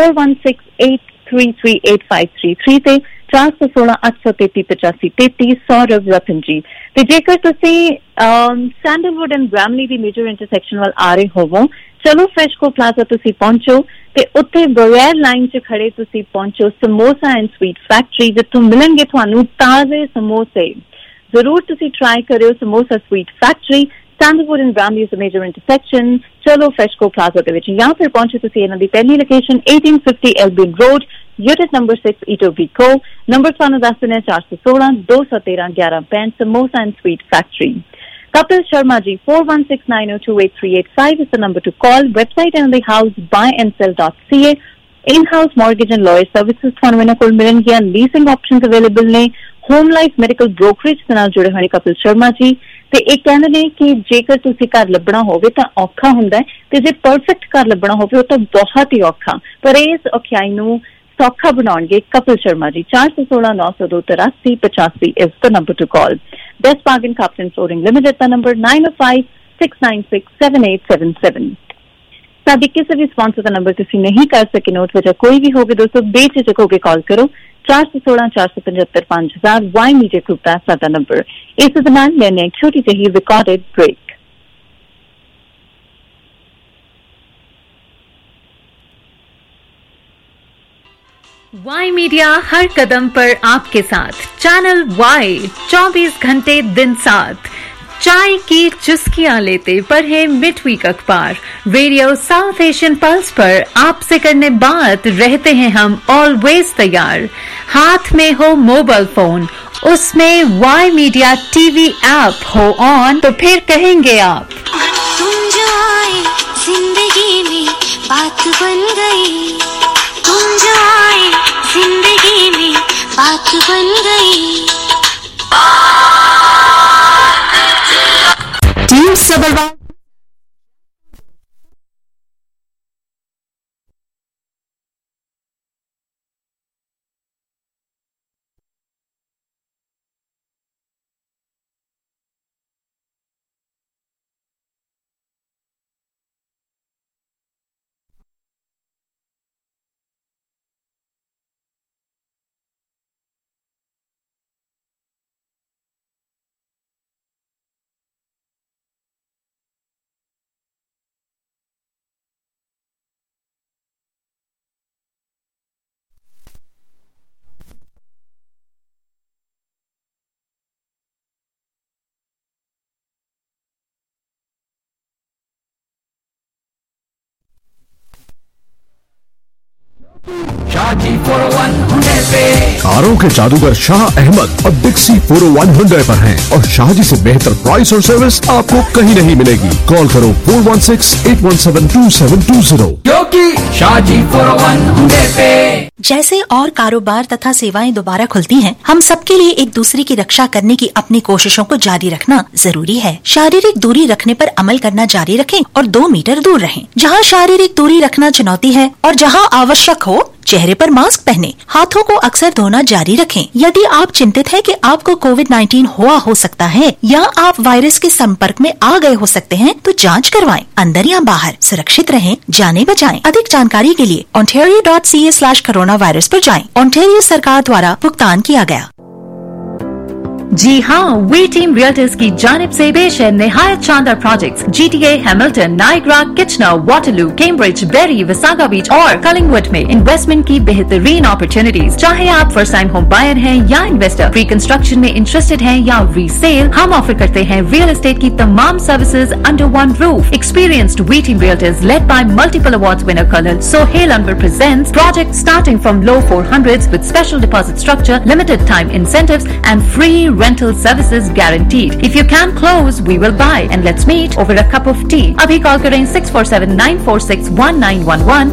4168338533 ते 4168338533 सौरभ रतन जी। ते जेकर तुसीं सैंडलवुड एंड ब्रैमली दी मेजर इंटरसेक्शन वाल आ रहे होवो, चलो फ्रेशको प्लाजा तुसीं पहुंचो ते उत्थे बगैर लाइन च खड़े तुसीं पहुंचो समोसा एंड स्वीट फैक्ट्री, जित्थों मिलणगे तुहानू ताजे समोसे। जरूर तुसीं ट्राई करियो samosa sweet factory, Sandalwood and Bramalea is a major intersection. चलो फ्रेशको प्लाजा दे विच या फिर पहुंचो तुसीं इन्हां दी पहली location 1850 Albion road unit number 6 Etobicoke, number ਤੁਹਾਨੂੰ ਦੱਸ ਦਿੰਦੇ 416 213 1165 samosa and sweet factory. Kapil Sharma ji, 4169028385 is the number to call. Website and the house buyandSell.ca. In-house mortgage and lawyer services ਤੁਹਾਨੂੰ ਇਹਨਾਂ ਕੋਲ ਮਿਲਣਗੀਆਂ. ਲੀਸਿੰਗ ਆਪਸ਼ਨਸ ਅਵੇਲੇਬਲ ਨੇ. Home life medical brokerage ਦੇ ਨਾਲ ਜੁੜੇ ਹੋਏ ਕਪਿਲ ਸ਼ਰਮਾ ਜੀ ਤੇ ਇਹ ਕਹਿੰਦੇ ਨੇ ਕਿ ਜੇਕਰ ਤੁਸੀਂ ਘਰ ਲੱਭਣਾ ਹੋਵੇ ਤਾਂ ਔਖਾ ਹੁੰਦਾ ਹੈ ਤੇ ਜੇ ਪਰਫੈਕਟ ਘਰ ਲੱਭਣਾ ਹੋਵੇ ਉਹ ਤਾਂ ਬਹੁਤ ਹੀ ਔਖਾ, ਪਰ ਇਸ ਔਖਾਈ ਨੂੰ ਸੌਖਾ ਬਣਾਉਣਗੇ Kapil Sharma ji. 416 902 83 85 is the number to call. Best Bargain Captain Flooring Limited ਦਾ ਨੰਬਰ 905 696 7877. ਸਾਡੀ ਕਿਸੇ ਵੀ ਸਪਾਂਸਰ ਦਾ ਨੰਬਰ ਤੁਸੀਂ ਨਹੀਂ ਕਰ ਸਕੇ ਨੋਟ, ਵਜ੍ਹਾ ਕੋਈ ਵੀ ਹੋਵੇ ਦੋਸਤੋ ਬੇਝਿਜਕ ਹੋ ਕੇ ਕਾਲ ਕਰੋ. 416 475 5000 ਵਾਈ ਮੀਡੀਆ ਗਰੁੱਪ ਦਾ ਸਾਡਾ ਨੰਬਰ. ਇਸ ਦੇ ਨਾਲ ਲੈਣੇ ਇੱਕ ਛੋਟੀ ਜਿਹੀ ਰਿਕਾਰਡਡ ਬ੍ਰੇਕ. वाई मीडिया हर कदम पर आपके साथ. चैनल वाई 24 घंटे दिन साथ. चाय की चुस्कियां लेते पढ़े मिडवीक अखबार. रेडियो साउथ एशियन पल्स पर आपसे करने बात रहते हैं हम ऑलवेज तैयार. हाथ में हो मोबाइल फोन, उसमें वाई मीडिया टीवी ऐप हो ऑन, तो फिर कहेंगे आप तुम जो आए जिंदगी में बात बन गई. तुम जो आए जिंदगी में बात बन गई. टीम सबरवाल कारों के जादूगर शाह अहमद और डिक्सी 401 हुंडई पर हैं और शाहजी से बेहतर प्राइस और सर्विस आपको कहीं नहीं मिलेगी. कॉल करो 4168172720 क्योंकि शाहजी 401 हुंडई पे. जैसे और कारोबार तथा सेवाएं दोबारा खुलती हैं, हम सबके लिए एक दूसरे की रक्षा करने की अपनी कोशिशों को जारी रखना जरूरी है. शारीरिक दूरी रखने पर अमल करना जारी रखें और 2 मीटर दूर रहें. जहां शारीरिक दूरी रखना चुनौती है और जहां आवश्यक हो चेहरे पर मास्क पहने. हाथों को अक्सर धोना जारी रखें. यदि आप चिंतित हैं कि आपको कोविड-19 हुआ हो सकता है या आप वायरस के संपर्क में आ गए हो सकते हैं, तो जांच करवाएं. अंदर या बाहर सुरक्षित रहें, जानें बचाएं. अधिक जानकारी के लिए ontario.ca/coronavirus पर जाएं. ओंटारियो सरकार द्वारा भुगतान किया गया. जी हाँ, वी टीम रियल्टर्स की जानिब से पेश है निहायत शानदार projects. GTA, Hamilton, Niagara, Kitchener, Waterloo, Cambridge, Barrie, Wasaga beach और कलिंगवुड में इन्वेस्टमेंट की बेहतरीन अपॉर्चुनिटीज. चाहे आप फर्स्ट टाइम होम बायर हैं या इन्वेस्टर, प्री कंस्ट्रक्शन में इंटरेस्टेड हैं या रीसेल, हम ऑफर करते हैं रियल एस्टेट की तमाम services under one roof. Experienced we team realtors led by multiple awards winner colonel Sohail Anwar presents project starting from low 400s with special deposit structure, limited time incentives and free rental services guaranteed. If you can close, we will buy, and let's meet over a cup of tea. अभी call करें 647-946-1911,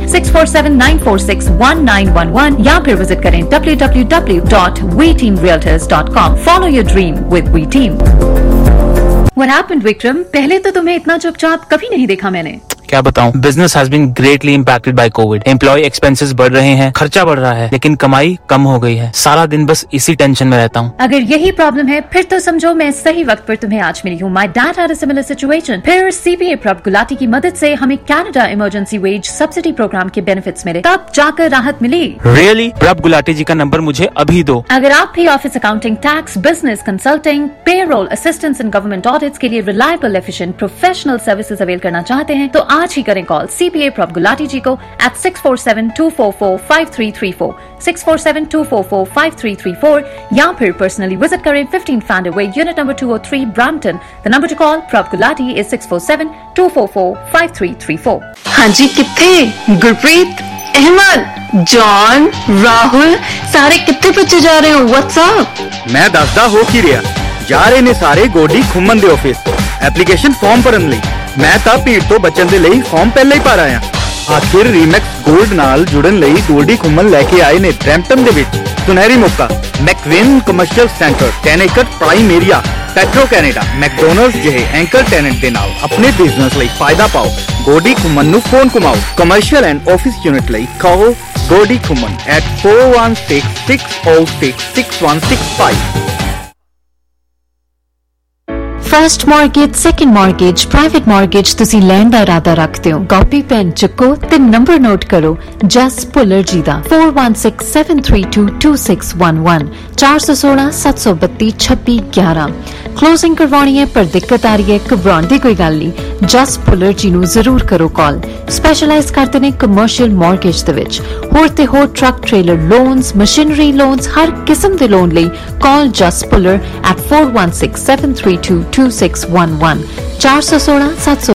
647-946-1911 या फिर visit करें www.weteamrealtors.com. Follow your dream with We Team. What happened, Vikram? पहले तो तुम्हें इतना चुपचाप कभी नहीं देखा मैंने. क्या बताऊं, business has been greatly impacted by covid. Employ expenses बढ़ रहे हैं, खर्चा बढ़ रहा है, लेकिन कमाई कम हो गई है. सारा दिन बस इसी टेंशन में रहता हूं. अगर यही प्रॉब्लम है फिर तो समझो मैं सही वक्त पर तुम्हें आज मिली हूँ. My dad had a similar situation. फिर CPA प्रभ गुलाटी की मदद से हमें Canada emergency wage subsidy program के बेनिफिट्स मिले, तब जाकर राहत मिली. रियली? प्रभ गुलाटी जी का नंबर मुझे अभी दो. अगर आप भी office accounting, tax, business consulting, payroll assistance and government audits के लिए reliable, efficient, professional services avail करना चाहते हैं तो आज ही करें कॉल CPA प्रभ गुलाटी जी को at 647-244-5334, 647-244-5334 या फिर पर्सनली विजिट करें 15 Fander Way, unit number 203, Brampton. The number to call Prabh Gulati is 647-244-5334. हाँ जी, कितने गुरप्रीत अहमद, जॉन, राहुल सारे कितने बच्चे जा रहे हो? व्हाट्सअप मैं दसदा हो की रिहा जा रहे ने सारे गोडी खुमन दे ऑफिस एप्लीकेशन फॉर्म भरन लई। मैं तां भीड़ तो बचन दे लई फॉर्म पहले ही भर आया। आखिर रीमैक्स गोल्ड नाल जुड़न लई गोल्डी खुमन लेके आए ने ब्रैम्पटन दे विच सुनहरी मौका। मैकविन कमर्शियल सेंटर 10 एकड़ prime area Petro Canada McDonald's जिहे एंकर टेनेंट दे नाल अपने बिजनेस लई फायदा पाओ। गोडी खुमन नु फोन घुमाओ। कमर्शियल एंड ऑफिस यूनिट लई call Godi Khuman at 416-606-6165। First mortgage, second mortgage, private mortgage तुसी लैंड दा इरादा रखते हो? कॉपी पेन चुको ते नंबर नोट करो। जस भुल्लर जी दा 4167322611 416-732-2611। क्लोजिंग करवानी है पर दिक्कत आ रही है, घबराने की कोई गल नहीं। जस भुल्लर जी नू जरूर करो कॉल। स्पेशलाइज करते ने कमर्शियल मॉर्गेज दे विच होर ते होर truck trailer loans, machinery loans, हर किस्म दे लोन लई कॉल जस भुल्लर at 4167322611 416-732